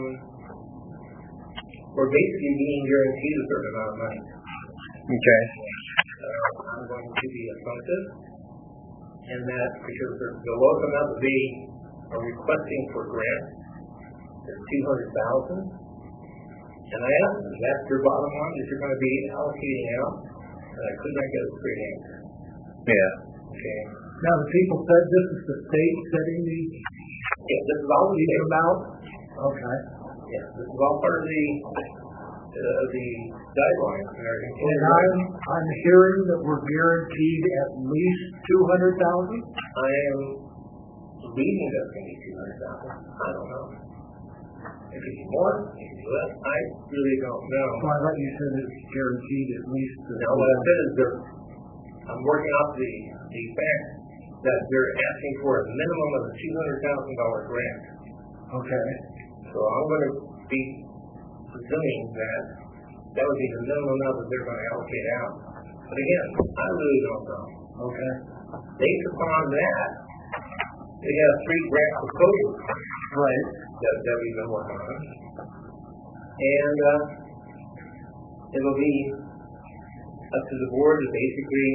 we're basically being guaranteed a certain amount of money. okay, Uh, I'm going to be assumptive in that because the, the lowest amount that they are requesting for grant is two hundred thousand dollars. And I asked them, that's your bottom line that you're going to be allocating out? And I could not get a straight answer. yeah, Okay. Now, the people said this is the state setting the Yeah, this is all the amount? Okay. Yeah, this is all part of the uh, the guidelines and everything. And I'm, I'm hearing that we're guaranteed at least two hundred thousand? I am reading that's going to be two hundred thousand. I don't know. It could be more, it could be less. I really don't know. So I thought you said it's guaranteed at least. the- Now, what I said is they're, I'm working off the, the fact that they're asking for a minimum of a two hundred thousand dollars grant. Okay. So I'm going to be presuming that that would be the minimum amount that they're going to allocate out. But again, I really don't know. Okay. Based upon that, we have three grant proposals Right. that, that we've been working on. And uh, it'll be up to the board to basically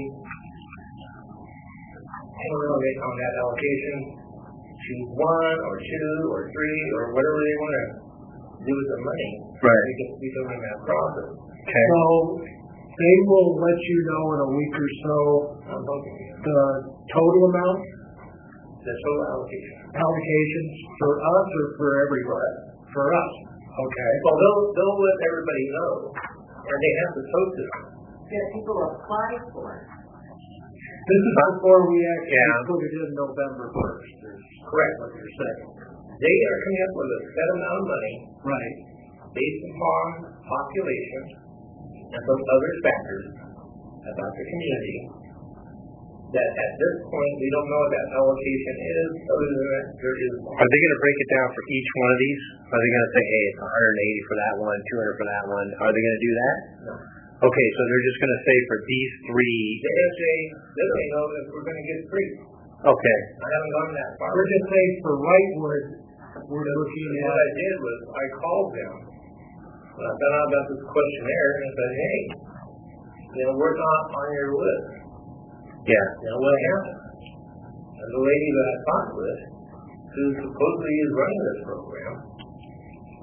hang around on that allocation, choose one or two or three or whatever they want to do with the money. Right. We can, we can run that process. okay, So they will let you know in a week or so I'm hoping the total amount, the total allocation. allocations for us or for everybody? For us. Okay. Well, they'll, they'll let everybody know, and they have to post it. that people apply for. This is before we actually Yeah. put it in November first, is Correct. what you're saying. They are coming up with a set amount of money Right. based upon population and some other factors about the community that at this point we don't know what that allocation is, other than that there is are they going to break it down for each one of these? Are they going to say, hey, it's one hundred eighty for that one, two hundred for that one? Are they going to do that? no. Okay, so they're just going to say for these three. The S A, they don't know that we're going to get free. Okay, I haven't gone that far. We're just saying for Wrightwood, we're looking And what at, I did was I called them when I found out about this questionnaire and I said, hey, you know, we're not on your list. yeah, You know, what happened? And the lady that I talked with, who supposedly is running this program,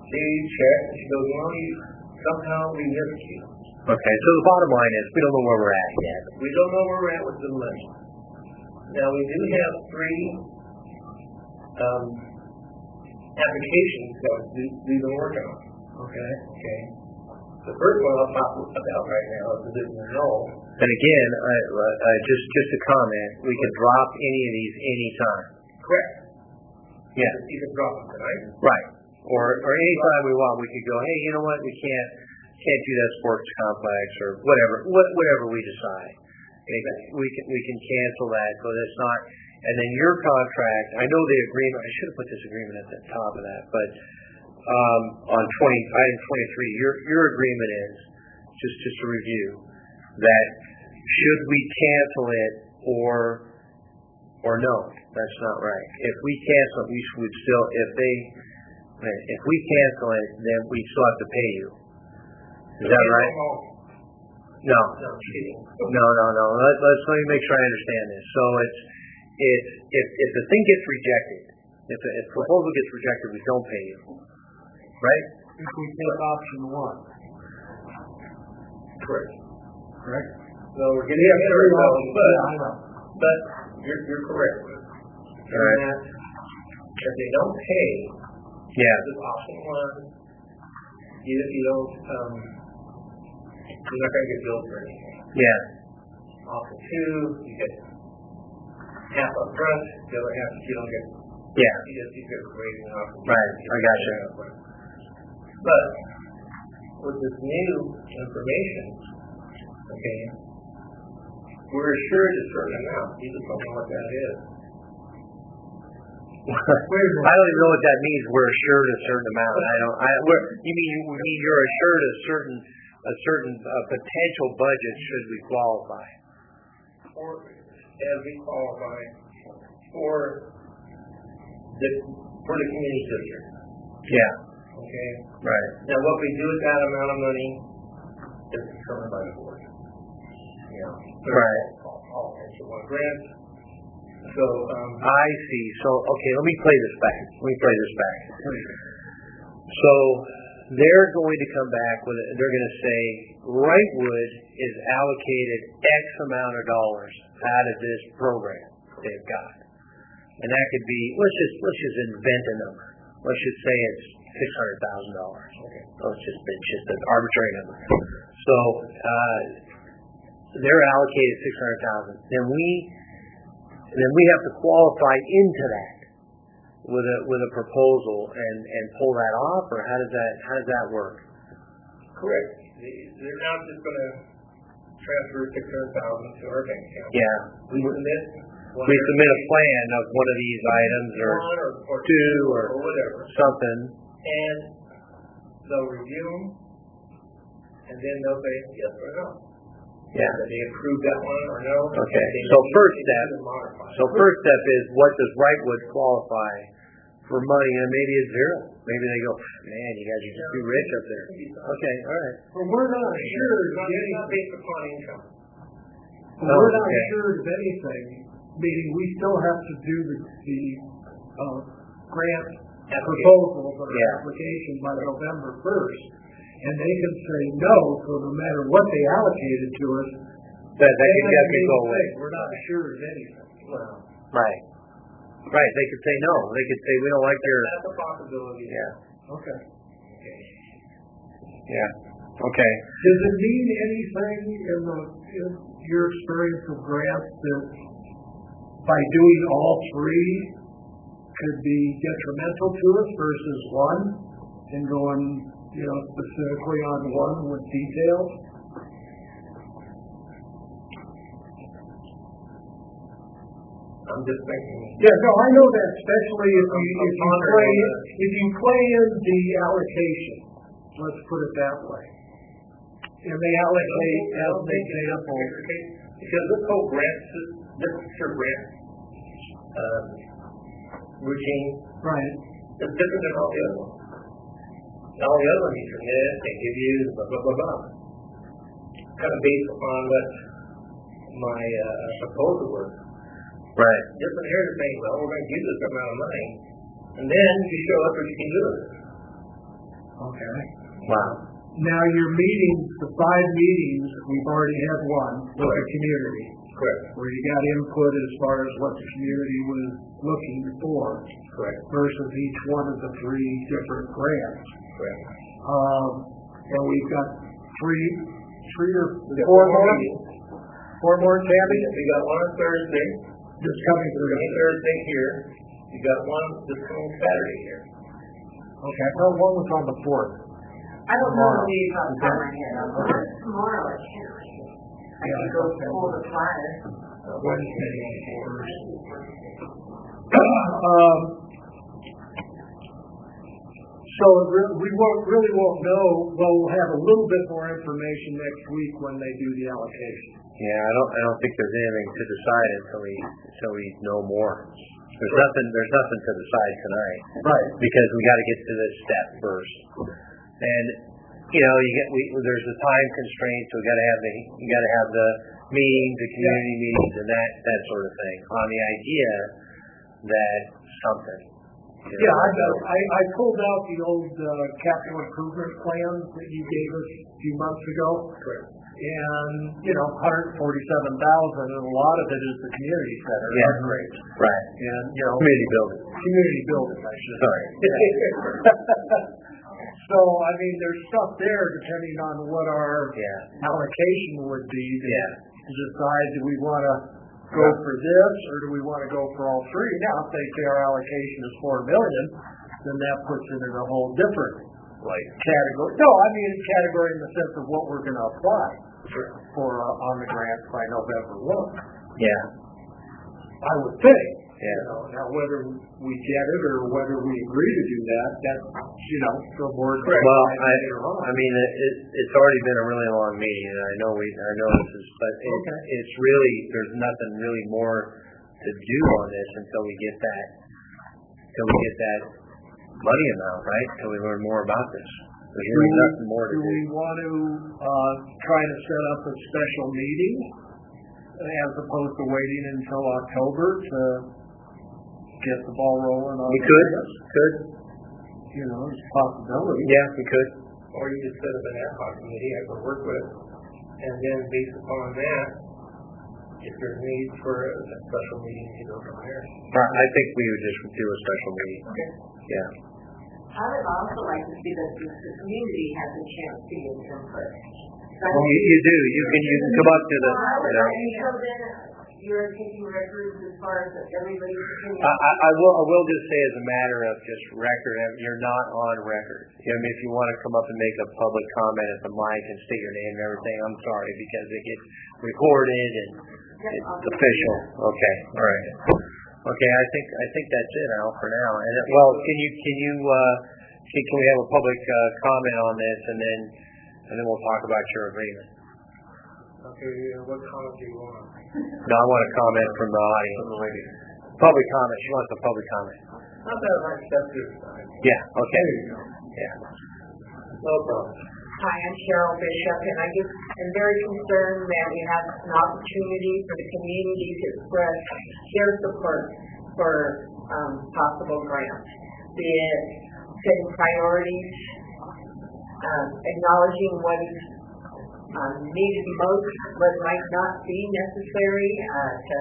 She checked, and she goes, well, you, somehow we missed you. Okay, so the bottom line is, we don't know where we're at yet. We don't know where we're at with the money. Now, we do have three um, applications that we- we've been working on. Okay. Okay. The first one I'll talk about right now is the business enroll. And again, I, uh, just just a comment, we can drop any of these anytime. Correct. Yeah. You can drop them tonight. Right. Or or anytime we want, we could go, hey, you know what, we can't can't do that sports complex or whatever, what, whatever we decide. We can, we can we can cancel that, so that's not. And then your contract, I know the agreement. I should have put this agreement at the top of that, but um, on twenty item twenty-three, your your agreement is just just to review that should we cancel it or or no, that's not right. If we cancel it, we would still if they if we cancel it, then we still have to pay you. Is that right? No. No, cheating. No, no, no. Let, let's let me make sure I understand this. So it's it's if if the thing gets rejected, if the if proposal gets rejected, we don't pay you, right? If we take option one, Correct. correct? So we're getting yeah, very well, but, Yeah, I know. but you're, you're correct. All right. And that if they don't pay, Yeah. this is option one, you, you don't, um, you're not going to get billed for anything. Yeah. Option two, you get half up front, the other half you don't get. Yeah. You just you get raising up. Right. I got you. But with this new information, okay, we're assured a certain amount. You just don't know what that is. I don't even know what that means. We're assured a certain amount. I don't. I. We're, you mean you mean you're assured a certain a certain uh, potential budget should we qualify? Or as we qualify for the for the community district. Yeah. Okay. Right. Now, what we do with that amount of money is determined by the board. You know, Right. All, all answer one grant. So, um, I see. So okay, let me play this back. Let me play this back. So they're going to come back with it. They're going to say Wrightwood is allocated X amount of dollars out of this program they've got, and that could be let's just let's just invent a number. Let's just say it's six hundred thousand dollars. Okay, so it's just it's just an arbitrary number. So uh, they're allocated six hundred thousand. Then we then we have to qualify into that with a with a proposal and and pull that off, or how does that how does that work? correct. They- They're not just going to transfer six hundred thousand to our bank account. Yeah, We submit. one we or- submit a plan of one of these items or one or, or two or, or whatever, something. and they'll review them, and then they'll say yes or no. Yeah. That they approve that one or no. Okay. They So may first need step. to modify. So first step is what does Wrightwood qualify for money, and maybe it's zero. Maybe they go, man, you guys are just too rich up there. Okay, all right. Well, we're not assured It's of not, it's anything. not based upon income. Well, we're not Okay. assured of anything, meaning we still have to do the, the, uh, grant proposals or Yeah. application by November first. And they can say no, so no matter what they allocated to us, That, that then can, they that can may go say, away. we're not assured of anything. Well, Right. Right. They could say no. They could say we don't like your. that's a possibility. Yeah. Okay. Okay. Yeah. Okay. Does it mean anything in the, in your experience of grants that by doing all three could be detrimental to us versus one and going, you know, specifically on one with details? I'm just thinking. Yeah, no, I know that, especially if you, if you play, if you play in the allocation, let's put it that way. And they allocate, as an example, Because this whole grant, sys- this particular grant um, routine right, is different than all the other ones. All the other ones you submit, they give you blah, blah, blah, blah. Kind of based upon what my uh, proposal was. Right. Different here is saying, well, we're going to give this amount of money, and then you show us what you can do with it. Okay. Wow. Now your meetings, the five meetings, we've already had one with the community. Correct. Where you got input as far as what the community was looking for. Correct. Versus each one of the three different grants. Correct. Um, and we've got three, three or Four four more. meetings. Four more, Tammy? We got one on Thursday. Just coming through. One Thursday here. You got one this coming Saturday here. Okay, well, one was on the fourth. I don't know the days off the top of my head. Okay. Tomorrow, I can't. I Yeah, can go okay. pull the flyer. Wednesday on the fourth. Um, so it re- we won't, really won't know, well, we'll have a little bit more information next week when they do the allocation. Yeah, I don't, I don't think there's anything to decide until we, until we know more. There's nothing, there's nothing to decide tonight. Right. Because we gotta get to this step first. And, you know, you get, we, there's a time constraint, so we gotta have the, you gotta have the meetings, the community meetings and that, that sort of thing. On the idea that something. you know, Yeah, I, so- I, I pulled out the old uh, capital improvement plans that you gave us a few months ago. Correct. And, you know, one hundred forty-seven thousand, and a lot of it is the community center. Yeah. upgrades. Right. And, you know. Community building. Community building, I should Sorry. So, I mean, there's stuff there depending on what our Yeah. allocation would be to Yeah. to decide, do we want to go for this or do we want to go for all three? Now, if they say our allocation is four million, then that puts it in a whole different Like, category. No, I mean category in the sense of what we're going to apply for uh, on the grants by November first. yeah. I would think. Yeah. You know, now whether we get it or whether we agree to do that, that's, you know, the board. Well, I, I mean, it, it, it's already been a really long meeting, and I know we, I know this is, but it, Okay. it's really, there's nothing really more to do on this until we get that, until we get that money amount, right? Until we learn more about this. There's really nothing more to Do do. we want to uh, try to set up a special meeting as opposed to waiting until October to get the ball rolling on We could, this? could, You know, it's a possibility. yeah, we could. Or you could set up an ad hoc committee I could work with, and then based upon that, if there's need for a special meeting, you go from there. I I think we would just do a special meeting. Okay. Yeah. I would also like to see that the the community has a chance to give input. Well, you, you do, you can, you can come up to the, you know. And so then you're taking records as far as everybody's opinion. I, I I will, I will just say as a matter of just record, I mean, you're not on record. I mean, if you want to come up and make a public comment at the mic and state your name and everything, I'm sorry, because it gets recorded and it's official. Okay, all right. Okay, I think, I think that's it, Al, for now. And, it- well, can you, can you, uh, can, can we have a public, uh, comment on this and then, and then we'll talk about your agreement? Okay, uh, what comment do you want? No, I want a comment from the audience. Public comment, she wants a public comment. Not that much, that's good. Yeah, okay. Yeah. No problem. Hi, I'm Cheryl Bishop, and I just am very concerned that we have an opportunity for the community to express their support for um, possible grants, be it setting priorities, um, acknowledging what is um, needed most, what might not be necessary uh, to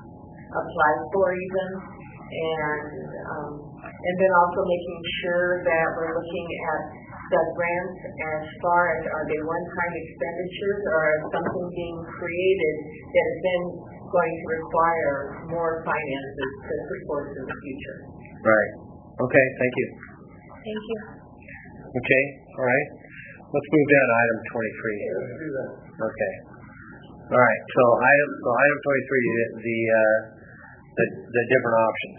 apply for even, and um, and then also making sure that we're looking at the grants as far as are they one-time expenditures or is something being created that is then going to require more finances to support in the future. Right. Okay, thank you. Thank you. Okay, all right. Let's move down to item twenty-three. Let's do that. Okay. All right, so item, so item twenty-three, the, the, uh, the, the different options.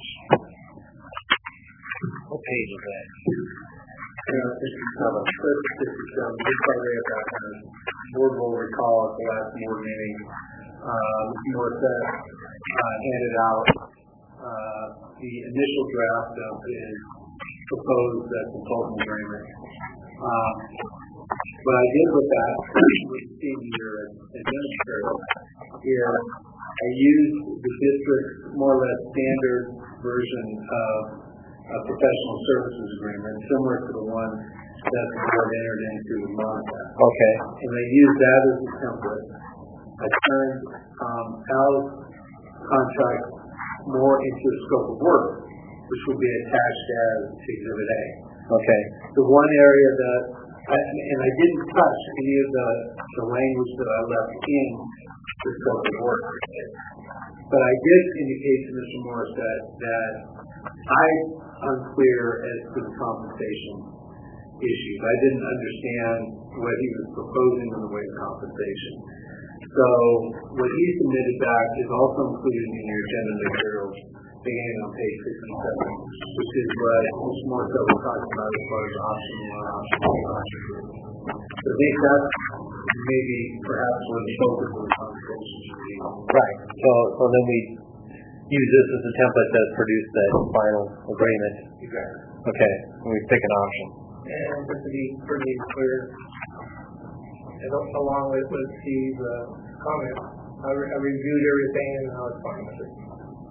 What page is that? Yeah, fifty-seven. fifty-seven. This probably about, uh, board will recall at the last board meeting, um, Northwest, uh, handed out, uh, the initial draft of his proposed uh, consultant agreement. Um, what I did with that, which is in your administrator, is I used the district's more or less standard version of a professional services agreement, similar to the one that the board entered into with Monica. Okay. And they used that as a template. I turned um, Al's contract more into a scope of work, which would be attached as to Exhibit A. Okay. The one area that, I, and I didn't touch any of the, the language that I left in the scope of work. But I did indicate to Mister Morris that, that I'm unclear as to the compensation issues. I didn't understand what he was proposing in the way of compensation. So what he submitted back is also included in your agenda materials beginning on page sixty-seven, which is what Mister Morris was talking about as far as option one, option two, option three. So I think that's maybe perhaps where the focus of the conversation should be. Right. So, so then we use this as a template that produce that final agreement. Exactly. Okay. And we pick an option. And just to be pretty clear, and along with, with Steve's uh, comments, I, re- I reviewed everything and I was fine with it.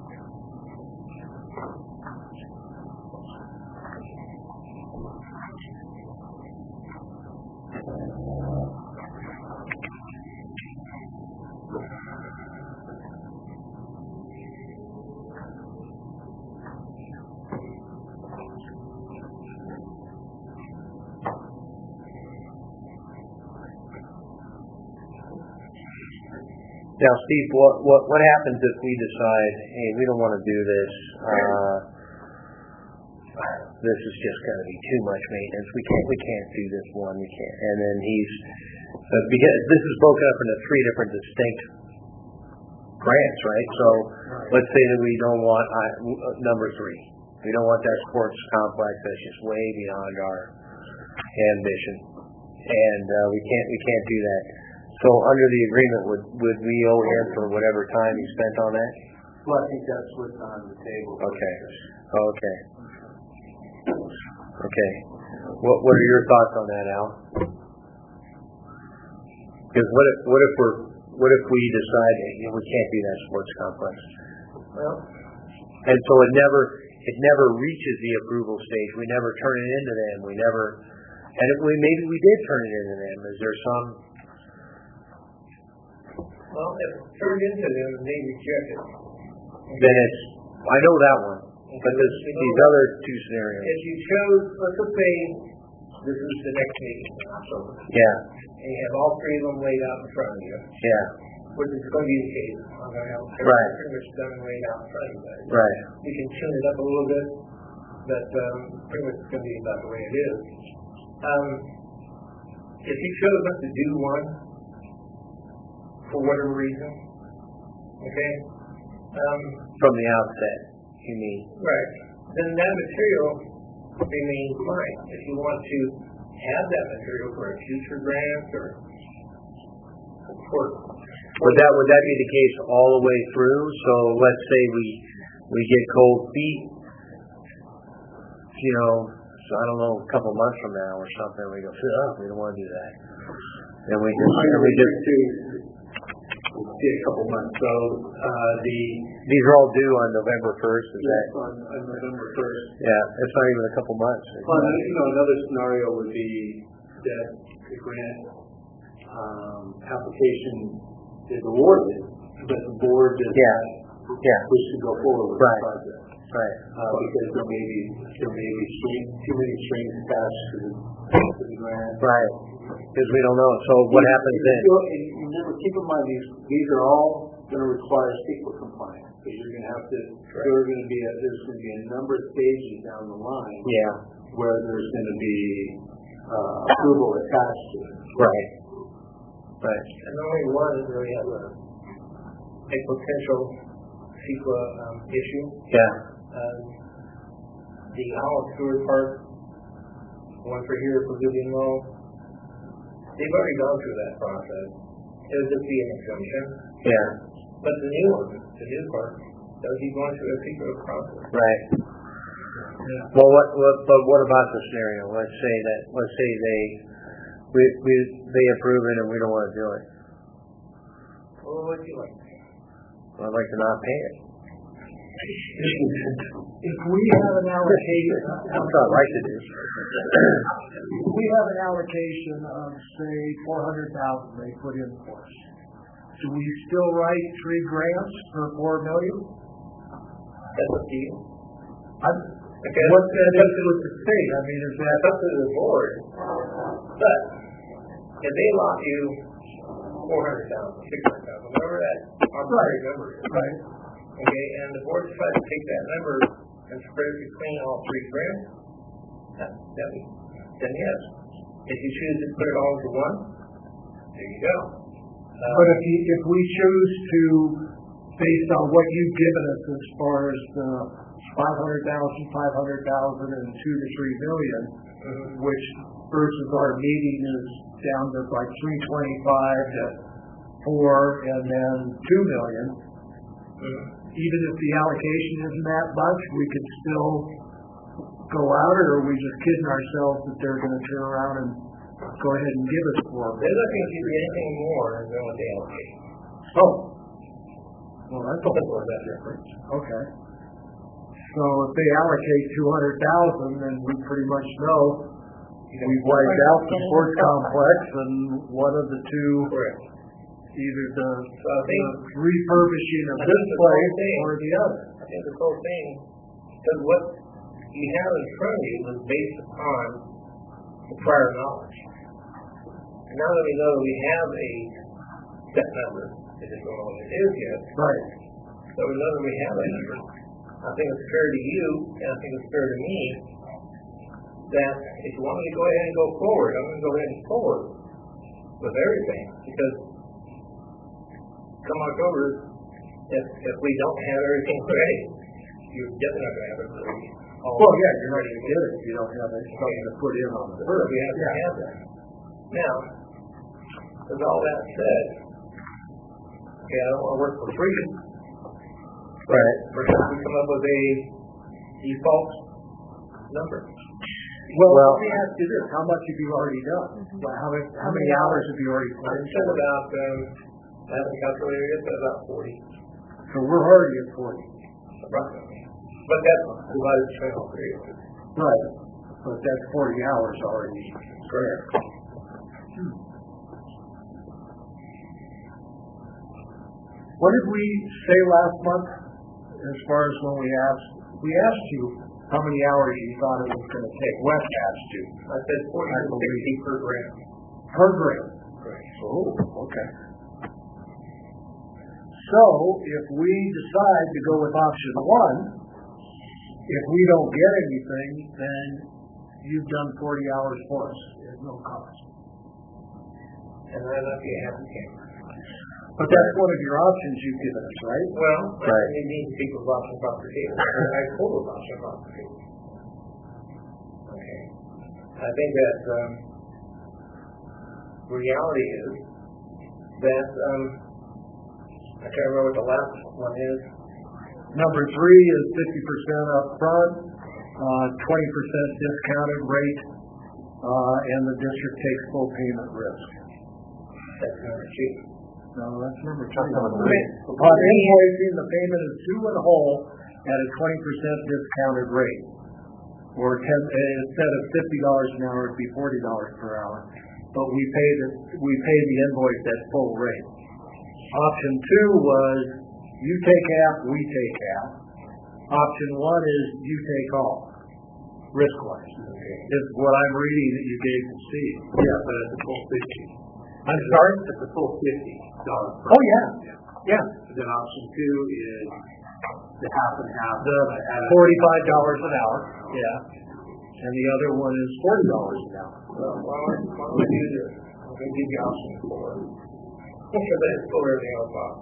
Now, Steve, what, what what happens if we decide, hey, we don't want to do this? Uh, this is just going to be too much maintenance. We can't we can't do this one. We can't. And then he's uh, because this is broken up into three different distinct grants, right? So let's say that we don't want uh, number three. We don't want that sports complex. That's just way beyond our ambition, and uh, we can't we can't do that. So under the agreement, would would we owe him for whatever time he spent on that? Well, I think that's what's on the table. Okay. Okay. Okay. What what are your thoughts on that, Al? Because what if what if we're what if we decide hey, you know, we can't do that sports complex? Well, and so it never it never reaches the approval stage. We never turn it into them. We never, and if we maybe we did turn it into them. Is there some? well, if it turned into them and they reject it, Then it's I know that one, but there's these other two scenarios. if you chose, let's just say this is the next meeting in October, Yeah. and you have all three of them laid out in front of you, Yeah. which is going to be the case. I'm going to have everything Right. pretty much done and laid out in front of you guys. Right. You can tune it up a little bit, but um, pretty much it's going to be about the way it is. Um, if you chose not to do one, for whatever reason, okay, um, From the outset, you mean? right, then that material remains fine. If you want to have that material for a future grant or for Would that would that be the case all the way through? So let's say we we get cold feet, you know, so I don't know, a couple months from now or something, we go, oh, we don't want to do that. And we just and we just See a couple months. So uh, the these are all due on November first, is that? on, on November first. Yeah, it's not even a couple months. Well, you know, another scenario would be that the grant um, application is awarded, but the board does Yeah. not Yeah. wish to go forward with Right. the project. Right. Uh, because there may be there may be string, too many strings attached to the, to the grant. Right. Because we don't know. So what happens then? You know, and remember, keep in mind these these are all going to require CEQA compliance because you're going to have to. There are going to be a, there's going to be a number of stages down the line Yeah. where there's going to be uh, approval attached to it. Right. Right. and only one really has a, a potential CEQA um, issue. Yeah. Um, the Holland Stewart Park, one for here for Vivian Low, they've already gone through that process. It would just be an exemption. Yeah. But the new one, the new park, they'll be going through a secret process. Right. Well, what, what, but what about the scenario? Let's say that, let's say they, we, we, they approve it and we don't want to do it. Well, what do you like? Well, I'd like to not pay it. If we have an allocation, That's not right to do. if we have an allocation of, say, four hundred thousand they put in for us, do we still write three grants for four million? That's up to you. I'm, Okay. What's that up to the state? I mean, is that That's up to the board. But if they allot you four hundred thousand, six hundred thousand, whatever that arbitrary number is, right? okay, and the board decides to take that number and spread it between all three grants, that, then, then yes. If you choose to put it all into one, there you go. Uh, But if you, if we choose to, based on what you've given us as far as the five hundred thousand, five hundred thousand, and two to three million, mhm. which versus our meeting is down to like three twenty-five to four, and then two million. Mhm. Even if the allocation isn't that much, we could still go out, or are we just kidding ourselves that they're going to turn around and go ahead and give us four They're million? looking to do anything more than what they allocate. Oh, well, that's a That's little what bit that different. Okay. So if they allocate two hundred thousand, then we pretty much know we've wiped out the sports complex and one of the two, Correct. either the, So I think, the refurbishing of I this think the whole place thing- or the other. I think this whole thing, because what you have in front of you was based upon the prior knowledge. And now that we know we have a set number, I just don't know what it is yet, Right. so we know that we have a number. I think it's fair to you, and I think it's fair to me, that if you want me to go ahead and go forward, I'm going to go ahead and forward with everything, because come October, if, if we don't have everything ready, you're definitely not going to have it ready. all Well, yeah, you're not ready going to to get it if you don't have it- something to put in on the So first. we have to Yeah. have that. Now, with all that said, okay, I don't want to work for free. Right. Perhaps we come up with a default number. Well, Well- let me ask you this, how much have you already done? Well, How many, how many hours have you already put I'm in? said about, um, I haven't calculated it, but about forty, So we're already at forty. approximately. But that's divided between all three of us. Right. But that's forty hours already there. What did we say last month as far as when we asked, we asked you how many hours you thought it was going to take? Wes asked you. I said forty to sixty per gram. Per gram. Correct. Oh, okay. So if we decide to go with option one, if we don't get anything, then you've done forty hours for us at no cost. And then I'd be a happy camper. But that's one of your options you've given us, right? Well, Right. you need to speak with option property. I told with option property. Okay. I think that, um, reality is that, um, I can't remember what the last one is. Number three is fifty percent up front, uh, twenty percent discounted rate, uh, and the district takes full payment risk. That's number two. No, that's number two. That's number three. Upon invoicing, the payment is due in whole at a twenty percent discounted rate. Or ten, uh, instead of fifty dollars an hour, it'd be forty dollars per hour. But we pay the, we pay the invoice at full rate. Option two was, you take half, we take half. Option one is, you take all, risk-wise. Okay. Is what I'm reading that you gave to Steve. Yeah, but it's a full fifty. I'm sorry? It's a full fifty dollars. Oh, yeah, yeah. Then option two is the half and half. The at a- forty-five dollars an hour, yeah. And the other one is forty dollars an hour. Well, why don't why don't we do this? I'm going to give you option four. Okay, but it's still everything else off.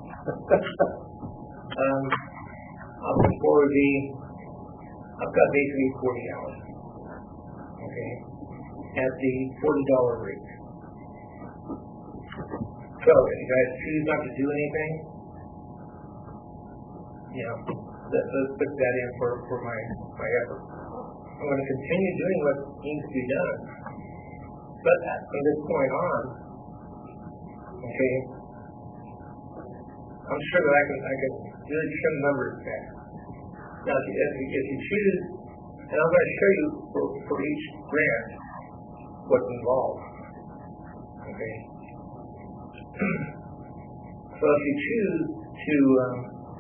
Um, option four would be, I've got basically forty hours. Okay? At the forty dollar rate. So, if you guys choose not to do anything, you know, let, let's put that in for, for my, my effort. I'm going to continue doing what needs to be done. But at, from this point on, okay, I'm sure that I can, I can really trim numbers back. Now, if you, if you, if you choose, and I'm going to show you for, for each grant what's involved. Okay. So if you choose to, um,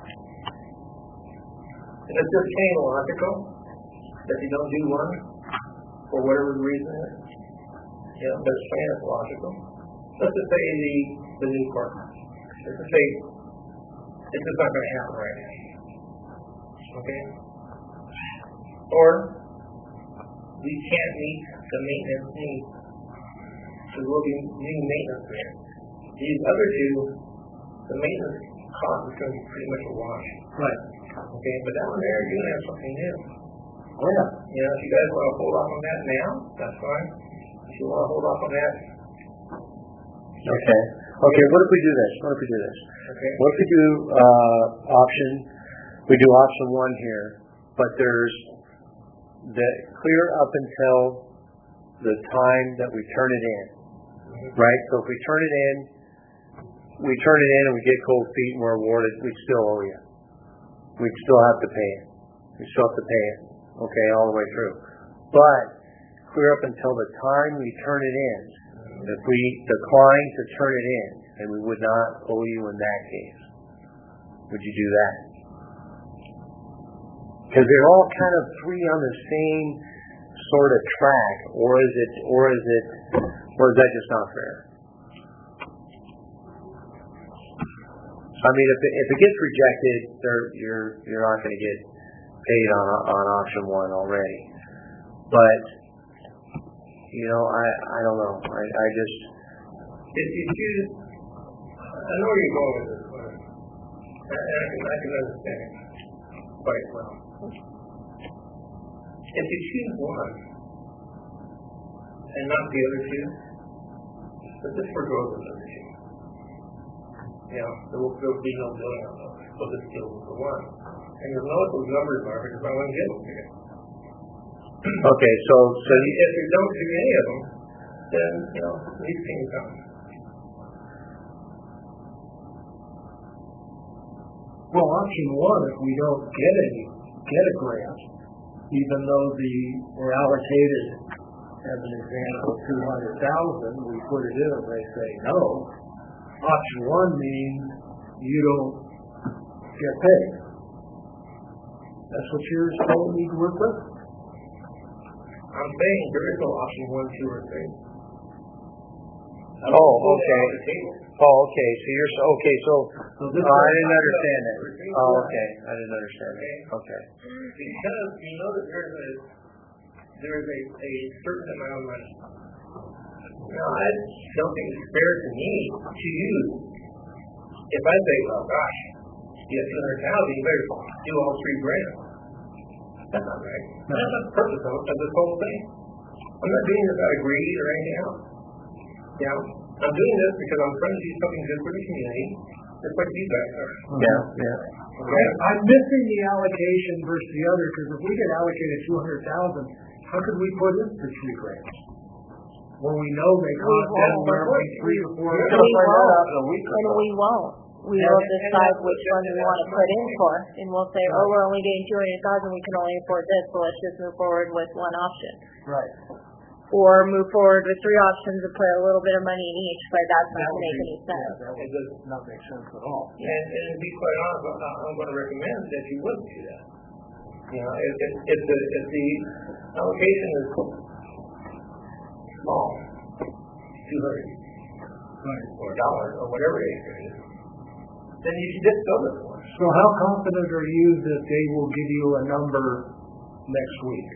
and it's just plain logical that you don't do one for whatever the reason is. You know, but it's plain it's logical. Let's just say the the new park. Let's just say it's just not going to happen right now. Okay? Or we can't meet the maintenance needs. So we'll be needing maintenance there. These other two, the maintenance cost is going to be pretty much a wash. Right. Okay, but down there you're going to have something new. Oh, yeah. You know, if you guys want to hold off on that now, that's fine. If you want to hold off on that, Okay. Okay, what if we do this? What if we do this? okay. What if we do uh, option, we do option one here, but there's the clear up until the time that we turn it in, right? So if we turn it in, we turn it in and we get cold feet and we're awarded, we still owe you. We still have to pay it. We still have to pay it, okay, all the way through. But clear up until the time we turn it in. If we decline to turn it in, then we would not owe you in that case. Would you do that? Because they're all kind of three on the same sort of track, or is it, or is it, or is that just not fair? I mean, if it, if it gets rejected, you're you're not going to get paid on on option one already. But you know, I I don't know. I I just If you choose, I know where you're going with this one. And I can, I can understand it quite well. If you choose one and not the other two, but just forego the other two. You know, there will, there will be no billing on those. We'll just deal with the one. And you'll know what those numbers are because I want to get them to you. okay. So so If you, if you don't do any of them, then, you know, these things come. Well, option one, if we don't get any, get a grant, even though the, we're allocated, as an example, two hundred thousand, we put it in and they say no. Option one means you don't get paid. That's what you're telling me to work with? I'm saying there is no option one, two, or three. oh okay. Oh okay. So you're so okay. So So this uh, I is- didn't understand that. Oh okay. I didn't understand that. Okay. Because you know that there's a there's a, a certain amount of money. Now, I don't think it's fair to me to use. If I say, well, gosh, you have two hundred thousand, you better do all three grand. That's not right. No. That's not the purpose of, of this whole thing. I'm not doing this out of greed or anything else. You know, I'm doing this because I'm trying to do something good for the community, just like you guys are. Yeah. Yeah. Okay? I'm missing the allocation versus the other, because if we get allocated two hundred thousand, how could we put in for three grants? When we know they cost won't. anywhere from three to four. We're And gonna we find that won't. out in a week or And so. we won't. We Yeah, will and- and decide that's which what- one we want to put in for. And we'll say, oh, we're only getting two hundred thousand, we can only afford this, so let's just move forward with one option. Right. Or move forward with three options and put a little bit of money in each, but that's not That going to would make be- any yeah, sense. that would not make sense at all. And, and to be quite honest, I'm, not- I'm going to recommend that you wouldn't do that. You know, if, if, if the if the allocation is small, two hundred or dollars or whatever it is, then you should just go with one. So how confident are you that they will give you a number next week?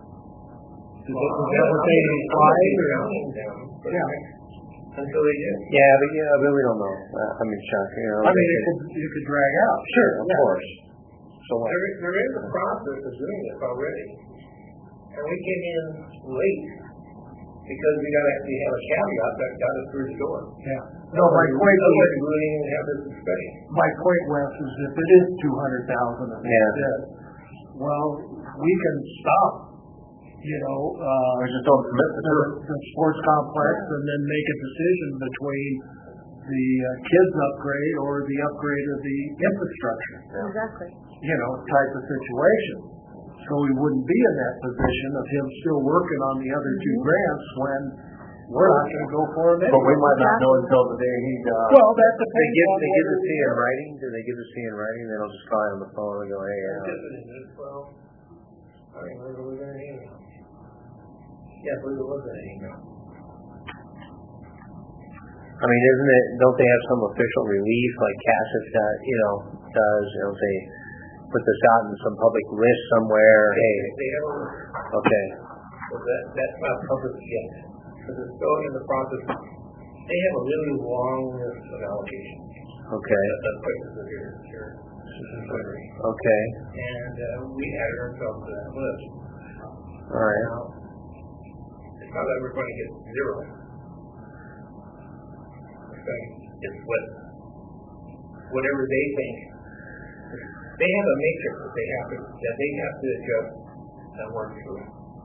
Is Well, that I'm is that what I'm they gonna- I'm imply? gonna be rounding them for the Yeah. next- until they do. Yeah, but yeah, but we don't know. Uh, I mean, Chuck, you know. I mean, they it could, it could drag out. Sure, of Yeah. course. So what? There, is- there is a process of doing this already, and we came in late because we got to we have a caveat that got us through the door. Yeah. No, my point Otherwise, was, we wouldn't even have this discussion. my point was, is if it is two hundred thousand and Yeah. that's it, well, we can stop, you know, uh, We just don't commit to the, it. the sports complex and then make a decision between the uh, kids upgrade or the upgrade of the infrastructure. Exactly. you know, type of situation. So we wouldn't be in that position of him still working on the other two grants when we're not going to go for him anyway. But we might not know until the day he, uh... Well, that They depends give, on they give whether the C we- in writing? Do they give the C in writing? Then I'll just call you on the phone and go, hey, uh, Well, I mean, where was that email? Yeah, where was that email? I mean, isn't it, don't they have some official relief like Cassius got, you know, does, you know, they put this out in some public list somewhere, hey, They have a, okay, but that, that's not public yet, because it's still in the process. They have a really long list of allocations. okay, That, that places are here, here, delivery. okay, And, uh, we added ourselves to that list. all right, Now, it's not that we're going to get zero. It's going to, it's what, whatever they think. They have a matrix that they have to, that they have to adjust and work through.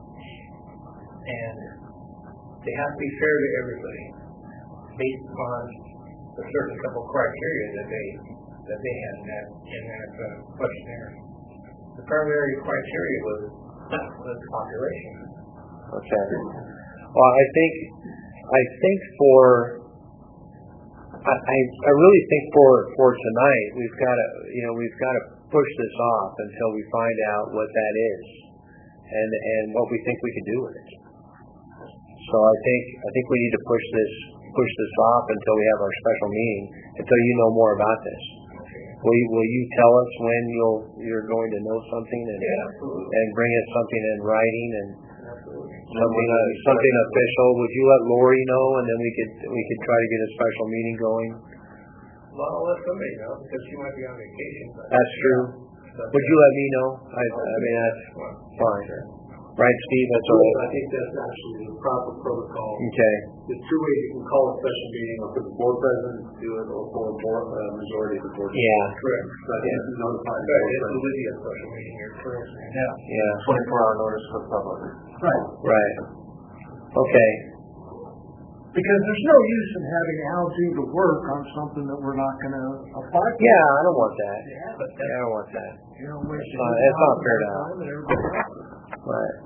And they have to be fair to everybody based upon a certain couple criteria that they, that they had in that, in that uh, questionnaire. The primary criteria was, was population. okay. Well, I think, I think for, I, I I really think for, for tonight, we've got to, you know, we've got to push this off until we find out what that is and, and what we think we can do with it. So I think, I think we need to push this, push this off until we have our special meeting, until you know more about this. Will you, will you tell us when you'll, you're going to know something and, Yeah, absolutely. and bring us something in writing and Absolutely. something, uh, something official? Would you let Lori know and then we could, we could try to get a special meeting going? Well, I'll let somebody know because she might be on vacation. But That's true. but, Would you let me know? I, I mean, that's fine. Right, Steve, that's all I right. think that's actually the proper protocol. Okay, There's two ways you can call a special meeting, or for the board president to do it, or for a board, uh, majority of the board. yeah, correct. But you have to notify the Right, board it's a president. Lydia special meeting here, correct. Yeah, yeah, Twenty-four hour notice for the public. right. right. Okay, Because there's no use in having Al do the work on something that we're not going to apply for. yeah, I don't want that. Yeah, Yeah, I don't want that. You know, waste It's not- it's not fair to Al. time and everybody else. Right.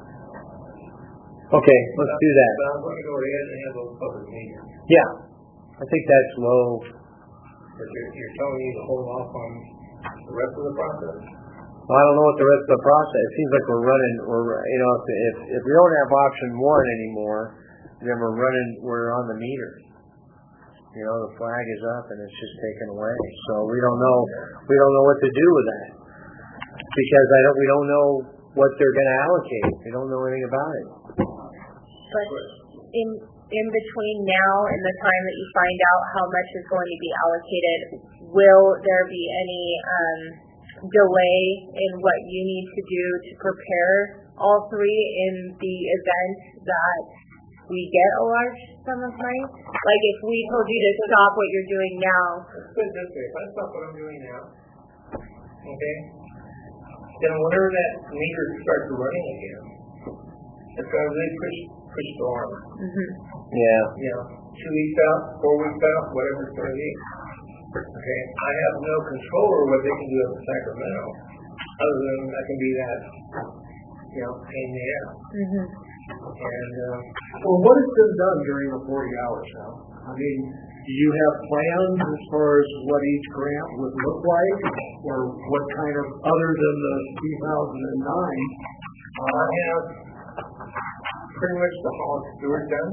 Okay, let's do that. But I'm going to go ahead and have those public meetings. Yeah, I think that's low. But you're, you're telling me to hold off on the rest of the process? Well, I don't know what the rest of the process, it seems like we're running, we're, you know, if, if, if we don't have option one anymore, then we're running, we're on the meter. You know, the flag is up and it's just taken away. So we don't know, we don't know what to do with that. Because I don't, we don't know what they're gonna allocate. We don't know anything about it. But in, in between now and the time that you find out how much is going to be allocated, will there be any um, delay in what you need to do to prepare all three in the event that we get a large sum of money? Like if we told you to stop what you're doing now. Let's put it this way, if I stop what I'm doing now, okay, then whenever that meter starts running again, it's going to really push, push the arm. Mm-hmm. Yeah. You know, two weeks out, four weeks out, whatever it's going to be. Okay, I have no control over what they can do up in Sacramento, other than I can be that, you know, pain in the ass. Mm-hmm. And, uh, Well, what has been done during the forty hours now? I mean, do you have plans as far as what each grant would look like? Or what kind of, other than the two thousand nine? I have pretty much the Holland Stewart done.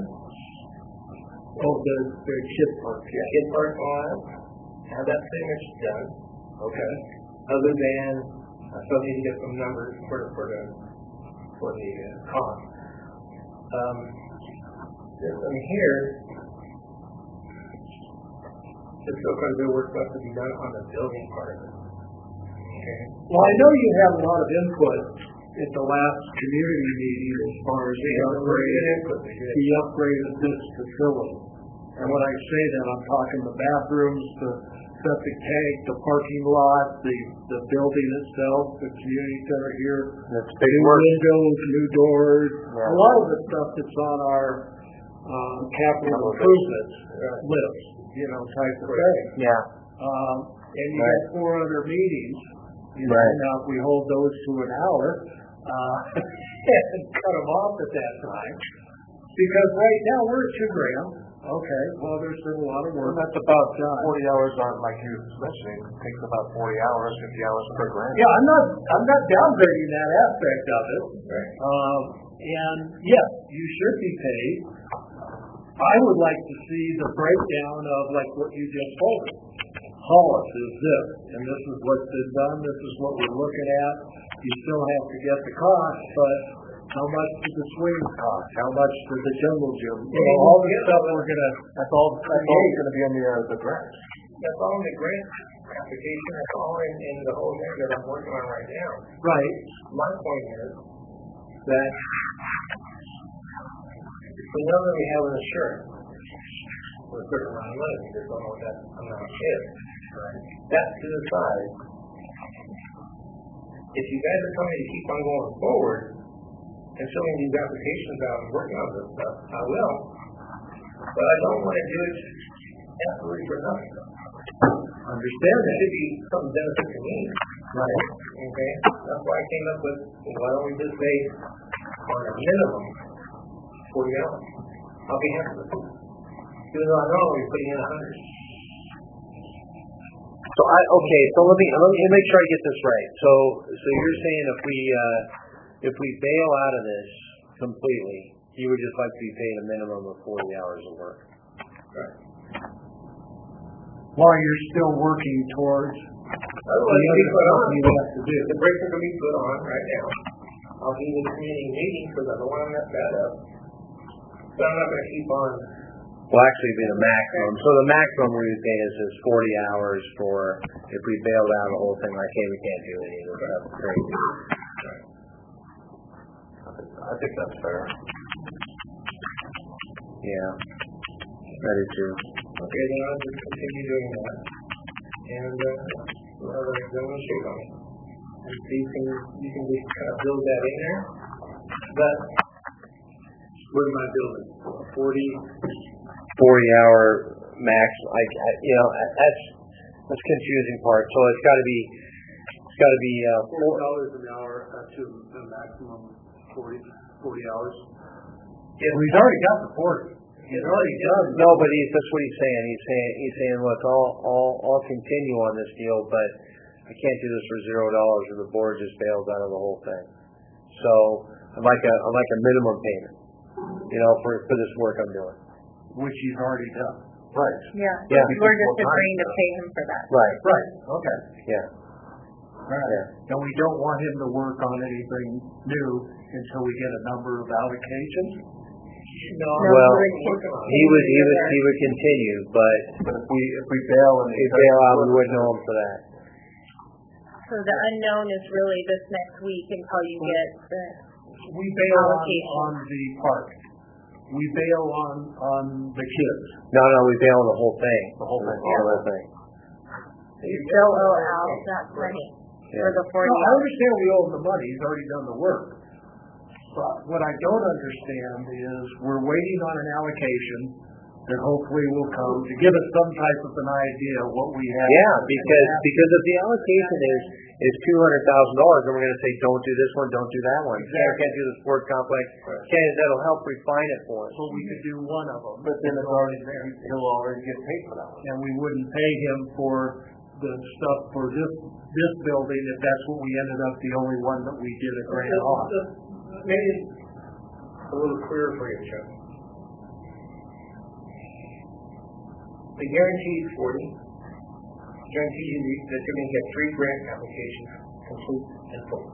Oh, the, the kid park, yeah. Kid park all that. Have that pretty much done. Okay. Other than I still need to get some numbers for for the for the uh, cost. Um, this one here, there's still quite a bit of work left to be done on the building part of it. Okay. Well, I know you had a lot of input at the last community meeting as far as the upgrade, the upgrade of this facility. And when I say that, I'm talking the bathrooms, the septic tank, the parking lot, the, the building itself, the community center here. That's big new work. windows, new doors, Yeah. a lot of the stuff that's on our um, capital improvement list, you know, type of thing. Yeah. Um, and you Right. had four other meetings You know, Right. now if we hold those to an hour, uh, and cut them off at that time, because right now we're at two grand. Okay, well, there's been a lot of work. That's about done. forty hours on, like you mentioned, it takes about forty hours, fifty hours per grant. Yeah, I'm not, I'm not downgrading that aspect of it. Right. Um, and yes, you should be paid. I would like to see the breakdown of like what you just told me. Hollis is this, and this is what's been done, this is what we're looking at. You still have to get the cost, but how much does the swings cost? How much does the jungle gym? You know, all the stuff we're gonna, That's all, that's all going to be in the, uh, the grant. That's all in the grant application, that's all in, in the whole thing that I'm working on right now. right. My point is that if we know that we have an insurance for a certain amount of money, we just don't know what that amount is. Right. That's to the side. If you guys are telling me to keep on going forward and filling these applications out and working on this stuff, I will. But I don't want to do it absolutely for nothing. Understand There that. should be some benefit to me. Right. Okay? That's why I came up with, why don't we just say on a minimum forty hours? I'll be happy with it. Even though I know we're putting in a hundred. So I, okay, so let me, let me make sure I get this right. So, so you're saying if we, uh, if we bail out of this completely, you would just like to be paid a minimum of forty hours of work? Right. While you're still working towards Otherwise, it'll be put on. you have to do. The breaks are going to be put on right now. I'll be in the community meeting because I don't want to mess that up. But I'm not going to keep on. Well, actually, it'd be the maximum. So the maximum we would pay is is forty hours for, if we bailed out the whole thing, like, hey, we can't do any of this stuff, it's crazy. I think, I think that's fair. Yeah, that is true. Okay, then I'll just continue doing that. And, uh, well, I'm going to shoot on it. And so you can, you can just kind of build that in there. But, what am I building? forty? forty hour max, like, I, you know, that's, that's confusing part. So it's gotta be, it's gotta be, uh, Four dollars an hour up to the maximum forty, forty hours. Yeah, well, he's already got the forty. He's already done. no, but he's, that's what he's saying. He's saying, he's saying, look, I'll, I'll, I'll continue on this deal, but I can't do this for zero dollars or the board just bails out of the whole thing. So, I'd like a, I'd like a minimum payment, you know, for, for this work I'm doing. Which he's already done. Right. Yeah, Yeah. we're just agreeing to pay him for that. Right, Right, okay. yeah. Right. Yeah. And we don't want him to work on anything new until we get a number of allocations? No, Well, I'm working on it. he would, he would, he would continue, but But if we, if we bail and. if bail out, we wouldn't know him for that. So the unknown is really this next week until you get the, We bail on, Allocation. on the park. We bail on, on the kids. No, no, we bail on the whole thing. The whole thing. The whole thing. you still owe Al that money for the No, forty I hours. understand we owe him the money, he's already done the work. But what I don't understand is we're waiting on an allocation that hopefully will come to give us some type of an idea of what we have. Yeah, because, because if the allocation is, is two hundred thousand dollars, then we're gonna say, don't do this one, don't do that one. Can't, can't do the sport complex, can't, that'll help refine it for us. So we could do one of them. But then it's already there, he'll already get paid for that one. And we wouldn't pay him for the stuff for this, this building if that's what we ended up the only one that we did a grant on. Maybe a little clearer for you, Chuck. The guarantee is forty. Guarantee you that you're going to get three grant applications complete and full.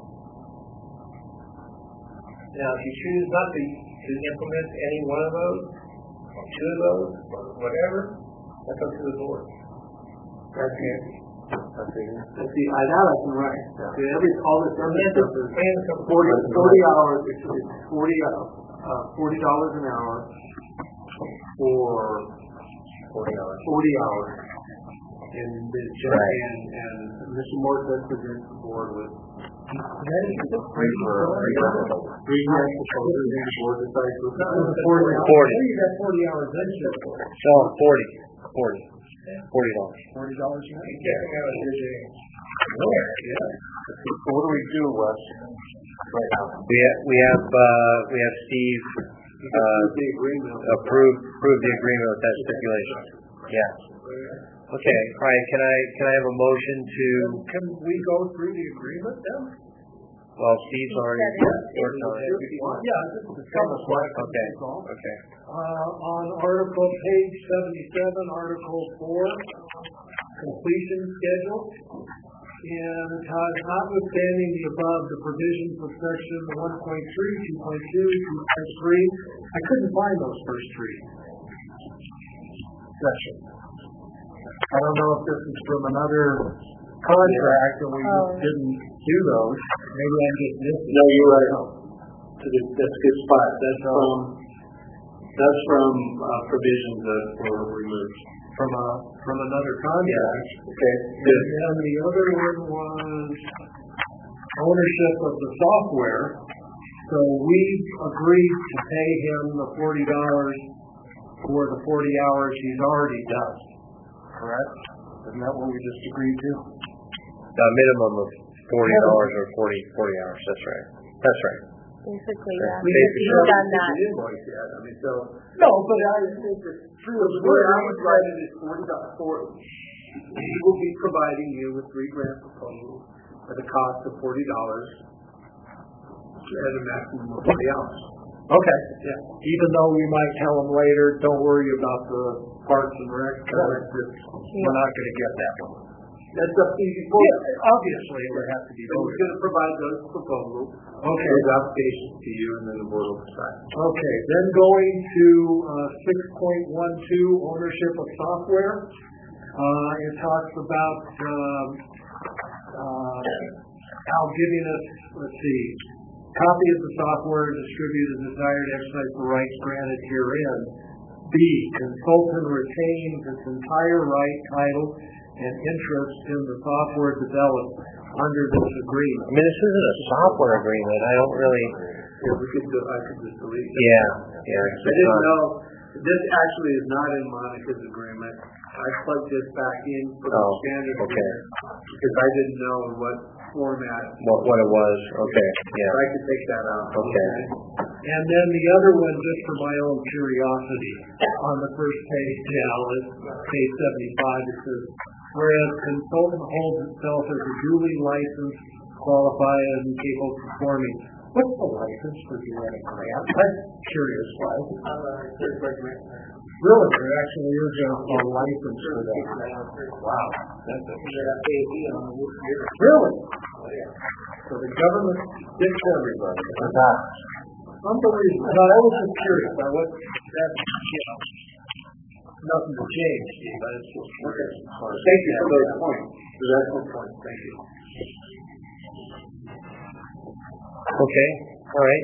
Now, if you choose not to, to implement any one of those, or two of those, or whatever, that's up to the board. That's it. That's it. Let's see, I know that's right. See, every, all this other stuff is Plan to come forty, forward. forty hours, it's, it's forty, uh, forty dollars an hour for Forty hours. forty hours. And the judge Right. and, and Mister Morse has presented the board with that is the Three for, three for. three grant proposals and the board decides to. Forty. Forty. You got forty hours then, Jeff. No, forty, forty, forty dollars. Forty dollars an hour. Yeah, yeah, yeah. Yeah. So what do we do, Wes? Right now. We have, we have, uh, we have Steve, uh, The agreement. approve, approve the agreement with that stipulation. Yeah. Okay, all right, can I, can I have a motion to, Can we go through the agreement then? well, Steve's already worked on it. Yeah, just discuss what. Okay, okay. Uh, on article page seventy-seven, article four, completion schedule. And it has notwithstanding the above, the provisions of section one point three, two point two, two point three. I couldn't find those first three sections. I don't know if this is from another contract and we just didn't do those. Maybe I just missed it. No, you're right. That's a good, that's a good spot. That's from, that's from uh, provisions that were removed. From a, from another contract. Okay, And good. then the other one was ownership of the software. So we agreed to pay him the forty dollars for the forty hours he's already done. Correct? Isn't that what we just agreed to? A minimum of forty dollars or forty, forty hours, that's right. That's right. Basically, yeah. We Basically. We've done that. The invoice yet, I mean, so. No, but I think it's true. The way I would write it is forty dollars, for, he will be providing you with three grant proposals at a cost of forty dollars at a maximum of forty hours. Okay. Yeah. Even though we might tell them later, don't worry about the parts and rec, because we're not going to get that one. That's up to you. Yeah, obviously, it would have to be So we're voted. going to provide those proposals, Okay. those applications to you, and then the board will decide. Okay, then going to uh, six point one two, ownership of software. Uh, It talks about um, uh, how giving us, let's see, copy of the software distributed desired to exercise the rights granted herein. B, consultant retains its entire right, title, and interest in the software developed under this agreement. I mean, this isn't a software agreement, I don't really, If we could, do- I could just delete it. yeah, yeah. I didn't know, this actually is not in Monica's agreement. I plugged this back in for the Oh, standard okay. agreement, because I didn't know in what format. What, what it was, okay, So yeah, I could take that out. okay. And then the other one, just for my own curiosity, on the first page, now, it's page seventy-five, it says, whereas consultant holds itself as a duly licensed, qualified, and capable of performing. What's the license for doing a grant? I'm curious why. Really, there actually is a, a license for that. Wow. That's a, really? So the government dicks everybody. Unbelievable. No, I was just curious. I was, that's, you know, nothing to change, Steve. I was just curious. Thank you for those points. Those excellent points. Thank you. Okay, all right.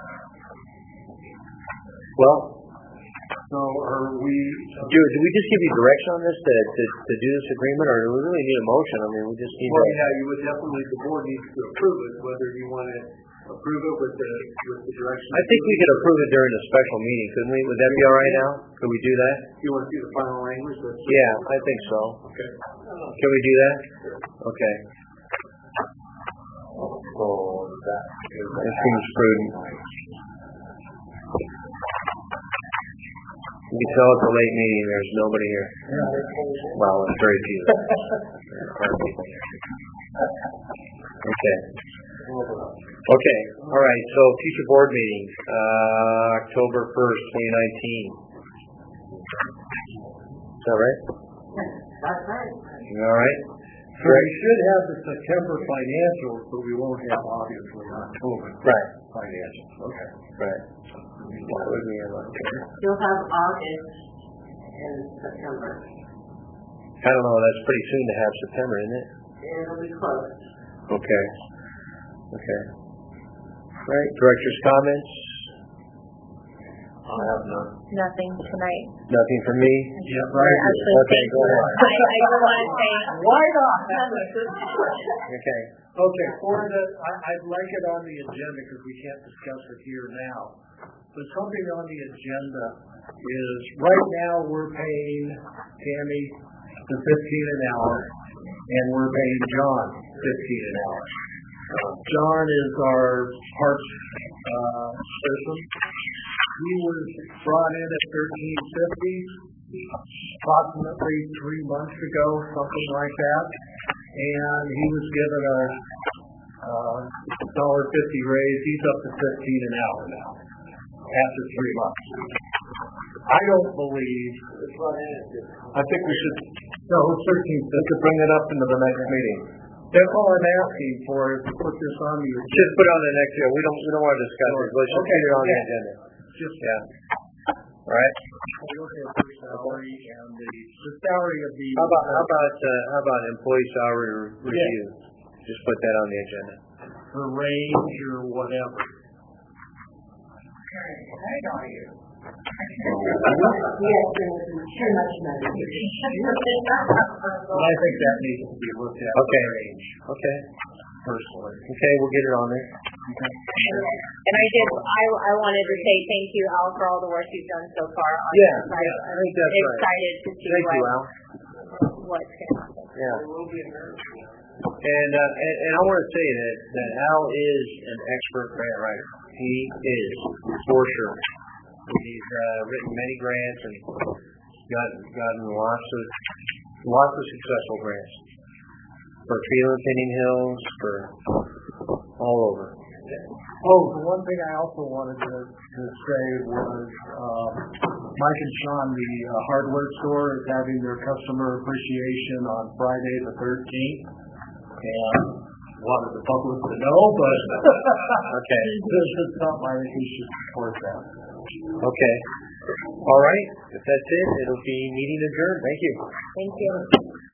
Well, So are we, do, do we just give you direction on this to, to, to do this agreement, or do we really need a motion? I mean, we just need Well, to, yeah, you would definitely, the board needs to approve it, whether you want to approve it with the, with the direction. I think we could approve it during a special meeting, couldn't we? Would that be all right now? Could we do that? You want to see the final language? Let's- Yeah, I think so. Okay. Can we do that? Okay. So that is. It seems prudent. You can tell it's a late meeting, there's nobody here. Well, it's very few. Okay. Okay, all right, so future board meeting, uh, October first, twenty nineteen. Is that right? That's right. All right. so we should have the September financials, but we won't have obviously October Right, financials. Okay. right. Why would we have October? You'll have August and September. I don't know, that's pretty soon to have September, isn't it? It'll be close. Okay. Okay. All right, director's comments? I have none. Nothing tonight. Nothing from me? Yeah, Or right. actually, Okay, go ahead. I, I do want to say, Why not? Okay. Okay, for the, I, I'd like it on the agenda because we can't discuss it here now. But something on the agenda is, right now, we're paying Tammy the fifteen an hour, and we're paying John fifteen an hour. John is our parts uh, person. He was brought in at thirteen fifty, approximately three months ago, something like that, and he was given a uh, dollar fifty raise. He's up to fifteen an hour now after three months. I don't believe. I think we should. No, it's thirteen. We could bring it up into the next meeting. That's all I'm asking for is to put this on the agenda. Just put it on the next year. We don't, we don't want to discuss it. Let's just Okay, get it on the yeah. agenda. Just Yeah. All right. We'll have the salary and the, the salary of the. How about, how about, uh, how about employee salary re- review? Just put that on the agenda. The range or whatever. Yes, there's too much money. Well, I think that needs to be looked at. Okay. The range, Okay. personally. Okay, we'll get it on there. And I did, I, I wanted to say thank you, Al, for all the work you've done so far on Yeah, this. I'm yeah, I think that's right. excited to see Thank you, what, Al. what's going to happen. Yeah. And, uh, and, and I want to say that, that Al is an expert grant writer. He is, for sure. He's uh, written many grants and gotten, gotten lots of, lots of successful grants. For Phelan Pinning Hills, for all over. Oh, the one thing I also wanted to, to say was, uh, Mike and Sean, the uh, hardware store, is having their customer appreciation on Friday the thirteenth. And wanted the public to know, but Okay. this is something I think we should support that. Okay. All right. If that's it, it'll be meeting adjourned. Thank you. Thank you.